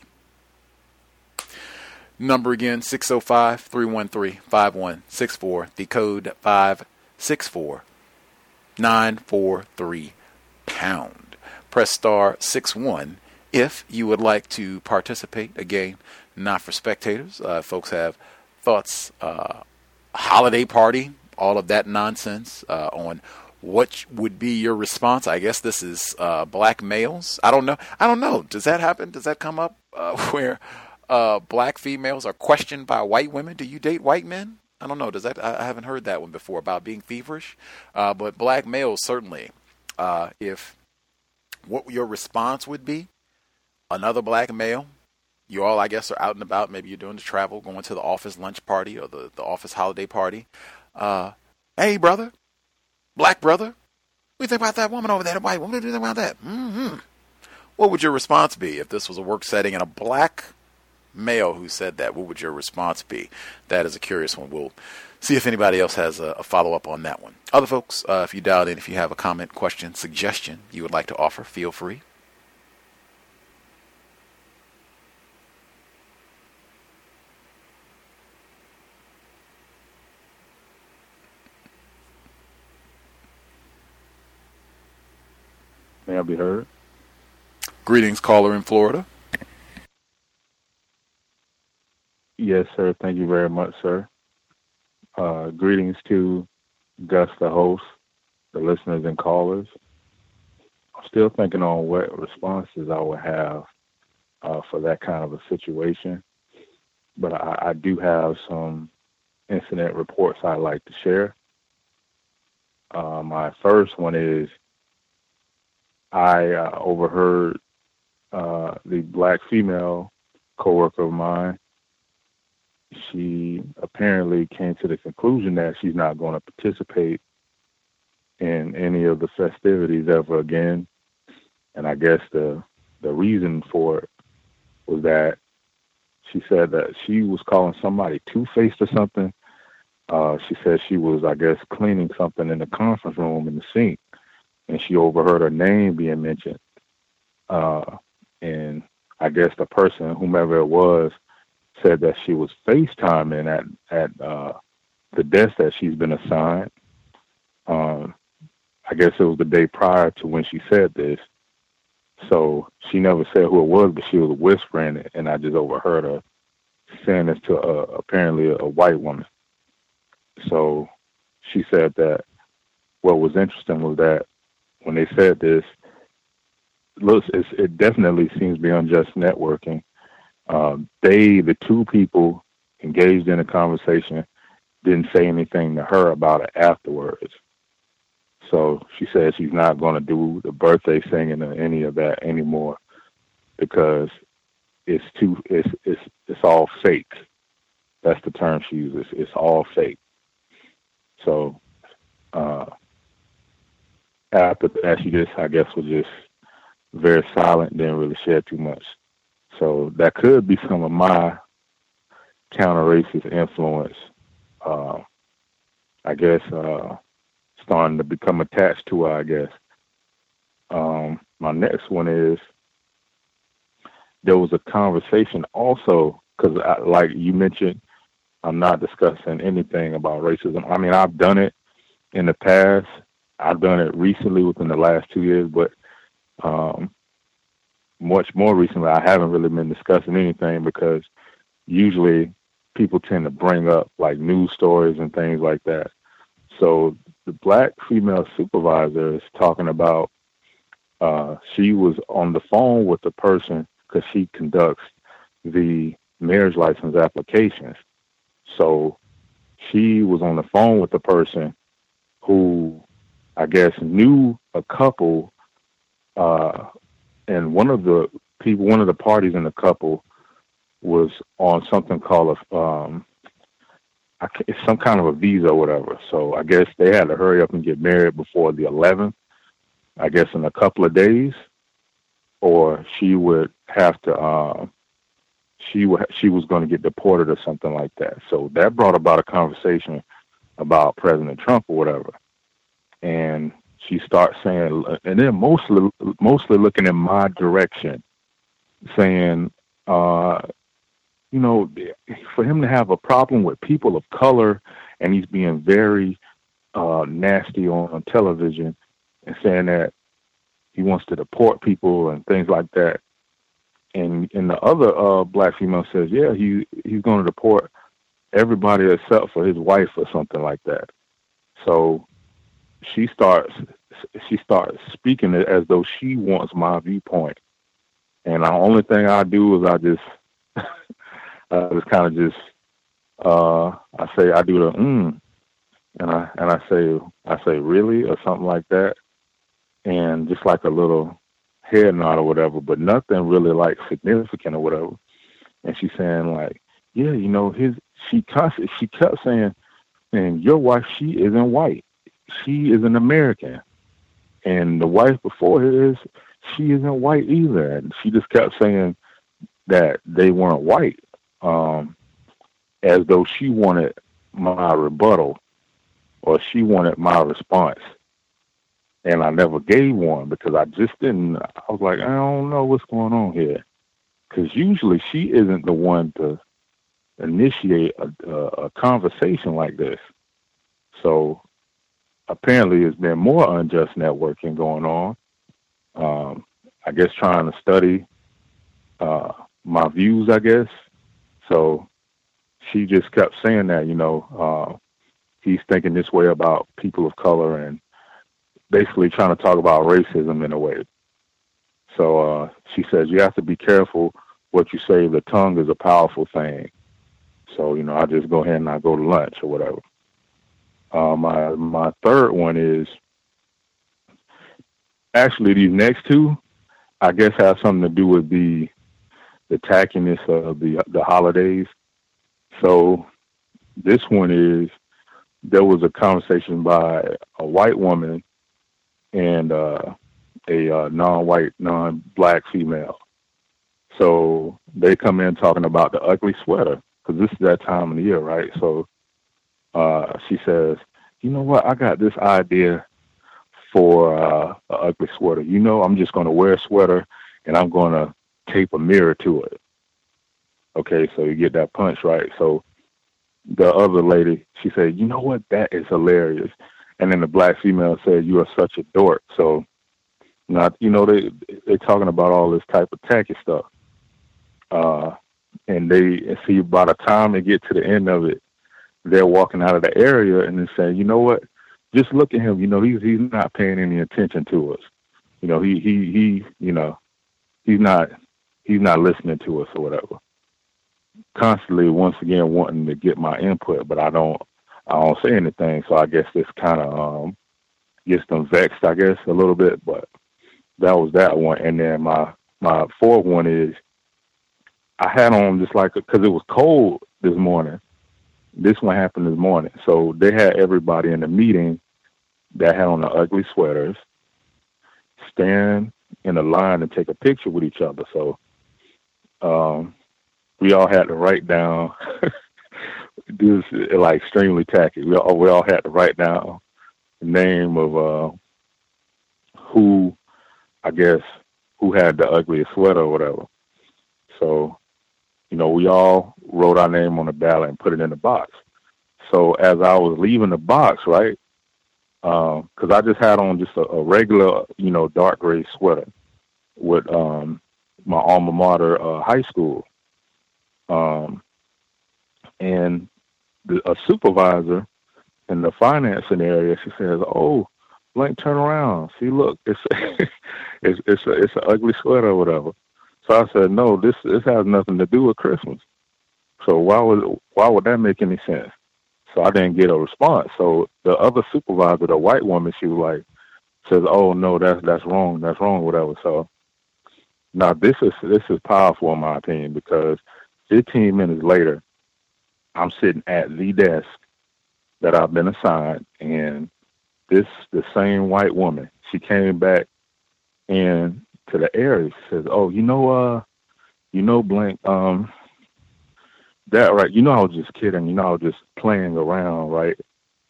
Number again, six oh five, three one three, five one six four. The code five six four nine four three pound. Press star six one if you would like to participate. Again, not for spectators. Uh, folks have thoughts, uh, holiday party, all of that nonsense uh, on what would be your response. I guess this is uh, black males. I don't know. I don't know. Does that happen? Does that come up uh, where uh, black females are questioned by white women? Do you date white men? I don't know. Does that? I haven't heard that one before about being feverish. Uh, but black males, certainly, uh, if what your response would be, another black male, you all, I guess, are out and about. Maybe you're doing the travel, going to the office lunch party or the, the office holiday party. Uh, hey, brother, black brother, what do you think about that woman over there, the white woman? What do you think about that? Mm-hmm. What would your response be if this was a work setting and a black male who said that? What would your response be? That is a curious one. We'll see if anybody else has a, a follow-up on that one. Other folks, uh, if you dialed in, if you have a comment, question, suggestion you would like to offer, feel free. May I be heard? Greetings, caller in Florida. Yes, sir. Thank you very much, sir. Uh, greetings to Gus, the host, the listeners and callers. I'm still thinking on what responses I would have uh, for that kind of a situation. But I, I do have some incident reports I'd like to share. Uh, my first one is I uh, overheard uh, the black female coworker of mine. She apparently came to the conclusion that she's not going to participate in any of the festivities ever again. And I guess the the reason for it was that she said that she was calling somebody two-faced or something. Uh, she said she was, I guess, cleaning something in the conference room in the sink, and she overheard her name being mentioned. Uh, and I guess the person, whomever it was, said that she was FaceTiming at at uh, the desk that she's been assigned. Um, I guess it was the day prior to when she said this. So she never said who it was, but she was whispering it, and I just overheard her saying this to uh, apparently a, a white woman. So she said that what was interesting was that when they said this, looks it's, it definitely seems to be unjust networking. Um, they, the two people engaged in a conversation, didn't say anything to her about it afterwards. So she said she's not going to do the birthday singing or any of that anymore because it's too it's it's it's all fake. That's the term she uses. It's all fake. So uh, after that, she just I guess was just very silent, didn't really share too much. So that could be some of my counter-racist influence. Uh, I guess. Uh, starting to become attached to her, I guess. Um, my next one is there was a conversation also, because like you mentioned, I'm not discussing anything about racism. I mean, I've done it in the past. I've done it recently within the last two years, but um, much more recently, I haven't really been discussing anything because usually people tend to bring up like news stories and things like that. So the black female supervisor is talking about uh, she was on the phone with the person because she conducts the marriage license applications. So she was on the phone with the person who I guess knew a couple, uh, and one of the people, one of the parties in the couple was on something called a um, it's some kind of a visa or whatever. So I guess they had to hurry up and get married before the eleventh, I guess in a couple of days, or she would have to, uh, she would, she was going to get deported or something like that. So that brought about a conversation about President Trump or whatever. And she starts saying, and then mostly, mostly looking in my direction, saying, uh, you know, for him to have a problem with people of color, and he's being very uh, nasty on, on television and saying that he wants to deport people and things like that. And and the other uh, black female says, yeah, he he's going to deport everybody except for his wife or something like that. So she starts she starts speaking it as though she wants my viewpoint. And the only thing I do is I just I just kind of just, uh, I say, I do the, mm, and I, and I say, I say, really, or something like that. And just like a little head nod or whatever, but nothing really like significant or whatever. And she's saying like, yeah, you know, his, she constantly, she kept saying, and your wife, she isn't white. She is an American. And the wife before her is, she isn't white either. And she just kept saying that they weren't white. Um, as though she wanted my rebuttal or she wanted my response. And I never gave one because I just didn't, I was like, I don't know what's going on here. Because usually she isn't the one to initiate a, a, a conversation like this. So apparently there's been more unjust networking going on. Um, I guess trying to study uh, my views, I guess. So she just kept saying that, you know, uh, he's thinking this way about people of color and basically trying to talk about racism in a way. So uh, she says, you have to be careful what you say. The tongue is a powerful thing. So, you know, I just go ahead and I go to lunch or whatever. Uh, my, my third one is actually these next two, I guess, have something to do with the the tackiness of the the holidays. So this one is, there was a conversation by a white woman and uh, a uh, non-white, non-black female. So they come in talking about the ugly sweater, because this is that time of the year, right? So uh, she says, you know what, I got this idea for uh, an ugly sweater. You know, I'm just going to wear a sweater and I'm going to tape a mirror to it. Okay, so you get that punch, right? So the other lady, she said, you know what, that is hilarious. And then the black female said, you are such a dork. So, not, you know, they, they're talking about all this type of tacky stuff. Uh, and they see by the time they get to the end of it, they're walking out of the area and they're saying, you know what, just look at him. You know, he's he's not paying any attention to us. You know, he he he. You know, he's not he's not listening to us or whatever. Constantly, once again, wanting to get my input, but I don't I don't say anything. So I guess this kind of um, gets them vexed, I guess, a little bit. But that was that one. And then my my fourth one is I had on just like because it was cold this morning. This one happened this morning. So they had everybody in the meeting that had on the ugly sweaters stand in a line and take a picture with each other. So um, we all had to write down, this is like extremely tacky. We all, we all had to write down the name of uh, who, I guess, who had the ugliest sweater or whatever. So, you know, we all wrote our name on the ballot and put it in the box. So as I was leaving the box, right, because um, I just had on just a, a regular, you know, dark gray sweater with um, my alma mater uh, high school. Um, and the, a supervisor in the financing area, she says, oh, Blank, turn around. See, look, it's it's it's a, it's an ugly sweater or whatever. So I said, no, this this has nothing to do with Christmas. So why would why would that make any sense? So I didn't get a response. So the other supervisor, the white woman, she was like, says, oh no, that's that's wrong, that's wrong, whatever. So now this is this is powerful in my opinion, because fifteen minutes later, I'm sitting at the desk that I've been assigned, and this the same white woman, she came back and to the area, she says, oh, you know, uh, you know, Blank, um, that, right, you know, I was just kidding, you know, I was just playing around, right?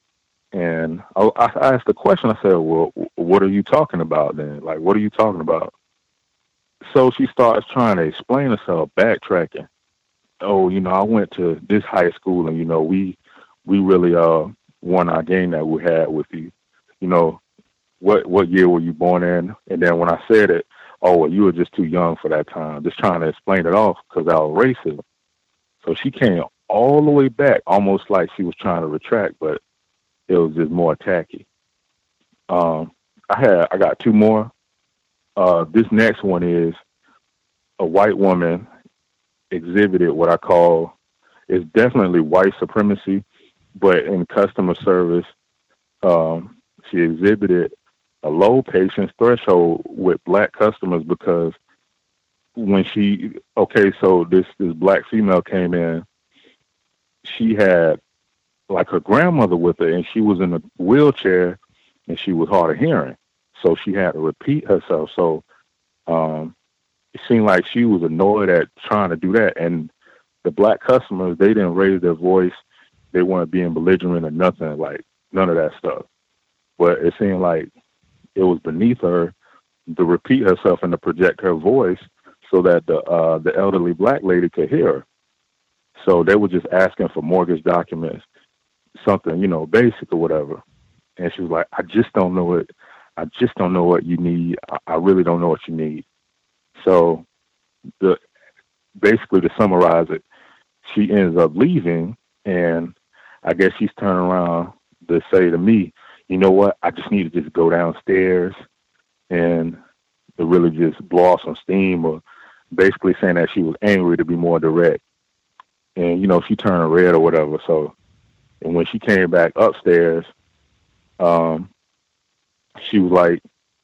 And I, I asked the question, I said, well, what are you talking about then? Like, what are you talking about? So she starts trying to explain herself, backtracking. Oh, you know, I went to this high school and, you know, we, we really, uh, won our game that we had with you. You know, what, what year were you born in? And then when I said it, oh, well, you were just too young for that time. Just trying to explain it off because I was racist. So she came all the way back, almost like she was trying to retract, but it was just more tacky. Um, I had, I got two more. Uh, this next one is a white woman exhibited what I call, is definitely white supremacy, but in customer service, um, she exhibited a low patience threshold with black customers, because when she, okay, so this, this black female came in, she had like her grandmother with her, and she was in a wheelchair and she was hard of hearing. So she had to repeat herself. So um, it seemed like she was annoyed at trying to do that. And the black customers, they didn't raise their voice. They weren't being belligerent or nothing, like none of that stuff. But it seemed like it was beneath her to repeat herself and to project her voice so that the uh, the elderly black lady could hear her. So they were just asking for mortgage documents, something, you know, basic or whatever. And she was like, I just don't know what, I just don't know what you need. I, I really don't know what you need. So the basically, to summarize it, she ends up leaving, and I guess she's turning around to say to me, you know what, I just need to just go downstairs and to really just blow off some steam, or basically saying that she was angry, to be more direct. And, you know, she turned red or whatever. So, and when she came back upstairs, um, she was like,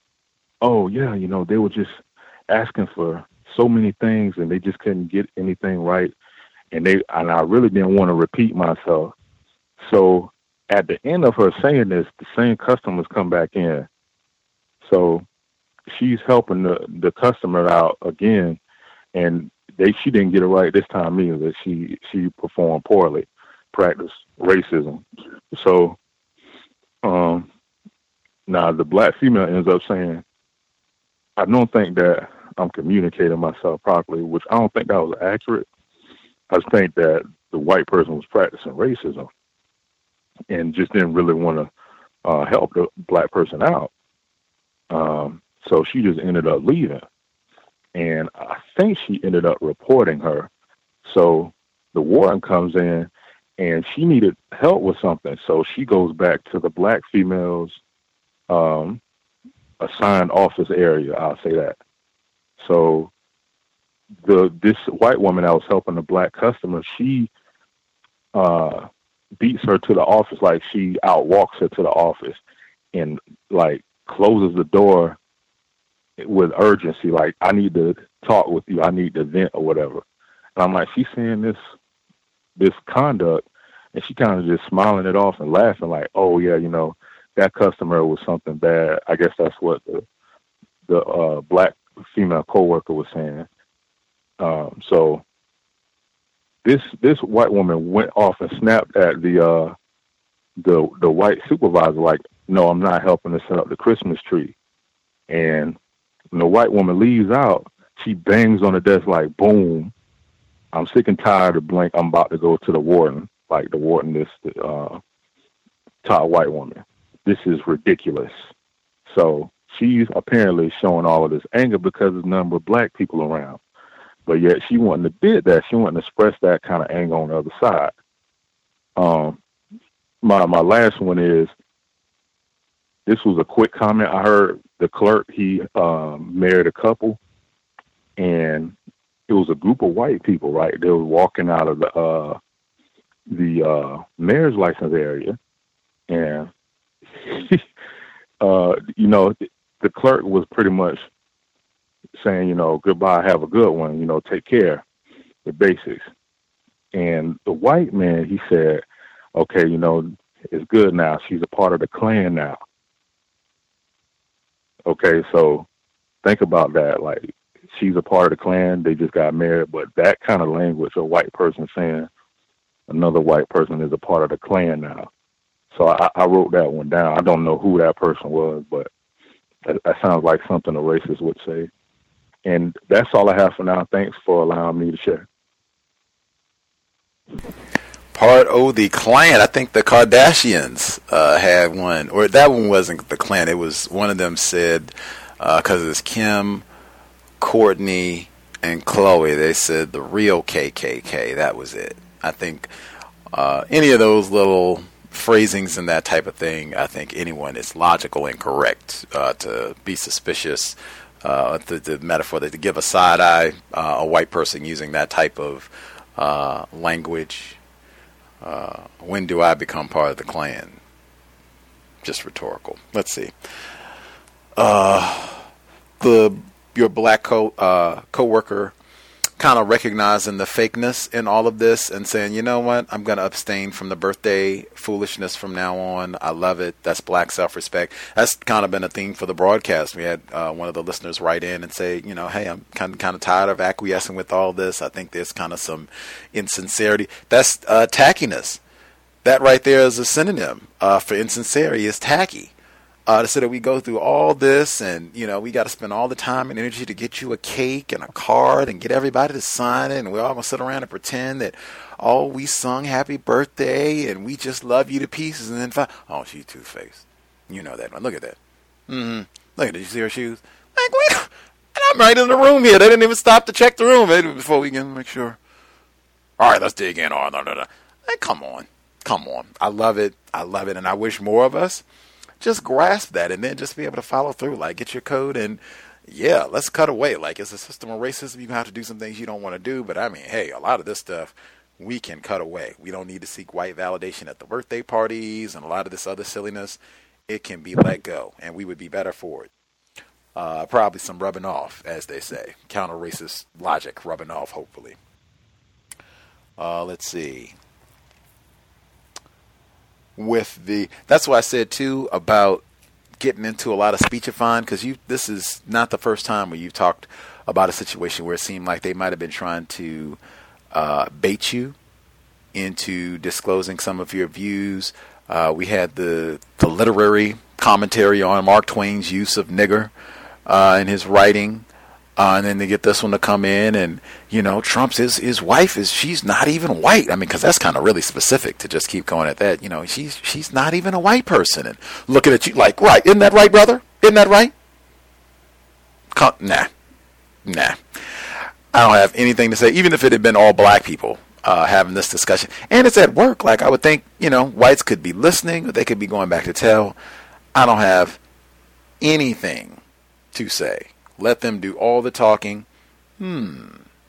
oh, yeah, you know, they were just asking for so many things and they just couldn't get anything right. And they, and I really didn't want to repeat myself. So at the end of her saying this, the same customers come back in. So she's helping the, the customer out again, and they she didn't get it right this time either. She she performed poorly, practiced racism. So um, now the black female ends up saying, I don't think that I'm communicating myself properly, which I don't think that was accurate. I just think that the white person was practicing racism and just didn't really want to uh, help the black person out. Um, so she just ended up leaving. And I think she ended up reporting her. So the warden comes in and she needed help with something. So she goes back to the black female's um, assigned office area, I'll say that. So the this white woman that was helping the black customer, she uh, beats her to the office, like she outwalks her to the office and like closes the door with urgency, like, I need to talk with you, I need to vent or whatever. And I'm like, she's seeing this this conduct and she kind of just smiling it off and laughing like, oh yeah, you know, that customer was something bad. I guess that's what the the uh, black female coworker was saying. Um, so this this white woman went off and snapped at the uh, the the white supervisor like, no, I'm not helping to set up the Christmas tree. And when the white woman leaves out, she bangs on the desk like, boom, I'm sick and tired of blank. I'm about to go to the warden. Like the warden is the uh, top white woman. This is ridiculous. So she's apparently showing all of this anger because there's none but black people around. But yet she wanted to bid that. She wanted to express that kind of anger on the other side. Um, my my last one is, this was a quick comment. I heard the clerk, he um, married a couple, and it was a group of white people, right? They were walking out of the uh, the uh, marriage license area, and uh, you know, the clerk was pretty much saying, you know, goodbye, have a good one, you know, take care, the basics. And the white man, he said, okay, you know, it's good now. She's a part of the Klan now. Okay, so think about that. Like, she's a part of the Klan. They just got married, but that kind of language, a white person saying another white person is a part of the Klan now. So I, I wrote that one down. I don't know who that person was, but that, that sounds like something a racist would say. And that's all I have for now. Thanks for allowing me to share. Part of the Klan. I think the Kardashians uh, had one, or that one wasn't the Klan. It was one of them said, because uh, it's Kim, Courtney, and Chloe. They said the real K K K. That was it. I think uh, any of those little phrasings and that type of thing, I think anyone is logical and correct uh, to be suspicious. Uh, the, the metaphor that to give a side eye, uh, a white person using that type of uh, language. Uh, when do I become part of the Klan? Just rhetorical. Let's see. Uh, the your black co uh, coworker kind of recognizing the fakeness in all of this and saying, you know what, I'm going to abstain from the birthday foolishness from now on. I love it. That's black self-respect. That's kind of been a theme for the broadcast. We had uh, one of the listeners write in and say, you know, hey, I'm kind of, kind of tired of acquiescing with all this. I think there's kind of some insincerity. That's uh, tackiness. That right there is a synonym uh, for insincerity, is tacky. Uh, so that we go through all this and, you know, we got to spend all the time and energy to get you a cake and a card and get everybody to sign it. And we're all going to sit around and pretend that, oh, we sung happy birthday and we just love you to pieces. And then, fi- oh, she's two-faced. You know that one. Look at that. Mm-hmm. Look at that. Did you see her shoes? Like, wait. And I'm right in the room here. They didn't even stop to check the room before we can make sure. All right, let's dig in. Oh, no, no, no. Hey, come on. Come on. I love it. I love it. And I wish more of us just grasp that and then just be able to follow through. Like, get your code and, yeah, let's cut away. Like, it's a system of racism. You have to do some things you don't want to do. But, I mean, hey, a lot of this stuff we can cut away. We don't need to seek white validation at the birthday parties and a lot of this other silliness. It can be let go, and we would be better for it. Uh, probably some rubbing off, as they say. Counter-racist logic rubbing off, hopefully. Uh, let's see. With the, that's what I said too about getting into a lot of speechifying? Because you, this is not the first time where you've talked about a situation where it seemed like they might have been trying to uh, bait you into disclosing some of your views. Uh, we had the the literary commentary on Mark Twain's use of nigger uh, in his writing. Uh, and then they get this one to come in, and you know, Trump's his his wife is she's not even white. I mean, because that's kind of really specific to just keep going at that. You know, she's she's not even a white person, and looking at you like, right? Isn't that right, brother? Isn't that right? Come, nah, nah. I don't have anything to say, even if it had been all black people uh, having this discussion, and it's at work. Like I would think, you know, whites could be listening, or they could be going back to tell. I don't have anything to say. Let them do all the talking. Hmm.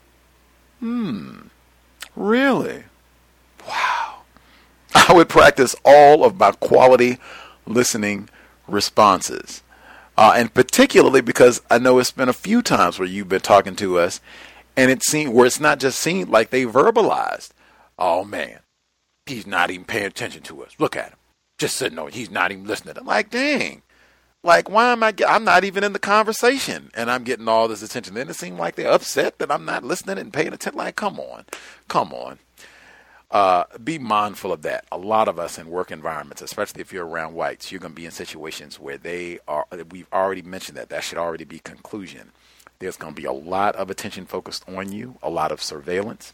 Hmm. Really? Wow. I would practice all of my quality listening responses. Uh, and particularly because I know it's been a few times where you've been talking to us, and it seemed where it's not just seemed like they verbalized. Oh, man, he's not even paying attention to us. Look at him. Just sitting on, he's not even listening. I'm like, dang. Like, why am I, get, I'm not even in the conversation, and I'm getting all this attention. Then it seems like they're upset that I'm not listening and paying attention. Like, come on. Come on. Uh, be mindful of that. A lot of us in work environments, especially if you're around whites, you're going to be in situations where they are, we've already mentioned that. That should already be conclusion. There's going to be a lot of attention focused on you, a lot of surveillance.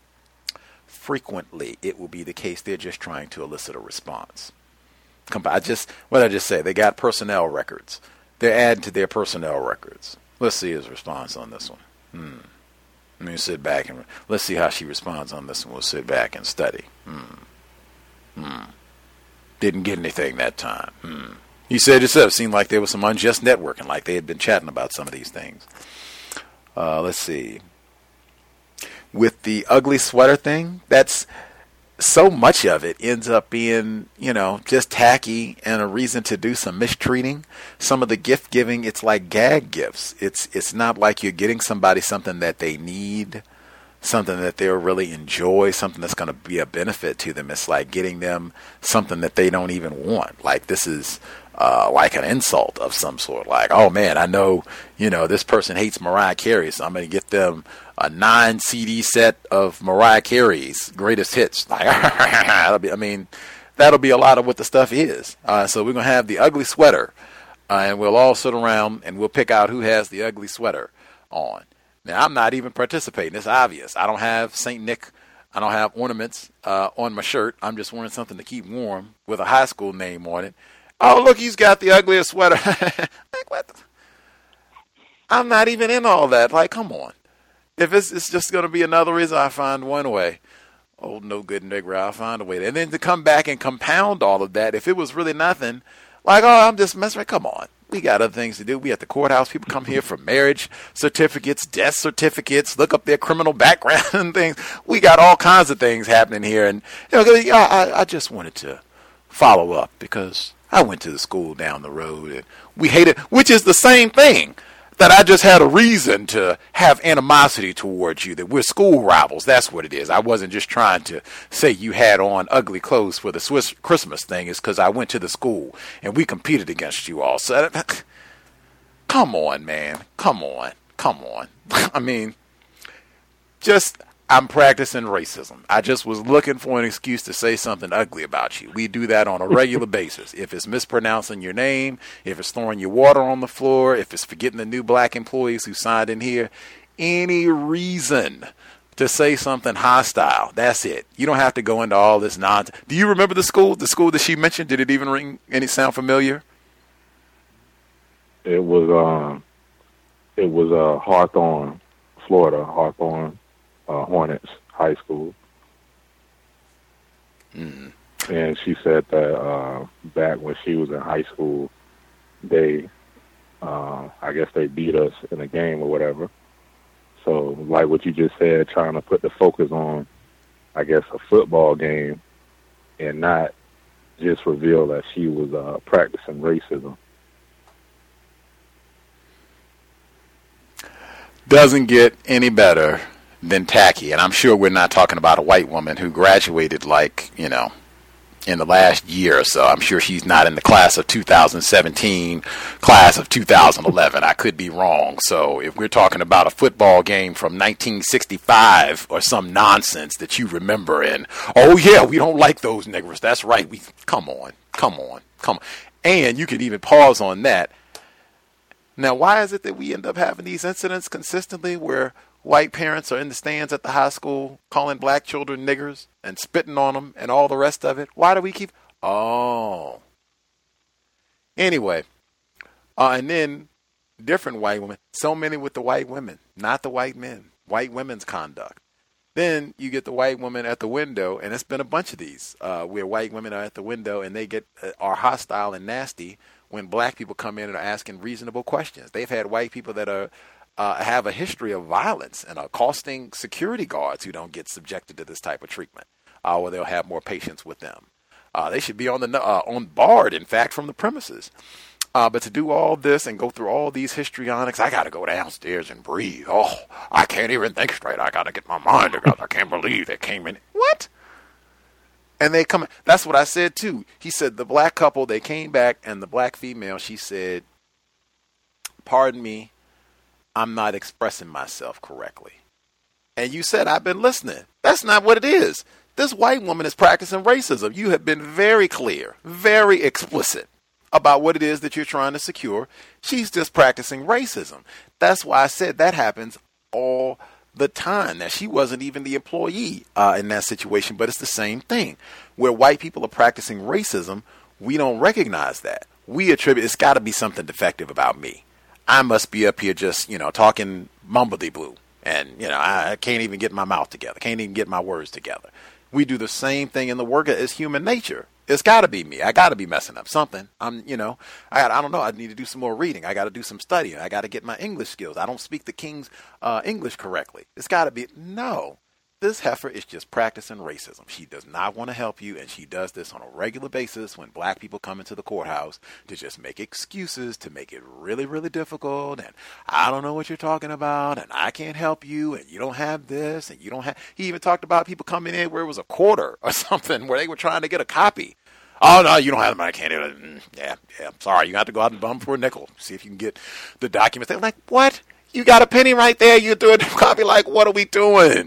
Frequently, it will be the case they're just trying to elicit a response. I just, what did I just say? They got personnel records. They're adding to their personnel records. Let's see his response on this one. Hmm. Let me sit back and let's see how she responds on this one. We'll sit back and study. Hmm. Hmm. Didn't get anything that time. Hmm. You said yourself, it seemed like there was some unjust networking, like they had been chatting about some of these things. Uh, let's see. With the ugly sweater thing, that's so much of it ends up being, you know, just tacky and a reason to do some mistreating. Some of the gift giving, it's like gag gifts. It's it's not like you're getting somebody something that they need, something that they'll really enjoy, something that's going to be a benefit to them. It's like getting them something that they don't even want. Like this is uh, like an insult of some sort. Like, oh man, I know, you know, this person hates Mariah Carey, so I'm going to get them a nine C D set of Mariah Carey's greatest hits. Like, that'll be, I mean, that'll be a lot of what the stuff is. Uh, so we're going to have the ugly sweater, uh, and we'll all sit around and we'll pick out who has the ugly sweater on. Now, I'm not even participating. It's obvious. I don't have Saint Nick. I don't have ornaments uh, on my shirt. I'm just wearing something to keep warm with a high school name on it. Oh, look, he's got the ugliest sweater. Like, what? The? I'm not even in all that. Like, come on. If it's, it's just going to be another reason, I find one way. Oh, no good nigger, I'll find a way. And then to come back and compound all of that, if it was really nothing, like, oh, I'm just messing with, come on. We got other things to do. We at the courthouse. People come here for marriage certificates, death certificates, look up their criminal background and things. We got all kinds of things happening here. And you know, I, I just wanted to follow up because I went to the school down the road and we hated, which is the same thing. That I just had a reason to have animosity towards you, that we're school rivals. That's what it is. I wasn't just trying to say you had on ugly clothes for the Swiss Christmas thing. It's because I went to the school and we competed against you all. So, come on, man. Come on. Come on. I mean, just, I'm practicing racism. I just was looking for an excuse to say something ugly about you. We do that on a regular basis. If it's mispronouncing your name, if it's throwing your water on the floor, if it's forgetting the new black employees who signed in here, any reason to say something hostile, that's it. You don't have to go into all this nonsense. Do you remember the school, the school that she mentioned? Did it even ring any sound familiar? It was, um, it was uh, Hawthorne, Florida, Hawthorne. Uh, Hornets High School. Mm. And she said that uh, back when she was in high school, they, uh, I guess they beat us in a game or whatever. So, like what you just said, trying to put the focus on, I guess, a football game and not just reveal that she was uh, practicing racism. Doesn't get any better than tacky. And I'm sure we're not talking about a white woman who graduated like, you know, in the last year or so. I'm sure she's not in the class of two thousand seventeen, class of two thousand eleven. I could be wrong. So if we're talking about a football game from nineteen sixty-five or some nonsense that you remember, and oh yeah, we don't like those niggers. That's right. We come on, come on, come on. And you could even pause on that. Now, why is it that we end up having these incidents consistently where white parents are in the stands at the high school calling black children niggers and spitting on them and all the rest of it? Why do we keep... Oh. Anyway. Uh, and then different white women. So many with the white women, not the white men. White women's conduct. Then you get the white woman at the window, and it's been a bunch of these uh, where white women are at the window and they get uh, are hostile and nasty when black people come in and are asking reasonable questions. They've had white people that are Uh, have a history of violence and accosting security guards who don't get subjected to this type of treatment, uh, or they'll have more patience with them. Uh, they should be on the uh, on barred, in fact, from the premises. Uh, but to do all this and go through all these histrionics, I got to go downstairs and breathe. Oh, I can't even think straight. I got to get my mind together. I can't believe they came in. What? And they come. That's what I said too. He said the black couple, they came back, and the black female, she said, "Pardon me, I'm not expressing myself correctly." And you said, I've been listening. That's not what it is. This white woman is practicing racism. You have been very clear, very explicit about what it is that you're trying to secure. She's just practicing racism. That's why I said that happens all the time. Now, she wasn't even the employee uh, in that situation, but it's the same thing. Where white people are practicing racism, we don't recognize that. We attribute, it's got to be something defective about me. I must be up here just, you know, talking mumbledy-blue. And, you know, I can't even get my mouth together. Can't even get my words together. We do the same thing in the work as human nature. It's got to be me. I got to be messing up something. I'm, you know, I got, I don't know. I need to do some more reading. I got to do some studying. I got to get my English skills. I don't speak the King's uh, English correctly. It's got to be. No. This heifer is just practicing racism. She does not want to help you, and she does this on a regular basis when black people come into the courthouse to just make excuses, to make it really, really difficult, and I don't know what you're talking about, and I can't help you, and you don't have this, and you don't have... He even talked about people coming in where it was a quarter or something, where they were trying to get a copy. Oh, no, you don't have them. I can't do it. Mm, yeah, yeah, I'm sorry. You have to go out and bum for a nickel. See if you can get the documents. They're like, what? You got a penny right there. You're doing a copy. Like, what are we doing?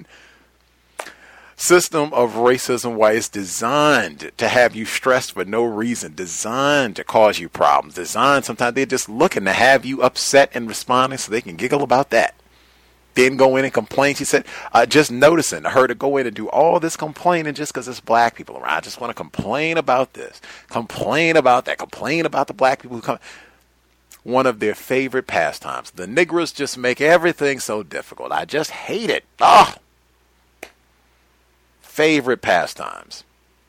System of racism, why it's designed to have you stressed for no reason, designed to cause you problems, designed sometimes they're just looking to have you upset and responding so they can giggle about that. Then go in and complain. She said, uh, just noticing her to go in and do all this complaining just because there's black people around. I just want to complain about this, complain about that, complain about the black people who come. One of their favorite pastimes. The niggers just make everything so difficult. I just hate it. Oh. Favorite pastimes.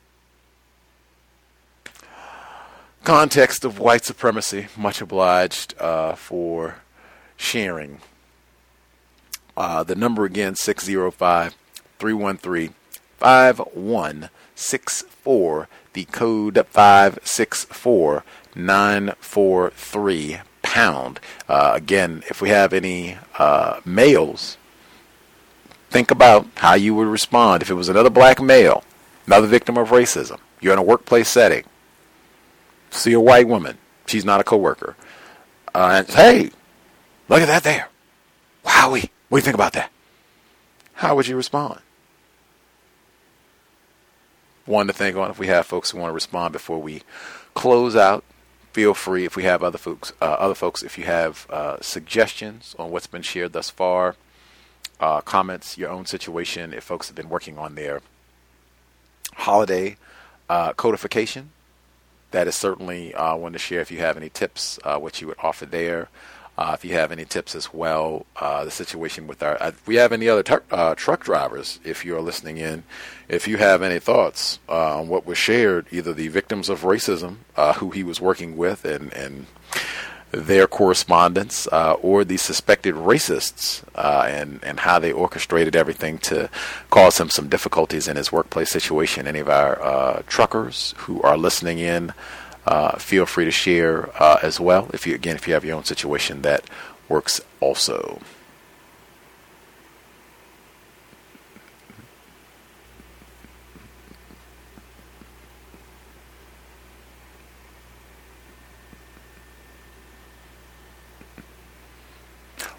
Context of white supremacy. Much obliged uh, for sharing. Uh, the number again, six zero five, three one three, five one six four. The code five six four nine four three pound. Uh, again, if we have any uh, males, think about how you would respond if it was another black male, another victim of racism. You're in a workplace setting. See a white woman. She's not a coworker. Uh, and hey, look at that there. Wowie. What do you think about that? How would you respond? One to think on. If we have folks who want to respond before we close out, feel free. If we have other folks, uh, other folks, if you have uh, suggestions on what's been shared thus far, Uh, comments, your own situation, if folks have been working on their holiday uh, codification, that is certainly uh, one to share. If you have any tips, uh, what you would offer there. Uh, if you have any tips as well, uh, the situation with our, uh, if we have any other t- uh, truck drivers, if you're listening in, if you have any thoughts uh, on what was shared, either the victims of racism, uh, who he was working with and, and their correspondence, uh, or the suspected racists, uh, and, and how they orchestrated everything to cause him some difficulties in his workplace situation. Any of our uh, truckers who are listening in, uh, feel free to share uh, as well. If you, again, if you have your own situation, that works also.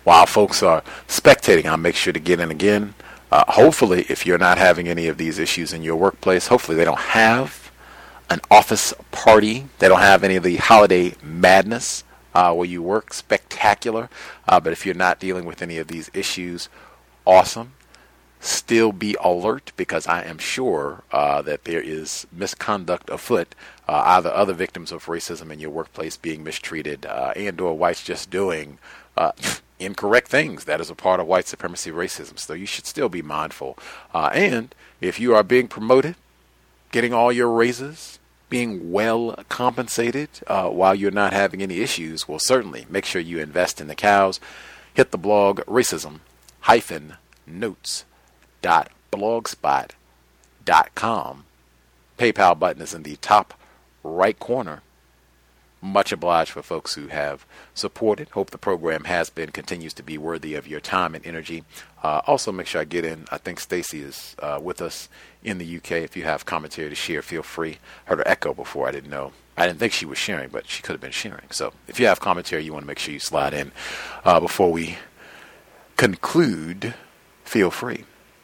while folks are spectating, I'll make sure to get in again. Uh, hopefully, if you're not having any of these issues in your workplace, hopefully they don't have an office party. They don't have any of the holiday madness uh, where you work spectacular. Uh, but if you're not dealing with any of these issues, awesome. Still be alert, because I am sure uh, that there is misconduct afoot, uh, either other victims of racism in your workplace being mistreated uh, and or whites just doing uh, incorrect things. That is a part of white supremacy racism. So you should still be mindful. Uh, and if you are being promoted, getting all your raises, being well compensated uh, while you're not having any issues, well, certainly make sure you invest in the cows. Hit the blog racism hyphen notes dot blogspot dot com. PayPal button is in the top right corner. Much obliged for folks who have supported. Hope the program has been, continues to be worthy of your time and energy. Uh, also, make sure I get in. I think Stacy is uh, with us in the U K. If you have commentary to share, feel free. Heard her echo before. I didn't know. I didn't think she was sharing, but she could have been sharing. So if you have commentary, you want to make sure you slide in uh, before we conclude. Feel free.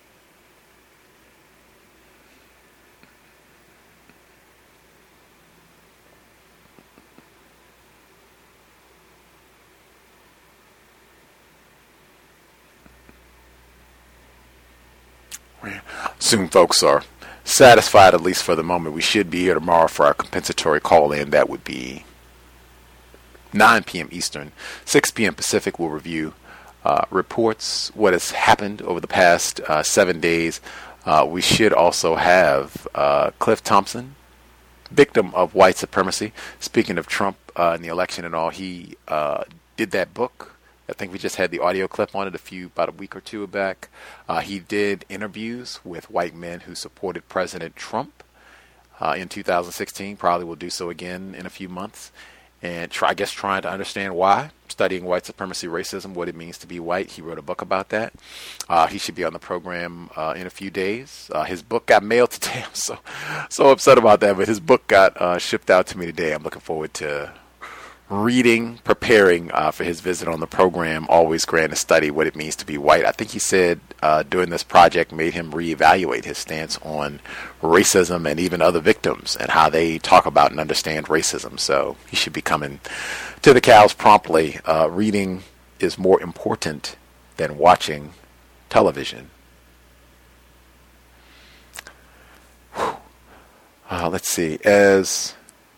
Assume folks are satisfied, at least for the moment. We should be here tomorrow for our compensatory call-in. That would be nine p.m. Eastern, six p.m. Pacific. We'll review uh, reports, what has happened over the past uh, seven days. Uh, we should also have uh, Cliff Thompson, victim of white supremacy. Speaking of Trump uh, and the election and all, he uh, did that book. I think we just had the audio clip on it a few, about a week or two back. Uh, he did interviews with white men who supported President Trump uh, in two thousand sixteen. Probably will do so again in a few months. And try, I guess trying to understand why, studying white supremacy, racism, what it means to be white. He wrote a book about that. Uh, he should be on the program uh, in a few days. Uh, his book got mailed today. I'm so, so upset about that, but his book got uh, shipped out to me today. I'm looking forward to reading, preparing uh, for his visit on the program. Always grand to study what it means to be white. I think he said uh, doing this project made him reevaluate his stance on racism and even other victims and how they talk about and understand racism. So he should be coming to the cows promptly. Uh, reading is more important than watching television. Uh, let's see. As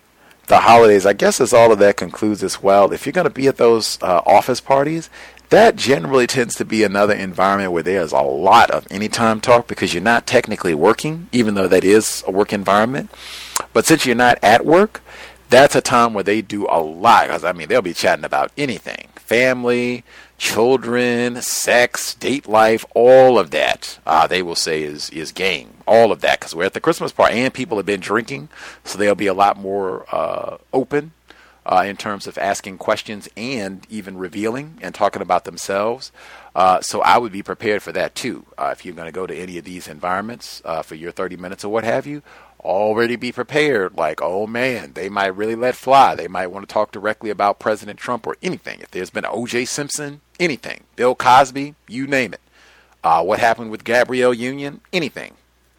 the holidays, I guess as all of that concludes as well, if you're going to be at those uh, office parties, that generally tends to be another environment where there's a lot of anytime talk, because you're not technically working, even though that is a work environment. But since you're not at work, that's a time where they do a lot. Because, I mean, they'll be chatting about anything. Family, children, sex, date life, all of that, uh, they will say is, is game. All of that, because we're at the Christmas party and people have been drinking, so they'll be a lot more uh, open uh, in terms of asking questions and even revealing and talking about themselves. Uh, so I would be prepared for that too. Uh, if you're going to go to any of these environments uh, for your thirty minutes or what have you, already be prepared. Like, oh man, they might really let fly. They might want to talk directly about President Trump or anything. If there's been O J Simpson, anything. Bill Cosby, you name it. Uh, what happened with Gabrielle Union, anything.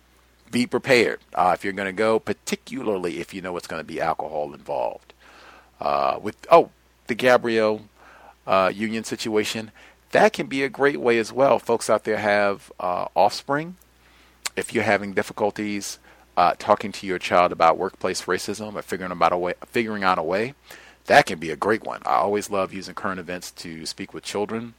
Be prepared uh, if you're going to go, particularly if you know it's going to be alcohol involved. Uh, with oh, the Gabrielle uh, Union situation, that can be a great way as well. Folks out there have uh, offspring. If you're having difficulties uh, talking to your child about workplace racism or figuring about a way, figuring out a way, that can be a great one. I always love using current events to speak with children.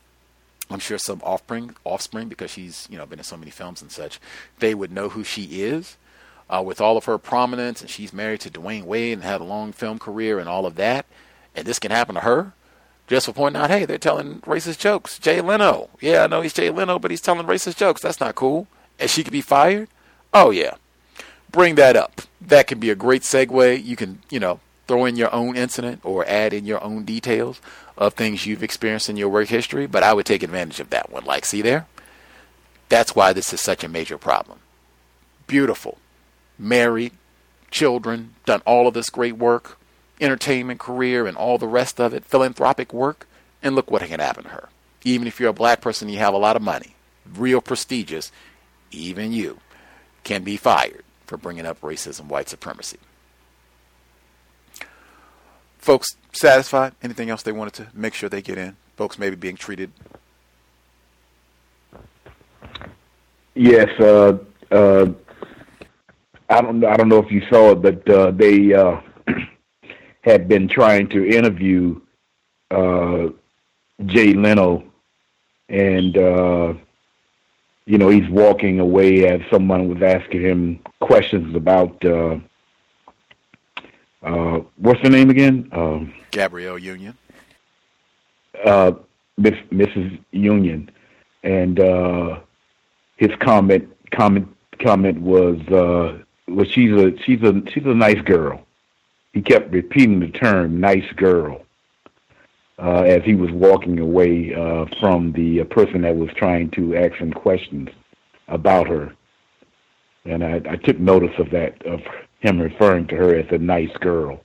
I'm sure some offspring, offspring, because she's, you know, been in so many films and such, they would know who she is uh, with all of her prominence, and she's married to Dwayne Wade and had a long film career and all of that. And this can happen to her just for pointing out, hey, they're telling racist jokes. Jay Leno. Yeah, I know he's Jay Leno, but he's telling racist jokes. That's not cool. And she could be fired? Oh, yeah. Bring that up. That can be a great segue. You can, you know, throw in your own incident or add in your own details of things you've experienced in your work history, but I would take advantage of that one. Like, see there? That's why this is such a major problem. Beautiful. Married, children, done all of this great work, entertainment career and all the rest of it, philanthropic work, and look what can happen to her. Even if you're a black person, you have a lot of money, real prestigious, even you can be fired for bringing up racism, white supremacy. Folks satisfied? Anything else they wanted to make sure they get in? Folks maybe being treated? Yes. Uh, uh, I don't. I don't know if you saw it, but uh, they uh, had been trying to interview uh, Jay Leno, and uh, you know he's walking away as someone was asking him questions about. Uh, Uh, what's her name again? Um, Gabrielle Union. Uh, Miss, Missus Union, and uh, his comment comment comment was, uh, "Well, she's a she's a she's a nice girl." He kept repeating the term "nice girl" uh, as he was walking away uh, from the uh, person that was trying to ask him questions about her, and I, I took notice of that of. him referring to her as a nice girl.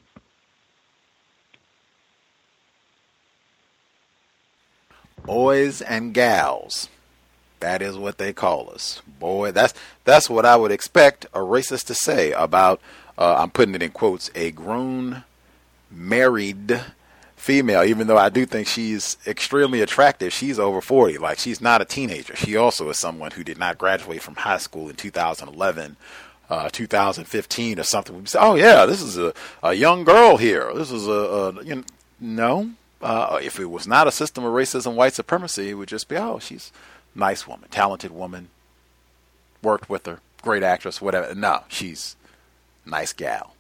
Boys and gals. That is what they call us. Boy, that's that's what I would expect a racist to say about, uh, I'm putting it in quotes, a grown, married female, even though I do think she's extremely attractive. She's over forty. Like, she's not a teenager. She also is someone who did not graduate from high school in two thousand eleven. Uh, two thousand fifteen or something. We say, oh yeah, this is a, a young girl here. This is a, a you know, no. Uh, if it was not a system of racism, white supremacy, it would just be, oh, she's a nice woman, talented woman, worked with her, great actress, whatever. No, she's a nice gal.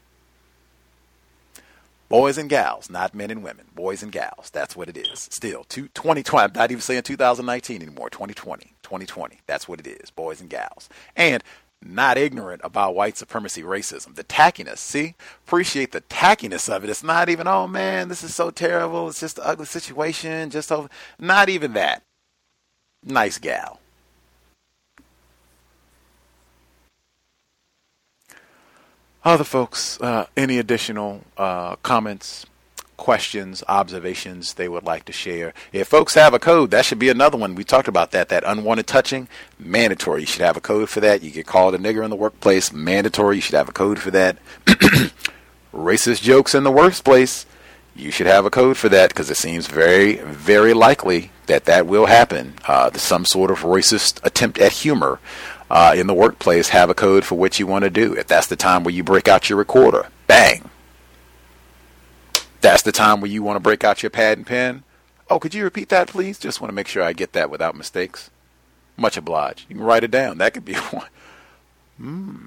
Boys and gals, not men and women. Boys and gals. That's what it is. Still, twenty twenty. I'm not even saying two thousand nineteen anymore. twenty twenty. twenty twenty. That's what it is. Boys and gals. And not ignorant about white supremacy racism. The tackiness, see? Appreciate the tackiness of it. It's not even, oh man, this is so terrible. It's just an ugly situation. Just over. Not even that. Nice gal. Other folks, uh, any additional uh, comments, questions, observations they would like to share? If folks have a code, that should be another one. We talked about that, that unwanted touching, mandatory. You should have a code for that. You get called a nigger in the workplace, mandatory. You should have a code for that. Racist jokes in the workplace, you should have a code for that, because it seems very, very likely that that will happen. Uh, some sort of racist attempt at humor uh, in the workplace, have a code for what you want to do. If that's the time where you break out your recorder, bang. That's the time where you want to break out your pad and pen. Oh, could you repeat that, please? Just want to make sure I get that without mistakes. Much obliged. You can write it down. That could be one. Hmm.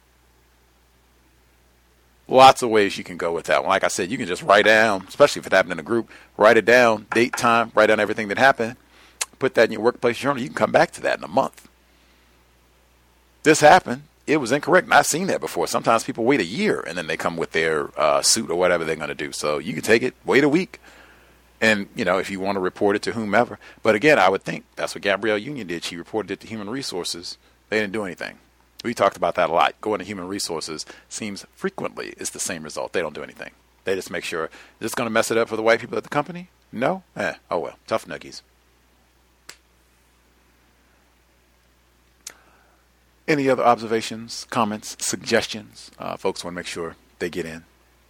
Lots of ways you can go with that one. Like I said, you can just write down, especially if it happened in a group, write it down, date, time, write down everything that happened, put that in your workplace journal. You can come back to that in a month. This happened. It was incorrect. And I've seen that before. Sometimes people wait a year and then they come with their uh, suit or whatever they're going to do. So you can take it, wait a week. And, you know, if you want to report it to whomever. But again, I would think that's what Gabrielle Union did. She reported it to Human Resources. They didn't do anything. We talked about that a lot. Going to Human Resources seems frequently is the same result. They don't do anything. They just make sure. Is this going to mess it up for the white people at the company? No? Eh, oh well. Tough nuggies. Any other observations, comments, suggestions? Uh, folks want to make sure they get in.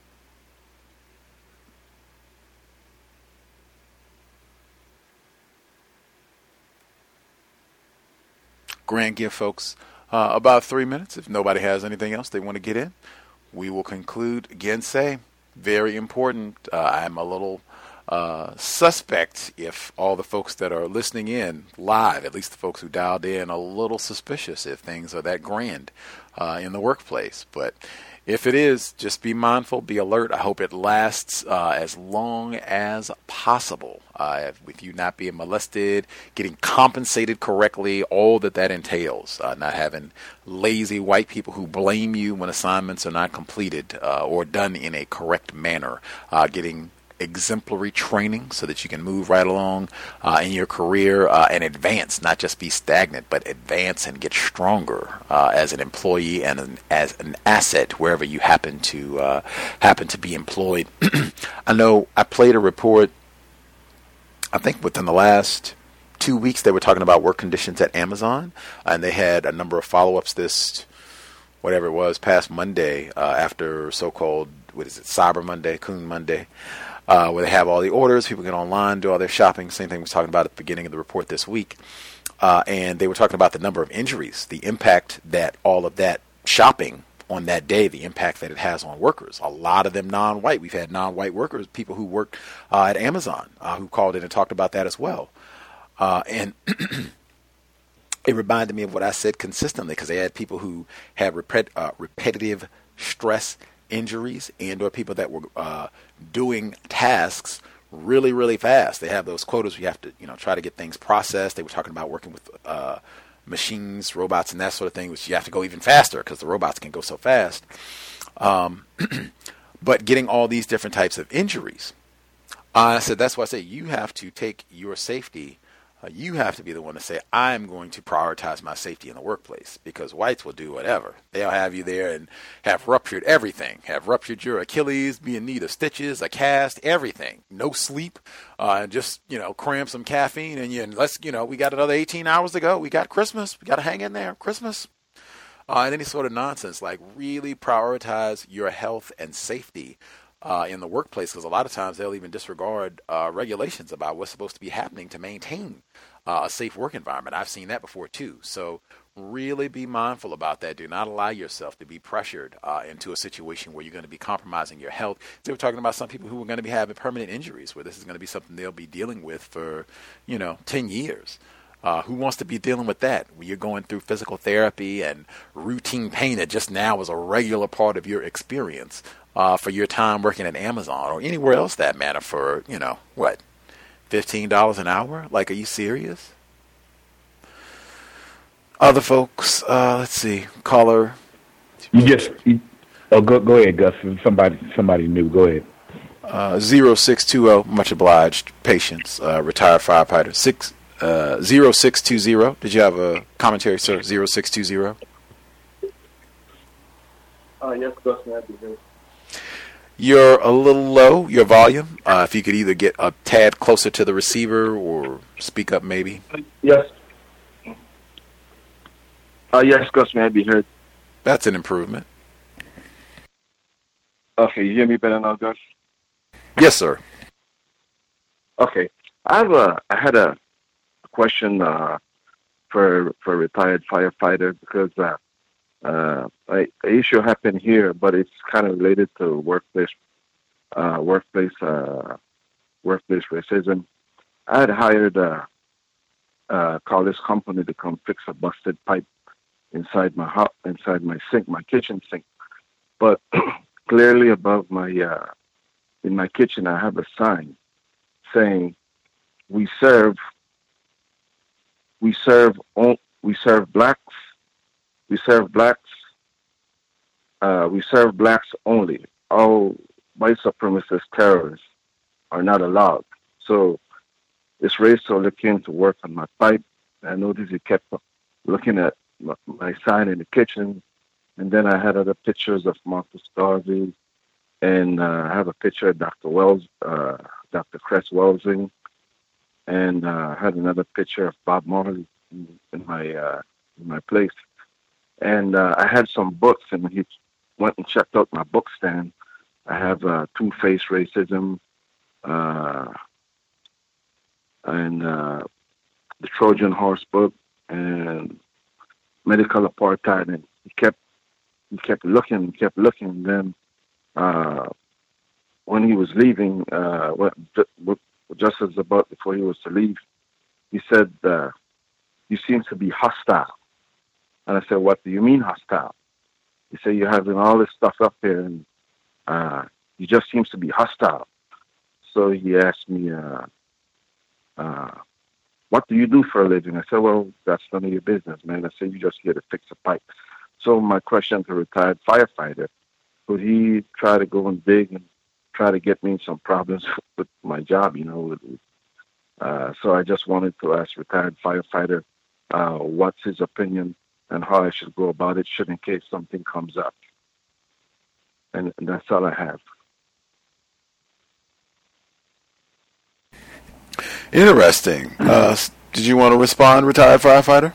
Grand gift, folks. Uh, about three minutes. If nobody has anything else they want to get in, we will conclude. Again, say, very important. Uh, I'm a little uh, suspect if all the folks that are listening in live, at least the folks who dialed in, a little suspicious if things are that grand uh, in the workplace. But if it is, just be mindful, be alert. I hope it lasts uh, as long as possible. Uh, with you not being molested, getting compensated correctly, all that that entails. Uh, not having lazy white people who blame you when assignments are not completed uh, or done in a correct manner. Uh, getting exemplary training so that you can move right along uh, in your career uh, and advance, not just be stagnant, but advance and get stronger uh, as an employee and an, as an asset wherever you happen to uh, happen to be employed. I know I played a report, I think within the last two weeks they were talking about work conditions at Amazon, and they had a number of follow-ups this, whatever it was, past Monday uh, after so-called, what is it, Cyber Monday, Coon Monday, uh, where they have all the orders, people get online, do all their shopping, same thing we was talking about at the beginning of the report this week. Uh, and they were talking about the number of injuries, the impact that all of that shopping on that day, the impact that it has on workers. A lot of them non-white. We've had non-white workers, people who worked uh, at Amazon, uh, who called in and talked about that as well. Uh, and it reminded me of what I said consistently, because they had people who had repet- uh, repetitive stress injuries and or people that were uh, doing tasks really, really fast. They have those quotas where you have to, you know, try to get things processed. They were talking about working with uh, machines, robots, and that sort of thing, which you have to go even faster because the robots can go so fast. Um, but getting all these different types of injuries. Uh, I said, that's why I say you have to take your safety. Uh, you have to be the one to say, I'm going to prioritize my safety in the workplace, because whites will do whatever. They'll have you there and have ruptured everything, have ruptured your Achilles, be in need of stitches, a cast, everything. No sleep, uh, just, you know, cram some caffeine and you, and let's, you know, we got another eighteen hours to go. We got Christmas. We got to hang in there. Christmas. Uh, and any sort of nonsense, like really prioritize your health and safety Uh, in the workplace, because a lot of times they'll even disregard uh, regulations about what's supposed to be happening to maintain uh, a safe work environment. I've seen that before too. So really be mindful about that. Do not allow yourself to be pressured uh, into a situation where you're going to be compromising your health. They were talking about some people who are going to be having permanent injuries, where this is going to be something they'll be dealing with for, you know, ten years. Uh, who wants to be dealing with that when you're going through physical therapy and routine pain that just now is a regular part of your experience uh, for your time working at Amazon or anywhere else that matter for, you know, what, fifteen dollars an hour? Like, are you serious? Other folks, uh, let's see, caller. You just, you, oh, go go ahead, Gus. Somebody, somebody new. Go ahead. Uh, zero six two zero, much obliged. Patience, uh, retired firefighter. Six. Uh, zero six two zero. Did you have a commentary, sir? Zero six two zero. Uh, yes, Gus, may I be heard? You're a little low, your volume. Uh, if you could either get a tad closer to the receiver or speak up, maybe. Yes. Uh, yes, Gus, may I be heard? That's an improvement. Okay, you hear me better now, Gus? Yes, sir. Okay, I have a. I had a question uh, for for a retired firefighter, because uh, uh, a, a issue happened here, but it's kind of related to workplace uh, workplace uh, workplace racism. I had hired a, a college company to come fix a busted pipe inside my house, inside my sink, my kitchen sink. But clearly above my uh, in my kitchen, I have a sign saying, "We serve." We serve we serve blacks. We serve blacks. Uh, we serve blacks only. All white supremacist terrorists are not allowed. So this racer came to work on my pipe. I noticed he kept looking at my, my sign in the kitchen, and then I had other pictures of Marcus Garvey, and uh, I have a picture of Doctor Wells, uh, Doctor Cress Welsing. And uh, I had another picture of Bob Marley in, in my uh, in my place. And uh, I had some books, and he went and checked out my book stand. I have uh, Two-Face Racism uh, and uh, the Trojan Horse book and Medical Apartheid. And he kept he kept looking and kept looking. And then uh, when he was leaving, uh, what, what just as about before he was to leave, he said, uh, "You seem to be hostile." And I said, "What do you mean hostile?" He said, "You're having all this stuff up here, and uh, you just seems to be hostile." So he asked me, uh, uh, "What do you do for a living?" I said, "Well, that's none of your business, man." I said, "You just here to fix a pipe." So my question to a retired firefighter, would he try to go and dig and try to get me in some problems with my job, you know. Uh, so I just wanted to ask retired firefighter uh, what's his opinion and how I should go about it, should in case something comes up. And, and that's all I have. Interesting. Uh, Did you want to respond, retired firefighter?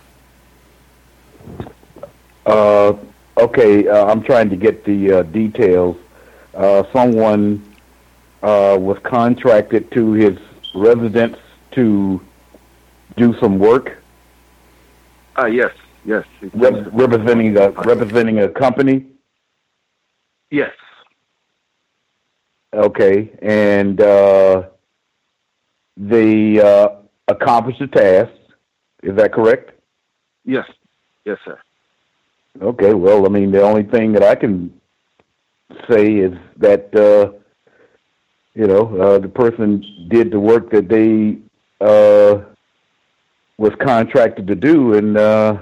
Uh, okay, uh, I'm trying to get the uh, details. Uh, someone uh, was contracted to his residence to do some work. Ah, yes, yes. Rep- representing a representing a company. Yes. Okay, and uh, they uh, accomplished the task. Is that correct? Yes. Yes, sir. Okay, well, I mean, the only thing that I can say is that, uh, you know, uh, the person did the work that they uh, was contracted to do, and uh,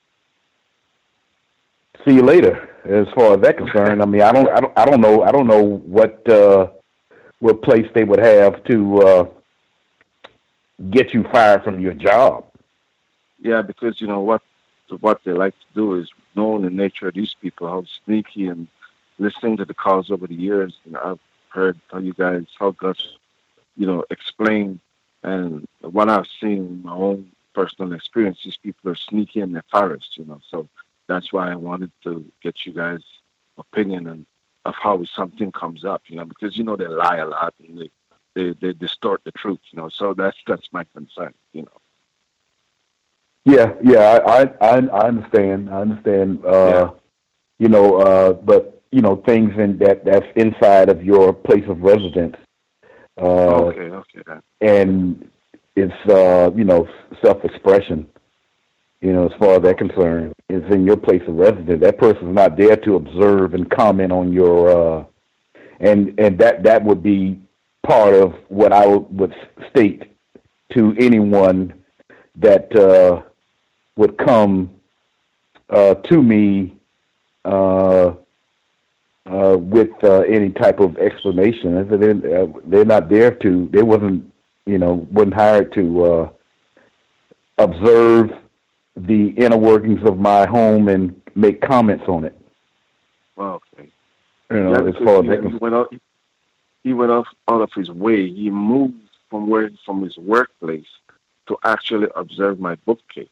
see you later. As far as that's concerned, I mean, I don't, I don't, I don't know, I don't know what uh, what place they would have to uh, get you fired from your job. Yeah, because you know what what they like to do is knowing the nature of these people, how sneaky, and listening to the calls over the years. And I've heard how you guys, how Gus, you know, explain, and what I've seen in my own personal experience, these people are sneaky and nefarious, you know. So that's why I wanted to get you guys' opinion and of how something comes up, you know, because you know they lie a lot and they, they, they distort the truth, you know. So that's that's my concern, you know. Yeah, yeah, I, I, I understand. I understand. Uh, yeah. You know, uh, but you know, things in that that's inside of your place of residence. Uh, okay, okay. Then. And it's uh, you know, self-expression. You know, as far as that's concerned, it's in your place of residence. That person's not there to observe and comment on your, uh, and and that that would be part of what I would state to anyone that uh, would come uh, to me uh, uh, with uh, any type of explanation. They're, they're not there to. They wasn't, you know, wasn't hired to uh, observe the inner workings of my home and make comments on it. Well, okay. You know, yeah, as far as he, he went out, he went off out of his way. He moved from where from his workplace to actually observe my bookcase.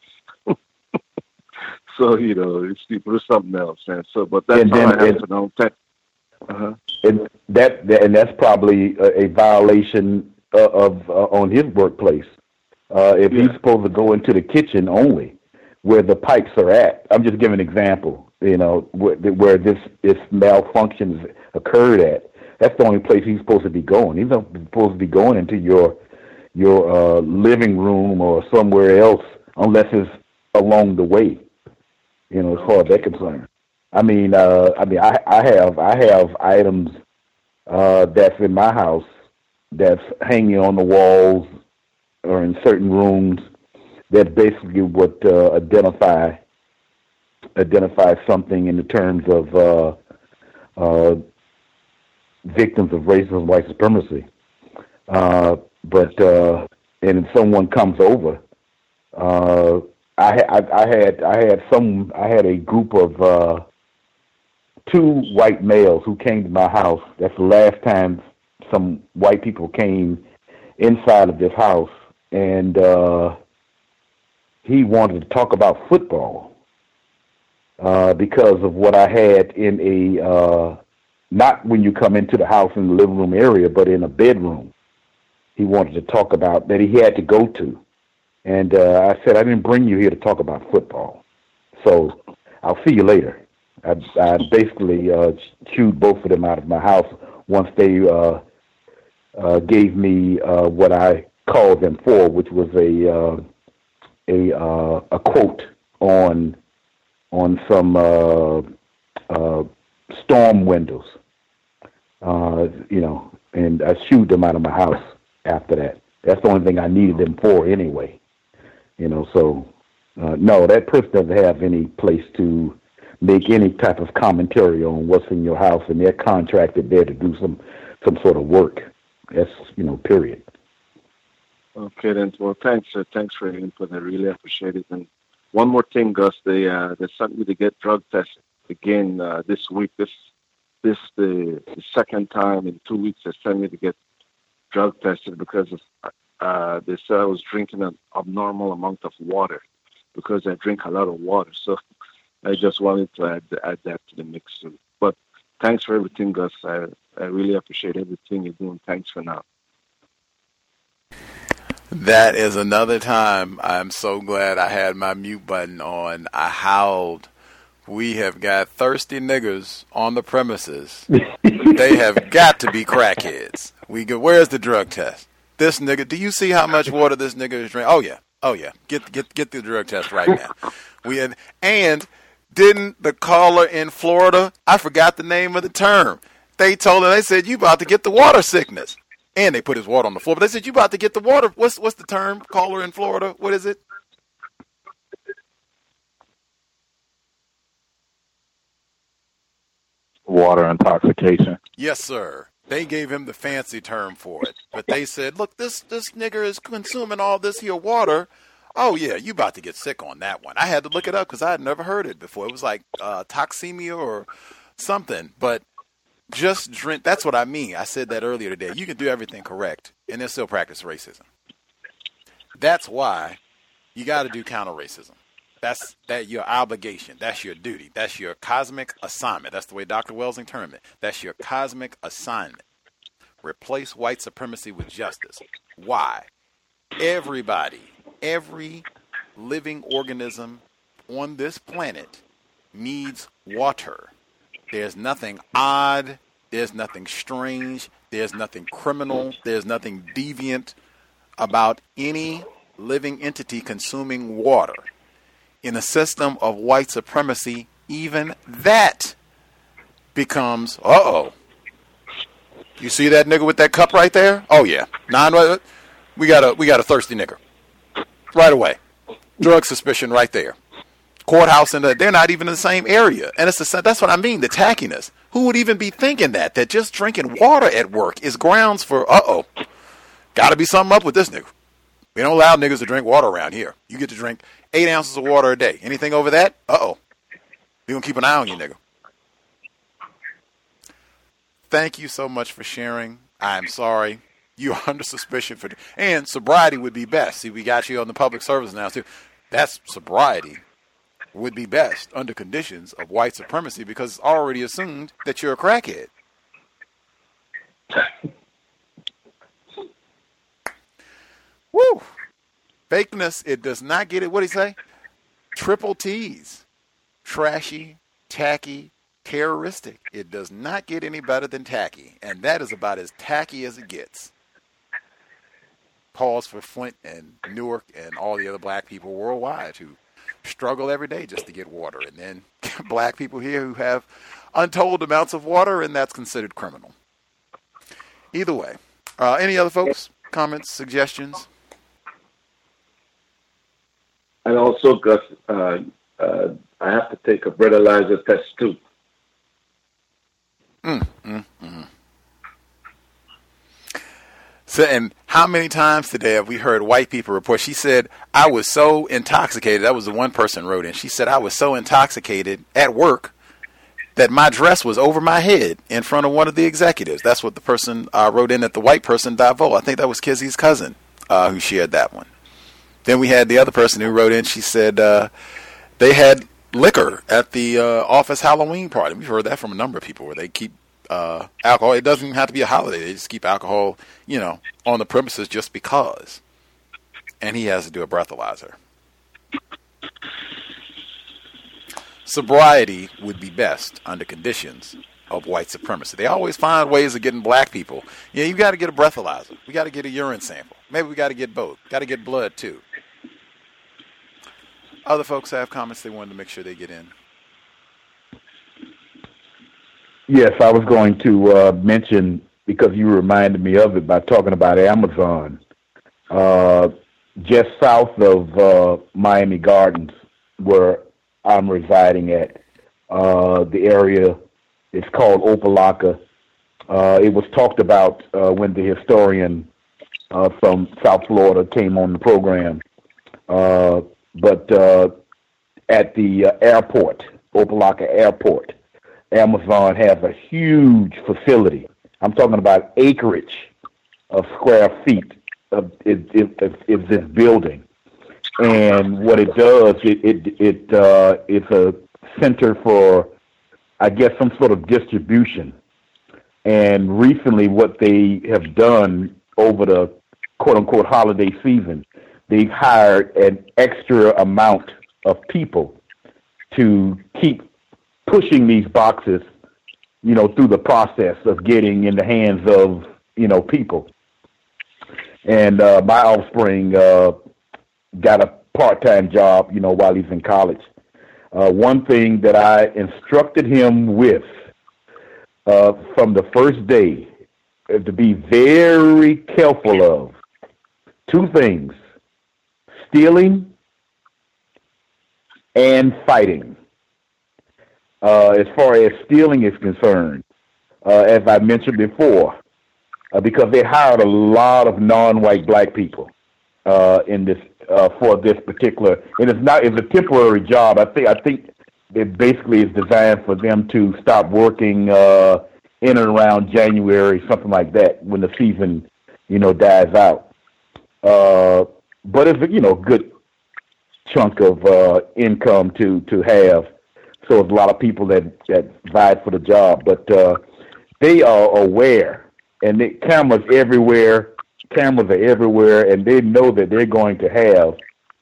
So you know, these people are something else, and so. But that's and all then, I have and, to know. Uh-huh. And that, that and that's probably a, a violation uh, of uh, on his workplace. Uh, if yeah. he's supposed to go into the kitchen only, where the pipes are at. I'm just giving an example, you know, where, where this, this malfunctions occurred at. That's the only place he's supposed to be going. He's not supposed to be going into your your uh, living room or somewhere else unless it's along the way, you know, as far as that's concerned. I mean, uh, I mean, I, I have I have items uh, that's in my house that's hanging on the walls or in certain rooms that basically would uh, identify identify something in the terms of uh, uh, victims of racism, white supremacy. Uh, but uh, and if someone comes over, uh, I, I, I had I had some I had a group of uh, two white males who came to my house. That's the last time some white people came inside of this house, and uh, he wanted to talk about football uh, because of what I had in a, uh, not when you come into the house in the living room area, but in a bedroom. He wanted to talk about that he had to go to. And uh, I said, I didn't bring you here to talk about football. So I'll see you later. I, I basically uh, chewed both of them out of my house once they uh, uh, gave me uh, what I called them for, which was a uh, a uh, a quote on on some uh, uh, storm windows, uh, you know, and I shooed them out of my house after that. That's the only thing I needed them for anyway, you know. So uh, no, that person doesn't have any place to make any type of commentary on what's in your house, and they're contracted there to do some some sort of work. That's, you know, period. Okay, then. Well, thanks. Uh, thanks for your input. I really appreciate it. And one more thing, Gus. They uh, they sent me to get drug tested again uh, this week. This this the, the second time in two weeks they sent me to get drug tested because of, uh, they said I was drinking an abnormal amount of water because I drink a lot of water. So I just wanted to add, add that to the mix too. But thanks for everything, Gus. I, I really appreciate everything you're doing. Thanks for now. That is another time I'm so glad I had my mute button on. I howled. We have got thirsty niggers on the premises. They have got to be crackheads. We go, where's the drug test? This nigga, do you see how much water this nigga is drinking? Oh yeah, oh yeah. Get get get the drug test right now. We had, and didn't the caller in Florida? I forgot the name of the term. They told him, they said, you about to get the water sickness. And they put his water on the floor. But they said, you about to get the water. What's what's the term, caller in Florida? What is it? Water intoxication. Yes, sir. They gave him the fancy term for it. But they said, look, this, this nigger is consuming all this here water. Oh, yeah, you about to get sick on that one. I had to look it up because I had never heard it before. It was like uh, toxemia or something. But just drink. That's what I mean. I said that earlier today. You can do everything correct and then still practice racism. That's why you got to do counter racism. That's that your obligation. That's your duty. That's your cosmic assignment. That's the way Doctor Welsing termed it. That's your cosmic assignment. Replace white supremacy with justice. Why? Everybody, every living organism on this planet needs water. There's nothing odd. There's nothing strange. There's nothing criminal. There's nothing deviant about any living entity consuming water. In a system of white supremacy, even that becomes, uh-oh. You see that nigga with that cup right there? Oh, yeah. Nine, we got a we got a thirsty nigger. Right away. Drug suspicion right there. Courthouse, and the, they're not even in the same area. And it's the, that's what I mean, the tackiness. Who would even be thinking that? That just drinking water at work is grounds for, uh-oh. Got to be something up with this nigga. We don't allow niggas to drink water around here. You get to drink eight ounces of water a day. Anything over that? Uh-oh. We're going to keep an eye on you, nigga. Thank you so much for sharing. I'm sorry. You're under suspicion for... And sobriety would be best. See, we got you on the public service now, too. That's sobriety would be best under conditions of white supremacy because it's already assumed that you're a crackhead. Woo! Fakeness, it does not get it. What did he say? Triple T's. Trashy, tacky, terroristic. It does not get any better than tacky. And that is about as tacky as it gets. Pause for Flint and Newark and all the other black people worldwide who struggle every day just to get water. And then black people here who have untold amounts of water, and that's considered criminal. Either way. Uh, any other folks? Comments, suggestions? And also, Gus, uh, uh, I have to take a breathalyzer test too. Mm, mm, mm. So, and how many times today have we heard white people report? She said, I was so intoxicated. That was the one person wrote in. She said, I was so intoxicated at work that my dress was over my head in front of one of the executives. That's what the person uh, wrote in at the white person, Davo. I think that was Kizzy's cousin uh, who shared that one. Then we had the other person who wrote in. She said uh, they had liquor at the uh, office Halloween party. We've heard that from a number of people where they keep uh, alcohol. It doesn't even have to be a holiday. They just keep alcohol, you know, on the premises just because. And he has to do a breathalyzer. Sobriety would be best under conditions of white supremacy. They always find ways of getting black people. Yeah, you got to get a breathalyzer. We got to get a urine sample. Maybe we got to get both. Got to get blood too. Other folks have comments they wanted to make sure they get in. Yes, I was going to uh, mention, because you reminded me of it by talking about Amazon. Uh, just south of uh, Miami Gardens, where I'm residing at, uh, the area is called Opelika. Uh, it was talked about uh, when the historian uh, from South Florida came on the program. Uh, but uh, at the uh, airport, Opelika Airport, Amazon has a huge facility. I'm talking about acreage of square feet of is, is, is this building, and what it does, it it it uh, it's a center for, I guess, some sort of distribution. And recently, what they have done over the quote unquote holiday season, they've hired an extra amount of people to keep pushing these boxes, you know, through the process of getting in the hands of, you know, people. And uh, my offspring uh, got a part-time job, you know, while he's in college. Uh, one thing that I instructed him with uh, from the first day is to be very careful of two things: stealing and fighting. Uh, as far as stealing is concerned, uh, as I mentioned before, uh, because they hired a lot of non-white black people uh, in this uh, for this particular, and it's not it's a temporary job. I think I think it basically is designed for them to stop working uh, in and around January, something like that, when the season, you know, dies out. Uh, but it's a, you know, good chunk of uh, income to to have. So it's a lot of people that, that vied for the job, but uh, they are aware, and the cameras everywhere. Cameras are everywhere, and they know that they're going to have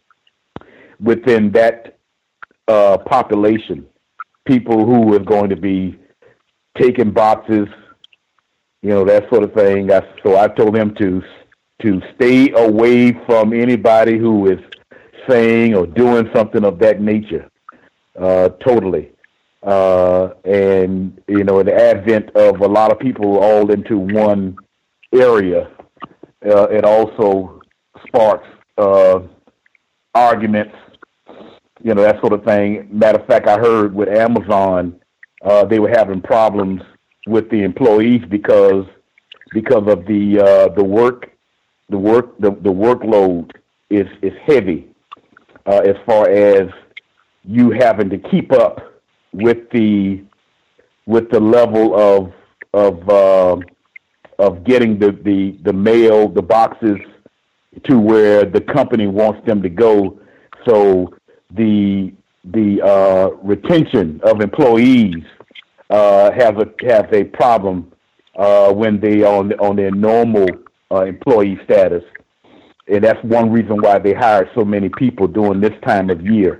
within that uh, population people who are going to be taking boxes, you know, that sort of thing. I, so I told them to to stay away from anybody who is saying or doing something of that nature. Uh, totally. Uh, and, you know, the advent of a lot of people all into one area, uh, it also sparks uh, arguments, you know, that sort of thing. Matter of fact, I heard with Amazon, uh, they were having problems with the employees because because of the uh, the work the work the, the workload is is heavy uh, as far as you having to keep up with the with the level of of uh, of getting the, the, the mail, the boxes to where the company wants them to go. So the the uh, retention of employees uh, has a has a problem uh, when they are on on their normal uh, employee status, and that's one reason why they hire so many people during this time of year.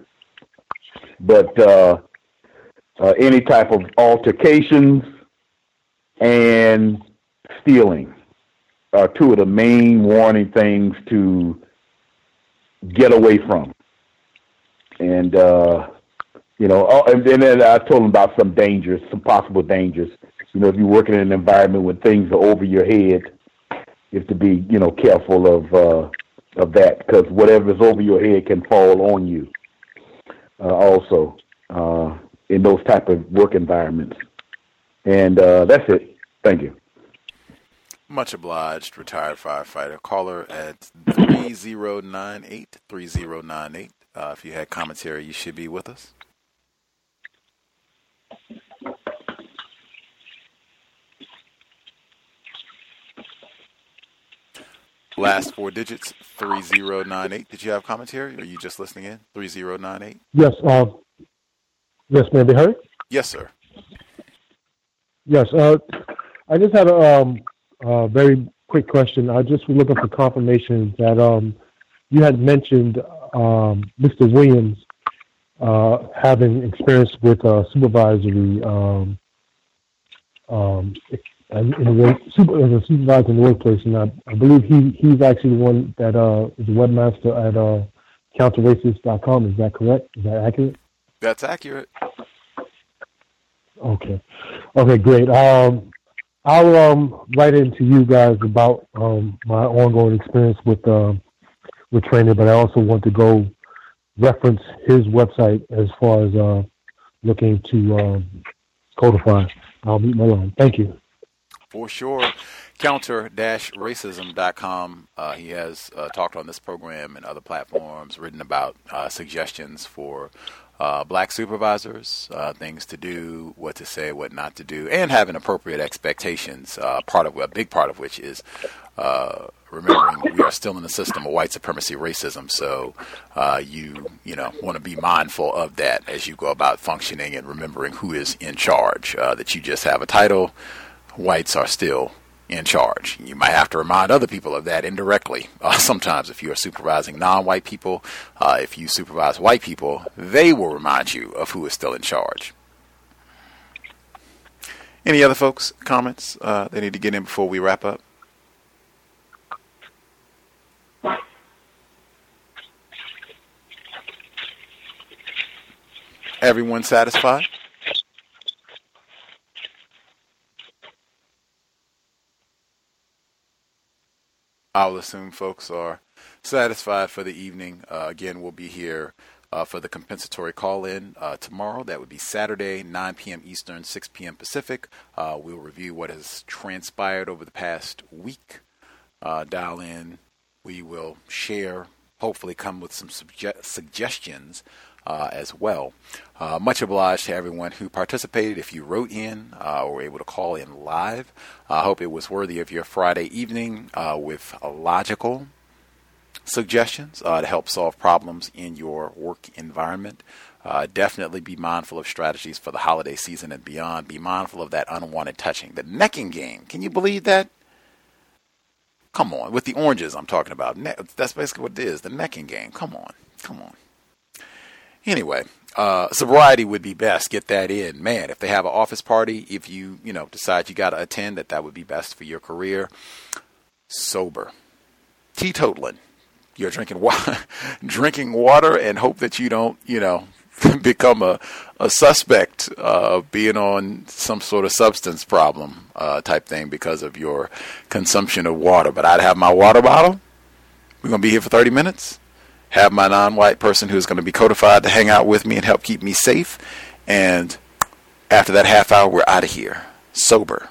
But uh, uh, any type of altercations and stealing are two of the main warning things to get away from. And, uh, you know, oh, and then I told them about some dangers, some possible dangers. You know, if you're working in an environment when things are over your head, you have to be, you know, careful of uh, of that, because whatever is over your head can fall on you. Uh, also, uh, in those type of work environments. And uh, that's it. Thank you. Much obliged, retired firefighter. Caller at three zero nine eight, three zero nine eight. Uh, if you had commentary, you should be with us. Last four digits, three zero nine eight. Did you have commentary, or are you just listening in? three zero nine eight. Yes. Uh, yes, may I be heard? Yes, sir. Yes. Uh, I just had a um, uh, very quick question. I just was looking for confirmation that um, you had mentioned um, Mister Williams uh, having experience with uh, supervisory um, um, in the work, super, as a supervisor in the workplace, and I, I believe he he's actually the one that uh, is a webmaster at uh, counter racist dot com. Is that correct? Is that accurate? That's accurate. Okay. Okay, great. Um, I'll um, write into you guys about um, my ongoing experience with uh, with training, but I also want to go reference his website as far as uh, looking to um, codify. I'll meet my line. Thank you. For sure. counter dash racism dot com. Uh, he has uh, talked on this program and other platforms, written about uh, suggestions for uh, black supervisors, uh, things to do, what to say, what not to do, and having appropriate expectations. Uh, part of a big part of which is uh, remembering we are still in the system of white supremacy racism. So uh, you you know want to be mindful of that as you go about functioning and remembering who is in charge. Uh, that you just have a title. Whites are still in charge. You might have to remind other people of that indirectly. Uh, sometimes if you are supervising non-white people, uh, if you supervise white people, they will remind you of who is still in charge. Any other folks, comments uh, they need to get in before we wrap up? Everyone satisfied? I'll assume folks are satisfied for the evening. Uh, again, we'll be here uh, for the compensatory call-in uh, tomorrow. That would be Saturday, nine p.m. Eastern, six p.m. Pacific. Uh, we'll review what has transpired over the past week. Uh, dial in. We will share, hopefully come with some suge- suggestions uh, as well. Uh, much obliged to everyone who participated. If you wrote in uh, or were able to call in live, I hope it was worthy of your Friday evening uh, with a logical suggestions uh, to help solve problems in your work environment. Uh, definitely be mindful of strategies for the holiday season and beyond. Be mindful of that unwanted touching. The necking game. Can you believe that? Come on. With the oranges I'm talking about. Ne- that's basically what it is. The necking game. Come on. Come on. Anyway, uh, sobriety would be best. Get that in. Man, if they have an office party, if you, you know, decide you got to attend, that that would be best for your career. Sober. Teetotaling. You're drinking water, drinking water and hope that you don't, you know, become a, a suspect of uh, being on some sort of substance problem uh, type thing because of your consumption of water. But I'd have my water bottle. We're going to be here for thirty minutes. Have my non-white person who's going to be codified to hang out with me and help keep me safe. And after that half hour, we're out of here. Sober.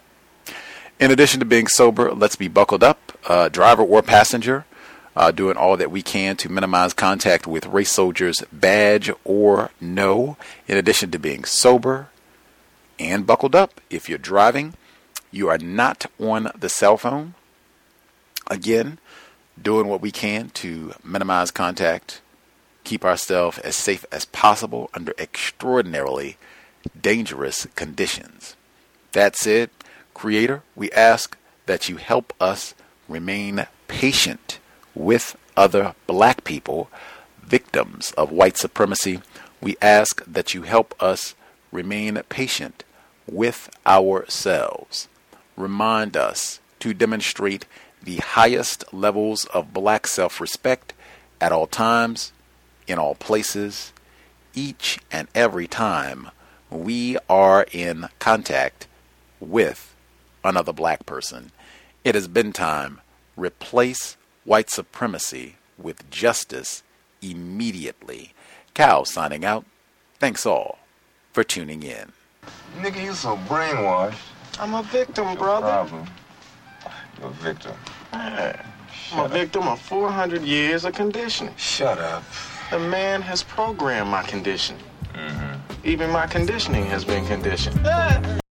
In addition to being sober, let's be buckled up, uh, driver or passenger, uh, doing all that we can to minimize contact with race soldiers, badge or no. In addition to being sober and buckled up, if you're driving, you are not on the cell phone. Again, doing what we can to minimize contact, keep ourselves as safe as possible under extraordinarily dangerous conditions. That said, Creator, we ask that you help us remain patient with other black people, victims of white supremacy. We ask that you help us remain patient with ourselves. Remind us to demonstrate the highest levels of black self-respect at all times, in all places, each and every time we are in contact with another black person. It has been time. Replace white supremacy with justice immediately. Cal signing out. Thanks all for tuning in. Nigga, you so brainwashed. I'm a victim, brother. Problem. You're a victim. Man, I'm a victim of four hundred years of conditioning. Shut up. The man has programmed my conditioning. Mm-hmm. Even my conditioning has been conditioned.